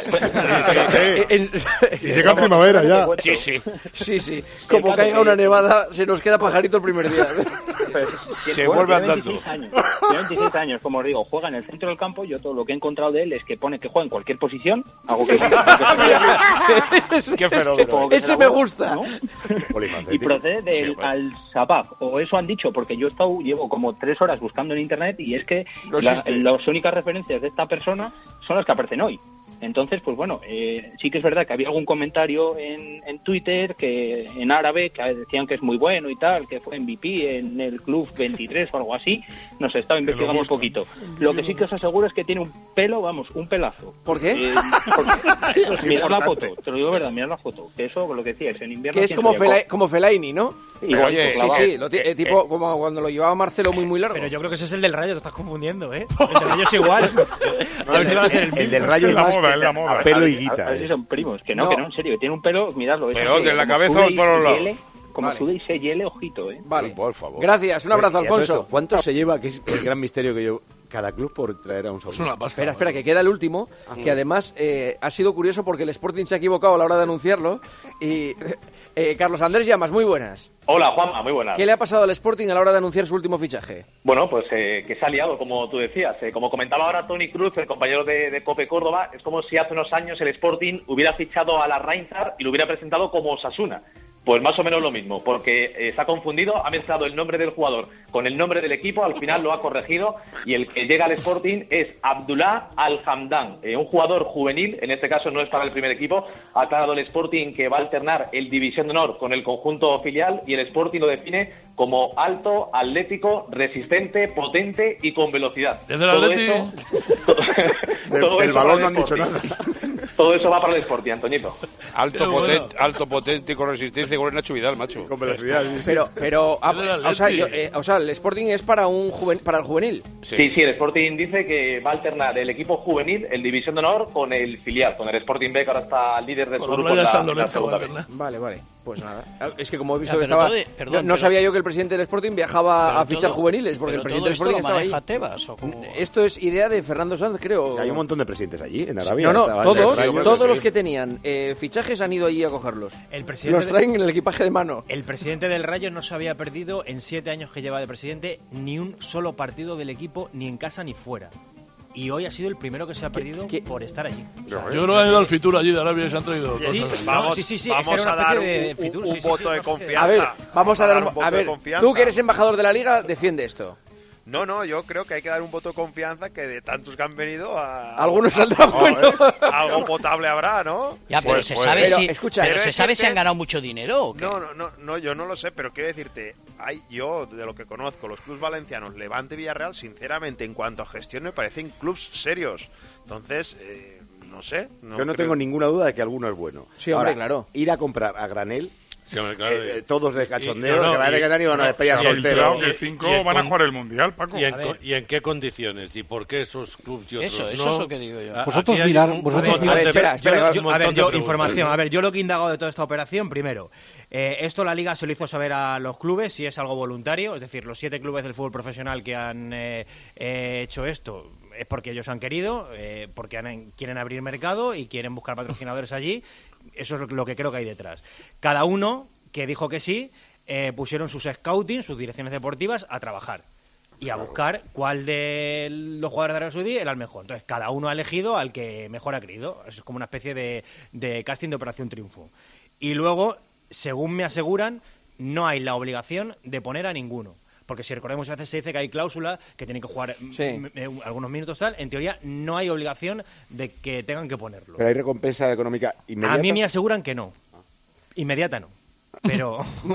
Y llega en primavera ya. Sí, sí. Sí, sí. Como caiga una nevada, se nos queda pajarito el primer día. Pues, se vuelve andando. Tiene veintiséis años, como os digo, juega en el centro del campo. Yo todo lo que he encontrado de él es que pone que juega en cualquier posición. Algo que... Qué fenómeno. Ese me gusta, ¿no? Y procede del sí, Al-Shabaab, o eso han dicho, porque yo he estado, llevo como tres horas buscando en internet y es que no la, las únicas referencias de esta persona son las que aparecen hoy. Entonces, pues bueno, eh, sí que es verdad que había algún comentario en, en Twitter que en árabe que decían que es muy bueno y tal, que fue M V P en el club veintitrés o algo así. No sé, estaba investigando un poquito. Lo que sí que os aseguro es que tiene un pelo, vamos, un pelazo. ¿Por qué? Eh, eso es mirad la foto, te lo digo verdad, mirad la foto. Que eso, lo que decías, en invierno... Que es como, Fela- como Fellaini, ¿no? Igual, oye, sí, sí, lo t- eh, tipo eh, como cuando lo llevaba Marcelo muy muy largo. Pero yo creo que ese es el del Rayo, te estás confundiendo, ¿eh? El del Rayo es igual. No, a ver si van a ser el mismo. El del Rayo es más moda, la moda. A pelo y guita. A ver si son primos, que no, no, que no, en serio, que tiene un pelo, miradlo. Pero de la cabeza o por los lados. Como vale. sude y se hiele, ojito, ¿eh? Vale, por favor. Gracias, un abrazo, Alfonso. ¿Cuánto se lleva? Que es el gran misterio que yo... Cada club por traer a un solo. Es una pasta. Espera, espera, que queda el último, Ajá. que además eh, ha sido curioso porque el Sporting se ha equivocado a la hora de anunciarlo. Y eh, Carlos Andrés Llamas, muy buenas. Hola, Juanma, muy buenas. ¿Qué le ha pasado al Sporting a la hora de anunciar su último fichaje? Bueno, pues eh, que se ha liado, como tú decías. Eh, como comentaba ahora Tony Cruz, el compañero de, de COPE Córdoba, es como si hace unos años el Sporting hubiera fichado a la Reinhardt y lo hubiera presentado como Osasuna. Pues más o menos lo mismo, porque eh, se ha confundido, ha mezclado el nombre del jugador con el nombre del equipo, al final lo ha corregido y el que llega al Sporting es Abdullah Al-Hamdan, eh, un jugador juvenil, en este caso no es para el primer equipo. Ha aclarado el Sporting que va a alternar el División de Honor con el conjunto filial y el Sporting lo define como alto, atlético, resistente, potente y con velocidad. ¿Desde el Atleti? El balón no han dicho nada. Todo eso va para el Sporting, Antoñito. Alto, potente, bueno. alto potente y con resistencia, con Nacho Vidal, macho. Con velocidad, sí, sí. Pero, pero ah, o, sea, yo, eh, o sea, el Sporting es para un juven, para el juvenil. Sí. sí, sí, el Sporting dice que va a alternar el equipo juvenil, el División de Honor, con el filial, con el Sporting B, que ahora está líder de su grupo en la, la segunda vez. Vale, vale. Pues nada, es que como he visto ya, que estaba... De, perdón, no, no sabía yo que el presidente del Sporting viajaba a fichar todo, juveniles, porque el presidente del Sporting estaba ahí. Tebas, ¿o cómo? Esto es idea de Fernando Sanz, creo. O sea, hay un montón de presidentes allí, en Arabia. No, no, todos, Rayo, todos los que tenían eh, fichajes han ido allí a cogerlos. El presidente los traen en el equipaje de mano. El presidente del Rayo no se había perdido en siete años que lleva de presidente ni un solo partido del equipo, ni en casa ni fuera. Y hoy ha sido el primero que se ha perdido ¿Qué? por estar allí. O sea, yo creo que han ido al Fitur allí de Arabia y se han traído sí, cosas. No, vamos, sí, sí, sí, vamos es que a dar un, de, de un, Fitur, un sí, voto sí, de confianza. A ver, vamos a dar un, un a ver, tú que eres embajador de la Liga, defiende esto. No, no, yo creo que hay que dar un voto de confianza que de tantos que han venido a... Algunos saldrán buenos. Algo potable habrá, ¿no? Ya, pero pues, se pues, sabe, pero, si, escucha, pero pero se sabe decirte, si han ganado mucho dinero ¿o qué? No, no, no, no, yo no lo sé, pero quiero decirte, hay, yo, de lo que conozco, los clubes valencianos, Levante y Villarreal, sinceramente, en cuanto a gestión, me parecen clubes serios. Entonces, eh, no sé. No yo no creo... tengo ninguna duda de que alguno es bueno. Sí, hombre, Ahora, claro. Ir a comprar a granel... Sí, hombre, claro, eh, eh, todos de cachondeo, y, no, no, que parece que han ido a una despedida no, soltero. Claro que cinco van a jugar el Mundial, Paco. ¿Y en, ¿Y en qué condiciones? ¿Y por qué esos clubes y otros eso, no? Eso es lo que digo yo. Vosotros mirar... Vosotros a ver, espera, espera, yo, a ver, yo, información. A ver, yo lo que he indagado de toda esta operación, primero, eh, esto la Liga se lo hizo saber a los clubes si es algo voluntario, es decir, los siete clubes del fútbol profesional que han eh, eh, hecho esto es porque ellos han querido, eh, porque han, quieren abrir mercado y quieren buscar patrocinadores allí. Eso es lo que creo que hay detrás. Cada uno que dijo que sí, eh, pusieron sus scouting, sus direcciones deportivas a trabajar y a buscar cuál de los jugadores de Arabia Saudí era el mejor. Entonces, cada uno ha elegido al que mejor ha creído. Es como una especie de, de casting de Operación Triunfo. Y luego, según me aseguran, no hay la obligación de poner a ninguno. Porque si recordemos, a veces se dice que hay cláusulas que tienen que jugar sí. m- m- algunos minutos tal. En teoría, no hay obligación de que tengan que ponerlo. Pero hay recompensa económica inmediata. A mí me aseguran que no. Inmediata no. Pero,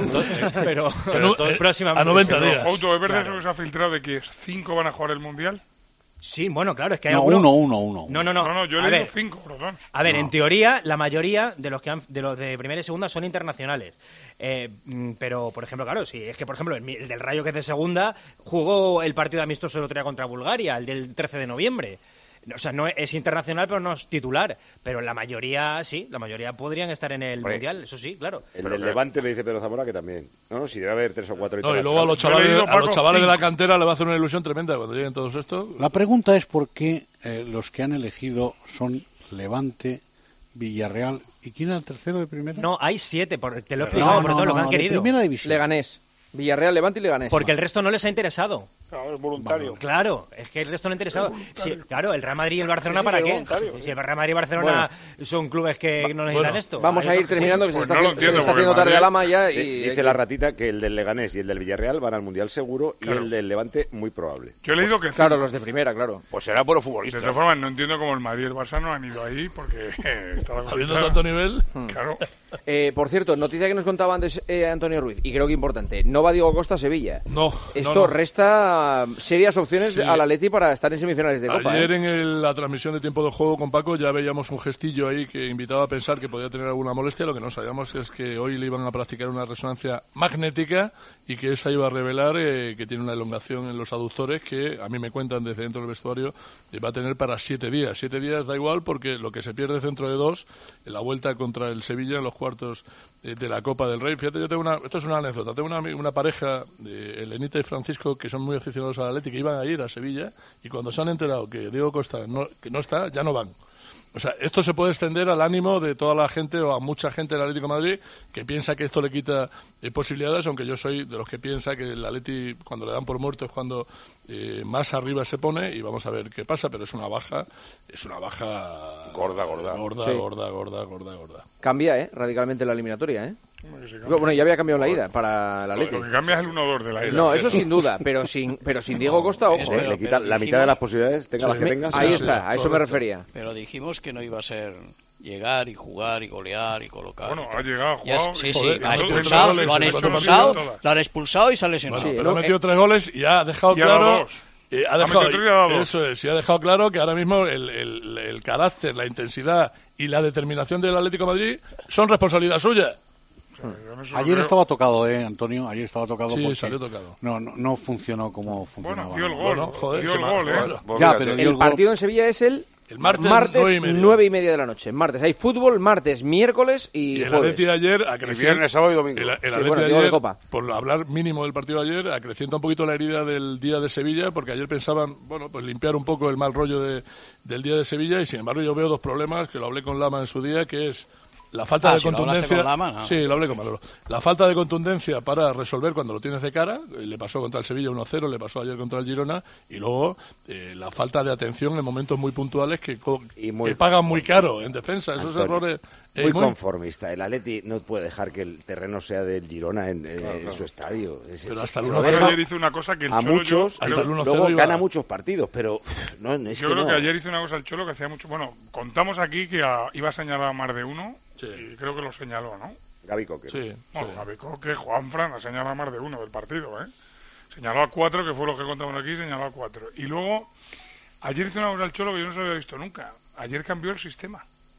pero, pero eh, próximamente. A noventa días. Auto, ¿es verdad claro. eso que se ha filtrado de que cinco van a jugar el Mundial? Sí, bueno, claro, es que hay no, algunos... uno, uno, uno. No, no, no. No, no, yo a he leído ver, cinco, perdón. A ver, no. en teoría, la mayoría de los que han, de los de primera y segunda son internacionales. Eh, pero, por ejemplo, claro, sí, es que, por ejemplo, el, el del Rayo, que es de segunda, jugó el partido amistoso el otro día contra Bulgaria, el del trece de noviembre. O sea, no es, es internacional, pero no es titular. Pero la mayoría, sí, la mayoría podrían estar en el Oye, Mundial, eso sí, claro. El pero del claro. Levante me dice Pedro Zamora que también. No, no, si debe haber tres o cuatro. No, y luego a los chavales, leído, Paco, a los chavales de la cantera le va a hacer una ilusión tremenda cuando lleguen todos estos. La pregunta es por qué eh, los que han elegido son Levante, Villarreal. ¿Y quién era el tercero de primera? No, hay siete, por, te lo he explicado, no, por no, todo no, lo que no, han de querido. primera división. Leganés. Villarreal, Levante y Leganés. Porque el resto no les ha interesado. Claro, es voluntario. Claro, es que el resto no ha interesado. Sí, claro, el Real Madrid y el Barcelona, Sí, sí, ¿para es qué? voluntario. Si el Real Madrid y el Barcelona son clubes que no necesitan Bueno, esto. Vamos a ir terminando, que se Pues está, no lo haciendo, se entiendo, está porque haciendo tarde Madrid- a lama ya. Y Di- Dice la ratita que el del Leganés y el del Villarreal van al Mundial seguro Claro. y el del Levante muy probable. Yo he leído que Claro, cinco. los de primera, claro. Pues será por los De futbolistas. todas formas, no entiendo cómo el Madrid y el Barça no han ido ahí, porque eh, está la cosa Habiendo clara. tanto nivel. Claro. Eh, por cierto, noticia que nos contaba antes eh, Antonio Ruiz, y creo que importante. No va Diego Costa a Sevilla. No. Esto no, no. resta serias opciones Sí. al Atleti para estar en semifinales de Copa. Ayer ¿eh? en el- la transmisión de tiempo de juego con Paco ya veíamos un gestillo ahí que invitaba a pensar que podía tener alguna molestia. Lo que no sabíamos es que hoy le iban a practicar una resonancia magnética y que esa iba a revelar eh, que tiene una elongación en los aductores que a mí me cuentan desde dentro del vestuario eh, va a tener para siete días. Siete días da igual porque lo que se pierde dentro de dos, en la vuelta contra el Sevilla en los cuartos eh, de la Copa del Rey. Fíjate, yo tengo una, esto es una anécdota, tengo una, una pareja de Elenita y Francisco que son muy aficionados al Atleti, que iban a ir a Sevilla y cuando se han enterado que Diego Costa no, que no está, ya no van. O sea, esto se puede extender al ánimo de toda la gente o a mucha gente del Atlético de Madrid que piensa que esto le quita eh, posibilidades, aunque yo soy de los que piensa que el Atleti cuando le dan por muerto es cuando eh, más arriba se pone y vamos a ver qué pasa, pero es una baja, es una baja gorda, gorda, gorda, Sí. gorda, gorda, gorda, gorda. Cambia, ¿eh? Radicalmente la eliminatoria, ¿eh? Que se cambia. Bueno, ya había cambiado la ida para el Lo Atleti. que cambia es el uno dos de la ida. No, eso sin duda, pero sin, pero sin Diego Costa, ojo. Eh, ¿eh? le quita la mitad de las posibilidades, tenga las que Me- tengas. Ahí Sí, está, a eso me correcto. refería. Pero dijimos que no iba a ser llegar y jugar y golear y colocar. Bueno, y ha tal. llegado, ha Ya- jugado. Sí, sí, Joder, ha no, expulsado, no, lo han no, no, expulsado, no, no, no. lo han expulsado y se ha lesionado. Bueno, Sí, pero no, ha metido eh, tres goles y ha dejado Y ha dado claro. dos. eh, ha Ha dejado, metido tres y ha dado dos. eso es, y ha dejado claro que ahora mismo el, el, el carácter, la intensidad y la determinación del Atlético de Madrid son responsabilidad suya. Ayer estaba tocado, ¿eh, Antonio? Ayer estaba tocado Sí, porque salió tocado. No, no, no funcionó como funcionaba. Bueno, dio el gol. Bueno, joder, dio se el me- gol, ¿eh? joder. Ya, pero dio El el gol. partido en Sevilla es el, El martes, nueve y media. nueve y media de la noche. Martes hay fútbol, martes, miércoles y, Y el jueves. Atleti de ayer Y acrecienta, viernes, sábado y domingo. el, el Sí, Atleti bueno, de digo de ayer, Copa. por hablar mínimo del partido de ayer, acrecienta un poquito la herida del día de Sevilla, porque ayer pensaban, bueno, pues limpiar un poco el mal rollo de, del día de Sevilla, y sin embargo yo veo dos problemas, que lo hablé con Lama en su día, que es la falta Ah, de si lo hablaste contundencia. con Lama, no. Sí, lo hablé con Manolo. La falta de contundencia para resolver cuando lo tienes de cara, eh, le pasó contra el Sevilla uno cero, le pasó ayer contra el Girona, y luego eh, la falta de atención en momentos muy puntuales que, co- Y muy- que pagan muy caro en defensa. Esos Antonio, errores. eh, muy muy- conformista. El Atleti no puede dejar que el terreno sea del Girona en, en- Claro, en claro. su estadio. Es- Pero es- hasta el se uno lo cero deja Ayer hizo una cosa que el a Cholo, muchos, yo- hasta pero el uno cero luego iba- gana muchos partidos, pero no, es Yo que creo no. que ayer hizo una cosa el Cholo que hacía mucho. Bueno, contamos aquí que a- iba a señalar a más de uno Sí. y creo que lo señaló, ¿no? Gaby Coque. Sí, Bueno, sí. Gaby Coque, Juanfran ha señalado a más de uno del partido, ¿eh? Señaló a cuatro, que fue lo que contamos aquí, señaló a cuatro. Y luego, ayer hizo una cosa el Cholo que yo no se lo había visto nunca. Ayer cambió el sistema.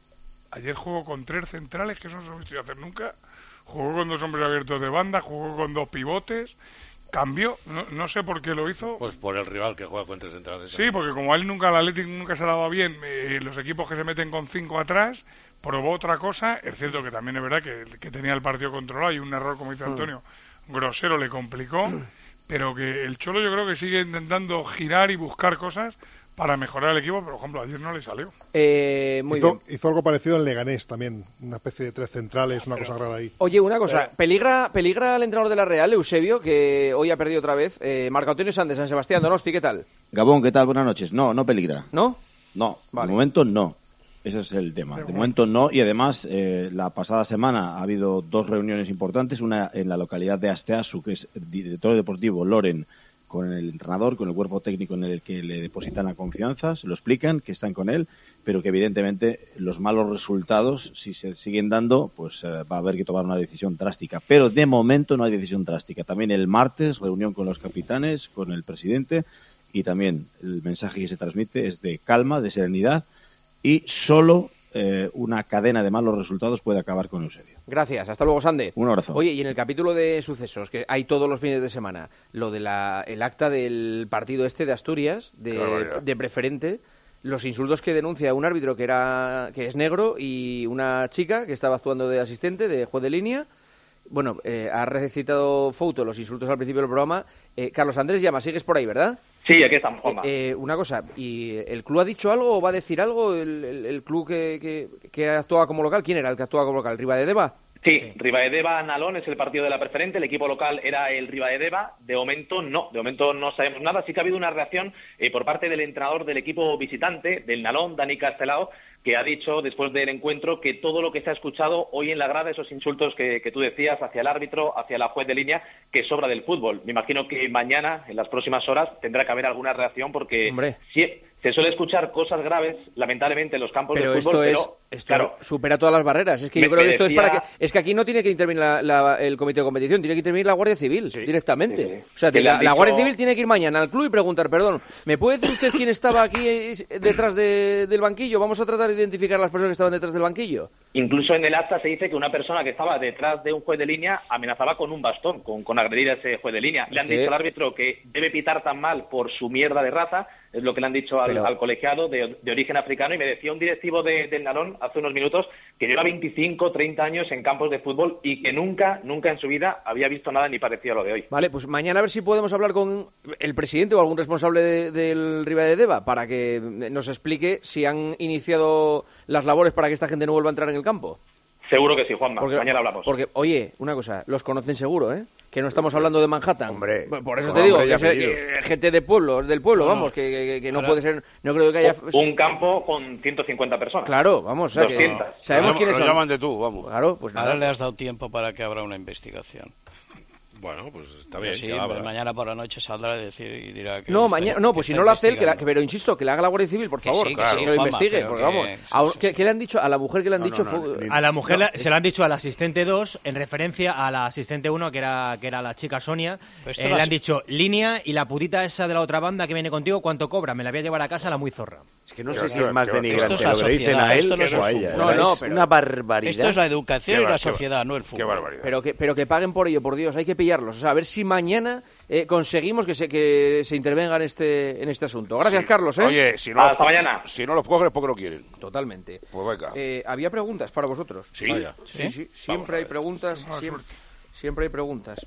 ayer jugó con tres centrales, que eso no se lo he visto hacer nunca, jugó con dos hombres abiertos de banda, jugó con dos pivotes, cambió, no, no sé por qué lo hizo. Pues por el rival que juega con tres centrales. Sí, porque como a él nunca, el Atlético nunca se daba bien, eh, los equipos que se meten con cinco atrás, probó otra cosa. Es cierto que también es verdad que, que tenía el partido controlado y un error, como dice Antonio, grosero le complicó, pero que el Cholo yo creo que sigue intentando girar y buscar cosas para mejorar el equipo, pero, por ejemplo, ayer no le salió. Eh, muy hizo, bien. hizo algo parecido en Leganés también, una especie de tres centrales, una cosa rara ahí. Oye, una cosa, Pero... ¿peligra peligra el entrenador de la Real, Eusebio, que hoy ha perdido otra vez? Eh, Marco Antonio Sánchez, San Sebastián, Donosti, ¿qué tal? Gabón, ¿qué tal? Buenas noches. No, no peligra. ¿No? No, Vale. de momento no. Ese es el tema. De momento no, y además eh, la pasada semana ha habido dos reuniones importantes, una en la localidad de Asteasu, que es director deportivo Loren, con el entrenador, con el cuerpo técnico en el que le depositan la confianza, se lo explican, que están con él, pero que evidentemente los malos resultados, si se siguen dando, pues eh, va a haber que tomar una decisión drástica. Pero de momento no hay decisión drástica. También el martes, reunión con los capitanes, con el presidente, y también el mensaje que se transmite es de calma, de serenidad, y solo eh, una cadena de malos resultados puede acabar con Eusebio. Gracias, hasta luego, Sande. Un abrazo. Oye, y en el capítulo de sucesos, que hay todos los fines de semana, lo de la el acta del partido este de Asturias, de, de preferente, los insultos que denuncia un árbitro que era que es negro y una chica que estaba actuando de asistente, de juez de línea. Bueno, eh, ha recitado Fouto los insultos al principio del programa. Eh, Carlos Andrés Llama, sigues por ahí, ¿verdad? Sí, aquí estamos, Juanma. Eh, una cosa, ¿y el club ha dicho algo o va a decir algo? ¿El, el, el club que, que, que actuaba como local? ¿Quién era el que actuaba como local? ¿Ribadeneva? Sí, Ribadeneva-Nalón es el partido de la preferente, el equipo local era el Ribadeneva, de momento no, de momento no sabemos nada, sí que ha habido una reacción eh, por parte del entrenador del equipo visitante, del Nalón, Dani Castelao, que ha dicho después del encuentro que todo lo que se ha escuchado hoy en la grada, esos insultos que, que tú decías hacia el árbitro, hacia la juez de línea, que sobra del fútbol. Me imagino que mañana, en las próximas horas, tendrá que haber alguna reacción porque si, se suele escuchar cosas graves, lamentablemente, en los campos pero de fútbol, esto pero es, esto claro, supera todas las barreras. Es que yo me, creo que me esto decía... es para que es que aquí no tiene que intervenir la, la, el comité de competición, tiene que intervenir la Guardia Civil sí. directamente. Sí, sí. O sea, la, dicho... la Guardia Civil tiene que ir mañana al club y preguntar, perdón, ¿me puede decir usted quién estaba aquí detrás de, del banquillo? Vamos a tratar de identificar a las personas que estaban detrás del banquillo. Incluso en el acta se dice que una persona que estaba detrás de un juez de línea amenazaba con un bastón, con, con agredir a ese juez de línea. Le han ¿Qué? dicho al árbitro que debe pitar tan mal por su mierda de raza, es lo que le han dicho al, Pero... al colegiado de, de origen africano, y me decía un directivo de, del Nalón hace unos minutos que lleva veinticinco, treinta años en campos de fútbol y que nunca, nunca en su vida había visto nada ni parecido a lo de hoy. Vale, pues mañana a ver si podemos hablar con el presidente o algún responsable de, del Ribadeneva para que nos explique si han iniciado las labores para que esta gente no vuelva a entrar en el campo. Seguro que sí, Juanma. Porque, mañana hablamos. Porque, oye, una cosa, los conocen seguro, ¿eh? Que no estamos hablando de Manhattan. Hombre, por eso hombre, te digo, hombre, que, es, que gente de pueblo, del pueblo, no, vamos, que, que, que no ahora, puede ser, no creo que haya... Un campo con ciento cincuenta personas. Claro, vamos, o sea, que no, sabemos quiénes son. Lo llaman de tú, vamos. Claro, pues nada. Ahora le has dado tiempo para que abra una investigación. Bueno, pues está bien. Sí, pues mañana por la noche saldrá a decir y dirá que... No, mañana, no, pues si no lo hace él, que la, que, pero insisto, que le haga la Guardia Civil, por favor, que, sí, que, claro, sí, que lo Juanma, investigue, porque vamos. Que, a, sí, ¿qué, ¿Qué le han dicho a la mujer que le han no, dicho? No, no, no, a la mujer no, se es... lo han dicho al asistente dos en referencia a la asistente uno, que era que era la chica Sonia. Eh, le han dicho línea y la putita esa de la otra banda que viene contigo, ¿cuánto cobra? Me la voy a llevar a casa la muy zorra. Es que no sé si es más denigrante lo que le dicen a él que a ella. No, no, es una barbaridad. Esto es la educación y la sociedad, no el fútbol. Qué barbaridad. Pero que, pero que paguen por ello, por Dios, hay que pillarlos. O sea, a ver si mañana eh, conseguimos que se, que se intervenga en este, en este asunto. Gracias, sí. Carlos. ¿eh? Oye, si no, hasta mañana. Si no los cogen es porque no quieren. Totalmente. Pues venga. Eh, había preguntas para vosotros. Sí, Vaya. sí, sí, sí. Siempre hay preguntas. Siempre, siempre hay preguntas.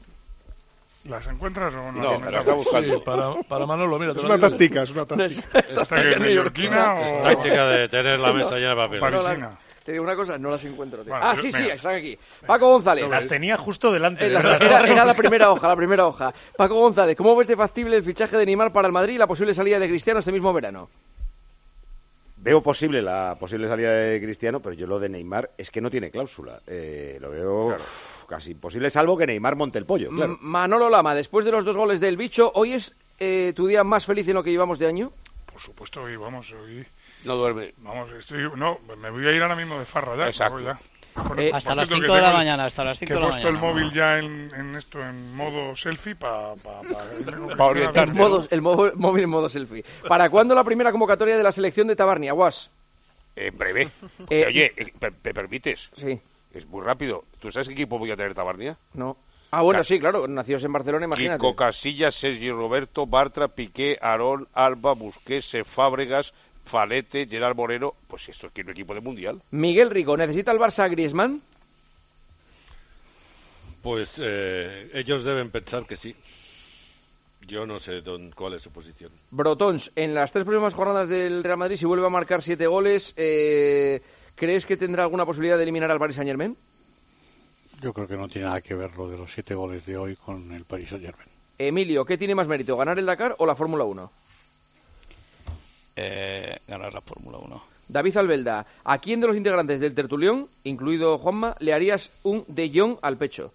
¿Las encuentras o no? No, me las está buscando. Sí, para, para Manolo, mira. Es una táctica, es una táctica. ¿Esta que es neoyorquina o...? Táctica de tener la mesa llena de papel. Parisina. No, te digo una cosa, no las encuentro. Bueno, ah, yo, sí, venga. sí, están aquí. Paco González. Las tenía justo delante. Eh, las, era, era la primera hoja, la primera hoja. Paco González, ¿cómo ves de factible el fichaje de Neymar para el Madrid y la posible salida de Cristiano este mismo verano? Veo posible la posible salida de Cristiano, pero yo lo de Neymar es que no tiene cláusula. Eh, lo veo claro. uf, casi imposible, salvo que Neymar monte el pollo, claro. Manolo Lama, después de los dos goles del Bicho, ¿hoy es eh, tu día más feliz en lo que llevamos de año? Por supuesto, hoy vamos, hoy... No duerme. Vamos, estoy... No, me voy a ir ahora mismo de farra ya. Exacto. Ya. Por, eh, hasta las cinco de la mañana, hasta las cinco de la mañana. He puesto el móvil ya en, en esto, en modo selfie, para pa, pa, pa orientar. El, modo, el modo, móvil en modo selfie. ¿Para cuándo la primera convocatoria de la selección de Tabarnia, Guas? En breve. Eh, Oye, eh, ¿me, me permites? Sí. Es muy rápido. ¿Tú sabes qué equipo voy a tener Tabarnia? No. Ah, bueno, Ca- sí, claro, nacidos en Barcelona, imagínate. Kiko Casillas, Sergi Roberto, Bartra, Piqué, Aarón, Alba, Busquets, Fábregas, Falete, Gerard Moreno. Pues esto es que es un equipo de mundial. Miguel Rico, ¿necesita el Barça a Griezmann? Pues eh, ellos deben pensar que sí. Yo no sé don, cuál es su posición. Brotons, en las tres próximas jornadas del Real Madrid, si vuelve a marcar siete goles, eh, ¿crees que tendrá alguna posibilidad de eliminar al Paris Saint-Germain? Yo creo que no tiene nada que ver lo de los siete goles de hoy con el Paris Saint-Germain. Emilio, ¿qué tiene más mérito, ganar el Dakar o la Fórmula uno? Eh, ganar la Fórmula uno. David Albelda, ¿a quién de los integrantes del tertulión, incluido Juanma, le harías un de Jong al pecho?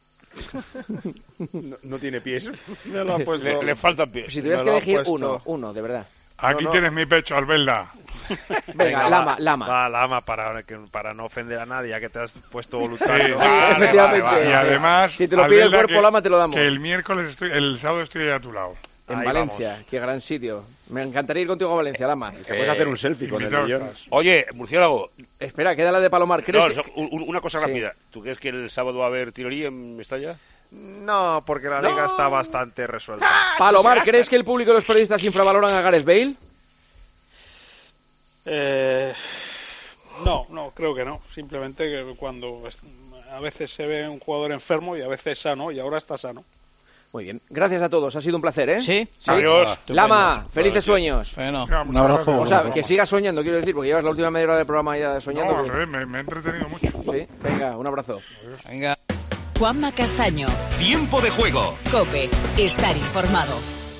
No, no tiene pies. Me lo ha puesto. Le, le faltan pies. Si tuvieras Me que lo ha elegir puesto. uno, uno, de verdad. Aquí No, no. tienes mi pecho, Albelda. Venga, va, Lama, Lama. Va, Lama, para, que- para no ofender a nadie, ya que te has puesto voluntario. Sí, Vale, vale, efectivamente. vale, vale. Y además, Si te lo pide el Albelda, cuerpo, que- Lama, te lo damos. Que el miércoles, estoy, el sábado estoy a tu lado. En Ahí Valencia, vamos. qué gran sitio. Me encantaría ir contigo a Valencia, Lama. Te puedes hacer un selfie con el invitado millón. estás. Oye, Murciélago. Espera, queda la de Palomar. ¿Crees No, que... un- un- una cosa Sí. rápida. ¿Tú crees que el sábado va a haber tiroría en Mestalla? No, porque la liga está bastante resuelta. Palomar, ¿crees que el público y los periodistas infravaloran a Gareth Bale? Eh, no, no, creo que no. Simplemente que cuando es- a veces se ve un jugador enfermo y a veces sano, y ahora está sano. Muy bien. Gracias a todos. Ha sido un placer, ¿eh? Sí. Adiós. Lama, felices sueños. Bueno, Un abrazo. O sea, que sigas soñando, quiero decir, porque llevas la última media hora del programa ya soñando. No, al que- revés, me, me he entretenido mucho. Sí, venga, un abrazo. venga. Juanma Castaño, Tiempo de juego. COPE, estar informado.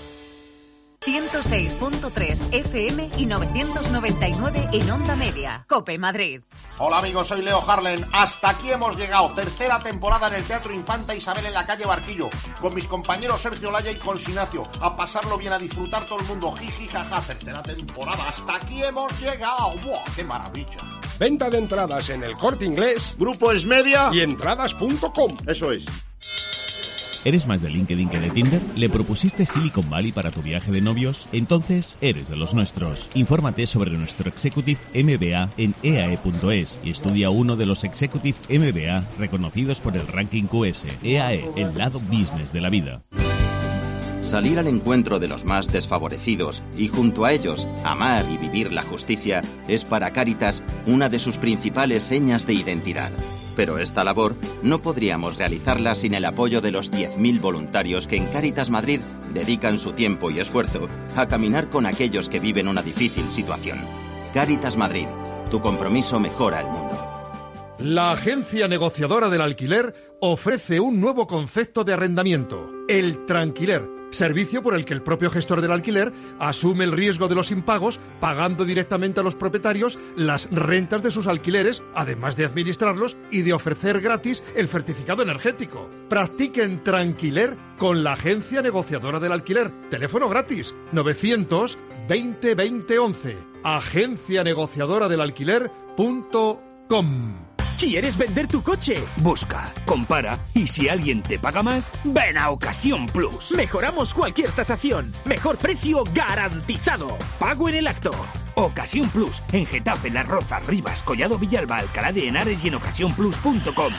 ciento seis punto tres F M y novecientos noventa y nueve en Onda Media. COPE Madrid. Hola amigos, soy Leo Harlen. Hasta aquí hemos llegado. Tercera temporada en el Teatro Infanta Isabel en la calle Barquillo. Con mis compañeros Sergio Laya y Consinacio. A pasarlo bien, a disfrutar todo el mundo. Jiji, jaja. Tercera temporada. Hasta aquí hemos llegado. ¡Buah, qué maravilla! Venta de entradas en el Corte Inglés, Grupo Esmedia. y entradas punto com. Eso es. ¿Eres más de LinkedIn que de Tinder? ¿Le propusiste Silicon Valley para tu viaje de novios? Entonces eres de los nuestros. Infórmate sobre nuestro Executive M B A en e a e punto es y estudia uno de los Executive M B A reconocidos por el ranking Q S. E A E, el lado business de la vida. Salir al encuentro de los más desfavorecidos y junto a ellos amar y vivir la justicia es para Cáritas una de sus principales señas de identidad. Pero esta labor no podríamos realizarla sin el apoyo de los diez mil voluntarios que en Cáritas Madrid dedican su tiempo y esfuerzo a caminar con aquellos que viven una difícil situación. Cáritas Madrid, tu compromiso mejora el mundo. La agencia negociadora del alquiler ofrece un nuevo concepto de arrendamiento, el tranquiler. Servicio por el que el propio gestor del alquiler asume el riesgo de los impagos, pagando directamente a los propietarios las rentas de sus alquileres, además de administrarlos y de ofrecer gratis el certificado energético. Practiquen Tranquiler con la agencia negociadora del alquiler. Teléfono gratis novecientos veinte veinte once. agencia negociadora del alquiler punto com. ¿Quieres vender tu coche? Busca, compara y si alguien te paga más, ven a Ocasión Plus. Mejoramos cualquier tasación. Mejor precio garantizado. Pago en el acto. Ocasión Plus, en Getafe, Las Rozas, Rivas, Collado Villalba, Alcalá de Henares y en ocasión plus punto com.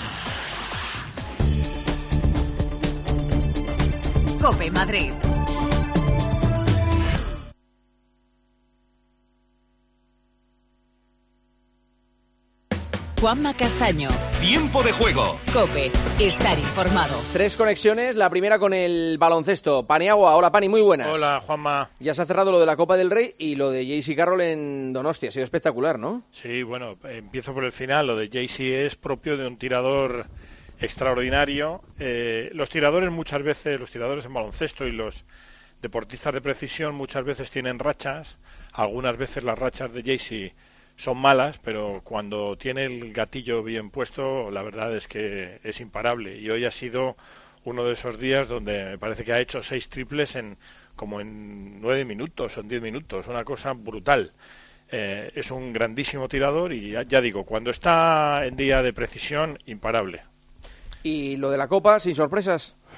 COPE Madrid. Juanma Castaño, Tiempo de juego. COPE, estar informado. Tres conexiones, la primera con el baloncesto. Paniagua, hola Pani, muy buenas. Hola, Juanma. Ya se ha cerrado lo de la Copa del Rey y lo de J C Carroll en Donostia. Ha sido espectacular, ¿no? Sí, bueno, empiezo por el final. Lo de J-C es propio de un tirador extraordinario. Eh, los tiradores muchas veces, los tiradores en baloncesto y los deportistas de precisión muchas veces tienen rachas. Algunas veces las rachas de J-C son malas, pero cuando tiene el gatillo bien puesto, la verdad es que es imparable. Y hoy ha sido uno de esos días donde me parece que ha hecho seis triples en como en nueve minutos o en diez minutos, una cosa brutal. Eh, es un grandísimo tirador y ya, ya digo, cuando está en día de precisión, imparable. Y lo de la Copa, sin sorpresas.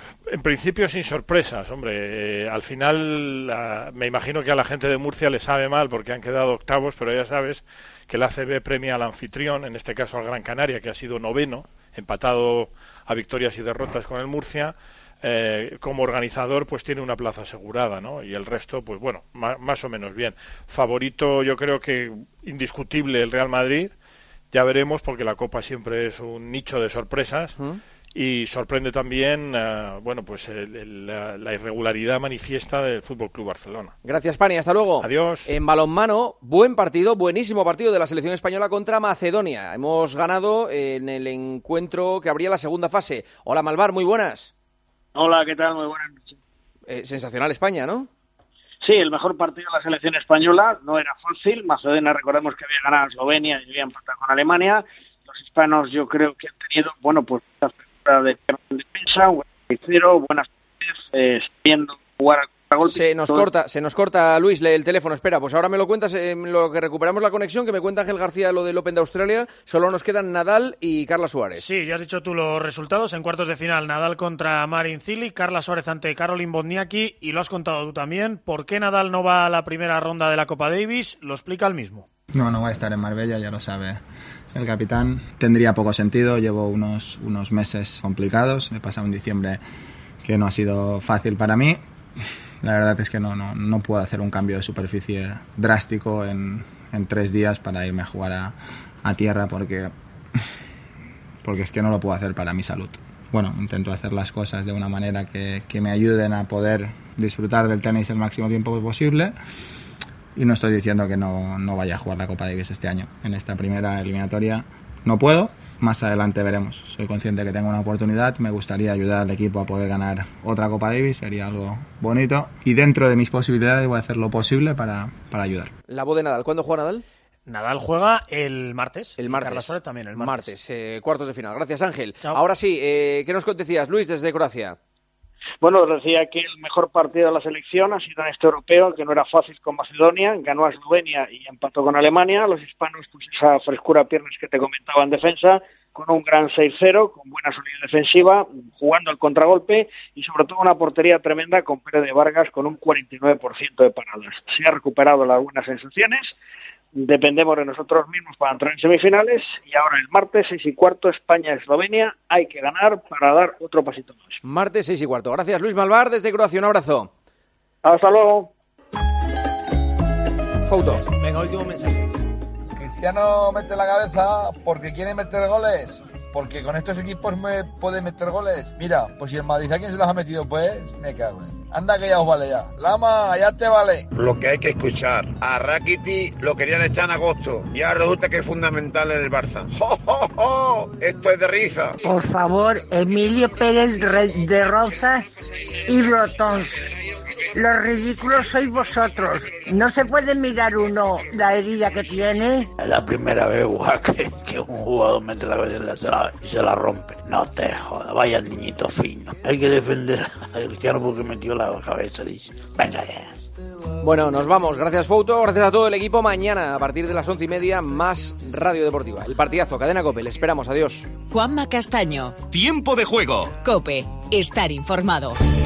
En principio sin sorpresas, hombre. Eh, al final la, me imagino que a la gente de Murcia le sabe mal porque han quedado octavos, pero ya sabes que el A C B premia al anfitrión, en este caso al Gran Canaria, que ha sido noveno, empatado a victorias y derrotas con el Murcia. Eh, como organizador pues tiene una plaza asegurada, ¿no? Y el resto pues bueno, más, más o menos bien. Favorito yo creo que indiscutible el Real Madrid, ya veremos porque la Copa siempre es un nicho de sorpresas. ¿Mm? Y sorprende también, uh, bueno, pues el, el, la, la irregularidad manifiesta del Fútbol Club Barcelona. Gracias, Pani, hasta luego. Adiós. En balonmano, buen partido, buenísimo partido de la selección española contra Macedonia. Hemos ganado en el encuentro que abría la segunda fase. Hola, Malvar, muy buenas. Hola, ¿qué tal? Muy buenas noches. Eh, sensacional España, ¿no? Sí, el mejor partido de la selección española. No era fácil. Macedonia, recordemos que había ganado a Eslovenia y había empatado con Alemania. Los hispanos yo creo que han tenido, bueno, pues de defensa, un cero, buenas eh, viendo jugar a contragolpe. Se nos corta, se nos corta, Luis, lee el teléfono. Espera, pues ahora me lo cuentas, eh, lo que recuperamos la conexión, que me cuenta Ángel García lo del Open de Australia. Solo nos quedan Nadal y Carla Suárez. Sí, ya has dicho tú los resultados. En cuartos de final, Nadal contra Marin Cilic, Carla Suárez ante Caroline Wozniacki, y lo has contado tú también. ¿Por qué Nadal no va a la primera ronda de la Copa Davis? Lo explica él mismo. No, no va a estar en Marbella, ya lo sabe el capitán. Tendría poco sentido, llevo unos, unos meses complicados, he pasado un diciembre que no ha sido fácil para mí. La verdad es que no, no, no puedo hacer un cambio de superficie drástico en, en tres días para irme a jugar a, a tierra porque, porque es que no lo puedo hacer para mi salud. Bueno, intento hacer las cosas de una manera que, que me ayuden a poder disfrutar del tenis el máximo tiempo posible. Y no estoy diciendo que no, no vaya a jugar la Copa Davis este año. En esta primera eliminatoria no puedo, más adelante veremos. Soy consciente que tengo una oportunidad, me gustaría ayudar al equipo a poder ganar otra Copa Davis, sería algo bonito. Y dentro de mis posibilidades voy a hacer lo posible para, para ayudar. La voz de Nadal, ¿cuándo juega Nadal? Nadal juega el martes. El martes. Carla Suárez también el martes. Martes, eh, cuartos de final. Gracias, Ángel. Chao. Ahora sí, eh, ¿qué nos decías, Luis, desde Croacia? Bueno, decía que el mejor partido de la selección ha sido en este europeo, que no era fácil con Macedonia, ganó a Eslovenia y empató con Alemania. Los hispanos, pues esa frescura a piernas que te comentaba en defensa, con un gran seis cero, con buena solidez defensiva, jugando al contragolpe y sobre todo una portería tremenda con Pérez de Vargas con un cuarenta y nueve por ciento de paradas. Se ha recuperado las buenas sensaciones. Dependemos de nosotros mismos para entrar en semifinales y ahora el martes seis y cuarto España-Eslovenia hay que ganar para dar otro pasito más. Martes seis y cuarto. Gracias, Luis Malvar, desde Croacia. Un abrazo. Hasta luego. Fotos. Venga, último mensaje. Cristiano mete la cabeza porque quiere meter goles. Porque con estos equipos me puede meter goles. Mira, pues si el Madrid a quién se los ha metido, pues me cago en. Anda que ya os vale ya. Lama, ya te vale. Lo que hay que escuchar. A Rakitic lo querían echar en agosto. Y ahora resulta que es fundamental en el Barça. ¡Jo, jo, jo! Esto es de risa. Por favor, Emilio Pérez de Rozas y Brotons. Los ridículos sois vosotros. ¿No se puede mirar uno la herida que tiene? Es la primera vez, guau, que, que un jugador mete la cabeza y se la, y se la rompe. No te jodas, vaya niñito fino. Hay que defender a Cristiano porque metió la cabeza, dice. Venga ya. Bueno, nos vamos. Gracias, Fouto. Gracias a todo el equipo. Mañana, a partir de las once y media, más Radio Deportiva. El partidazo, Cadena COPE. Le esperamos. Adiós. Juanma Castaño. Tiempo de juego. COPE. Estar informado.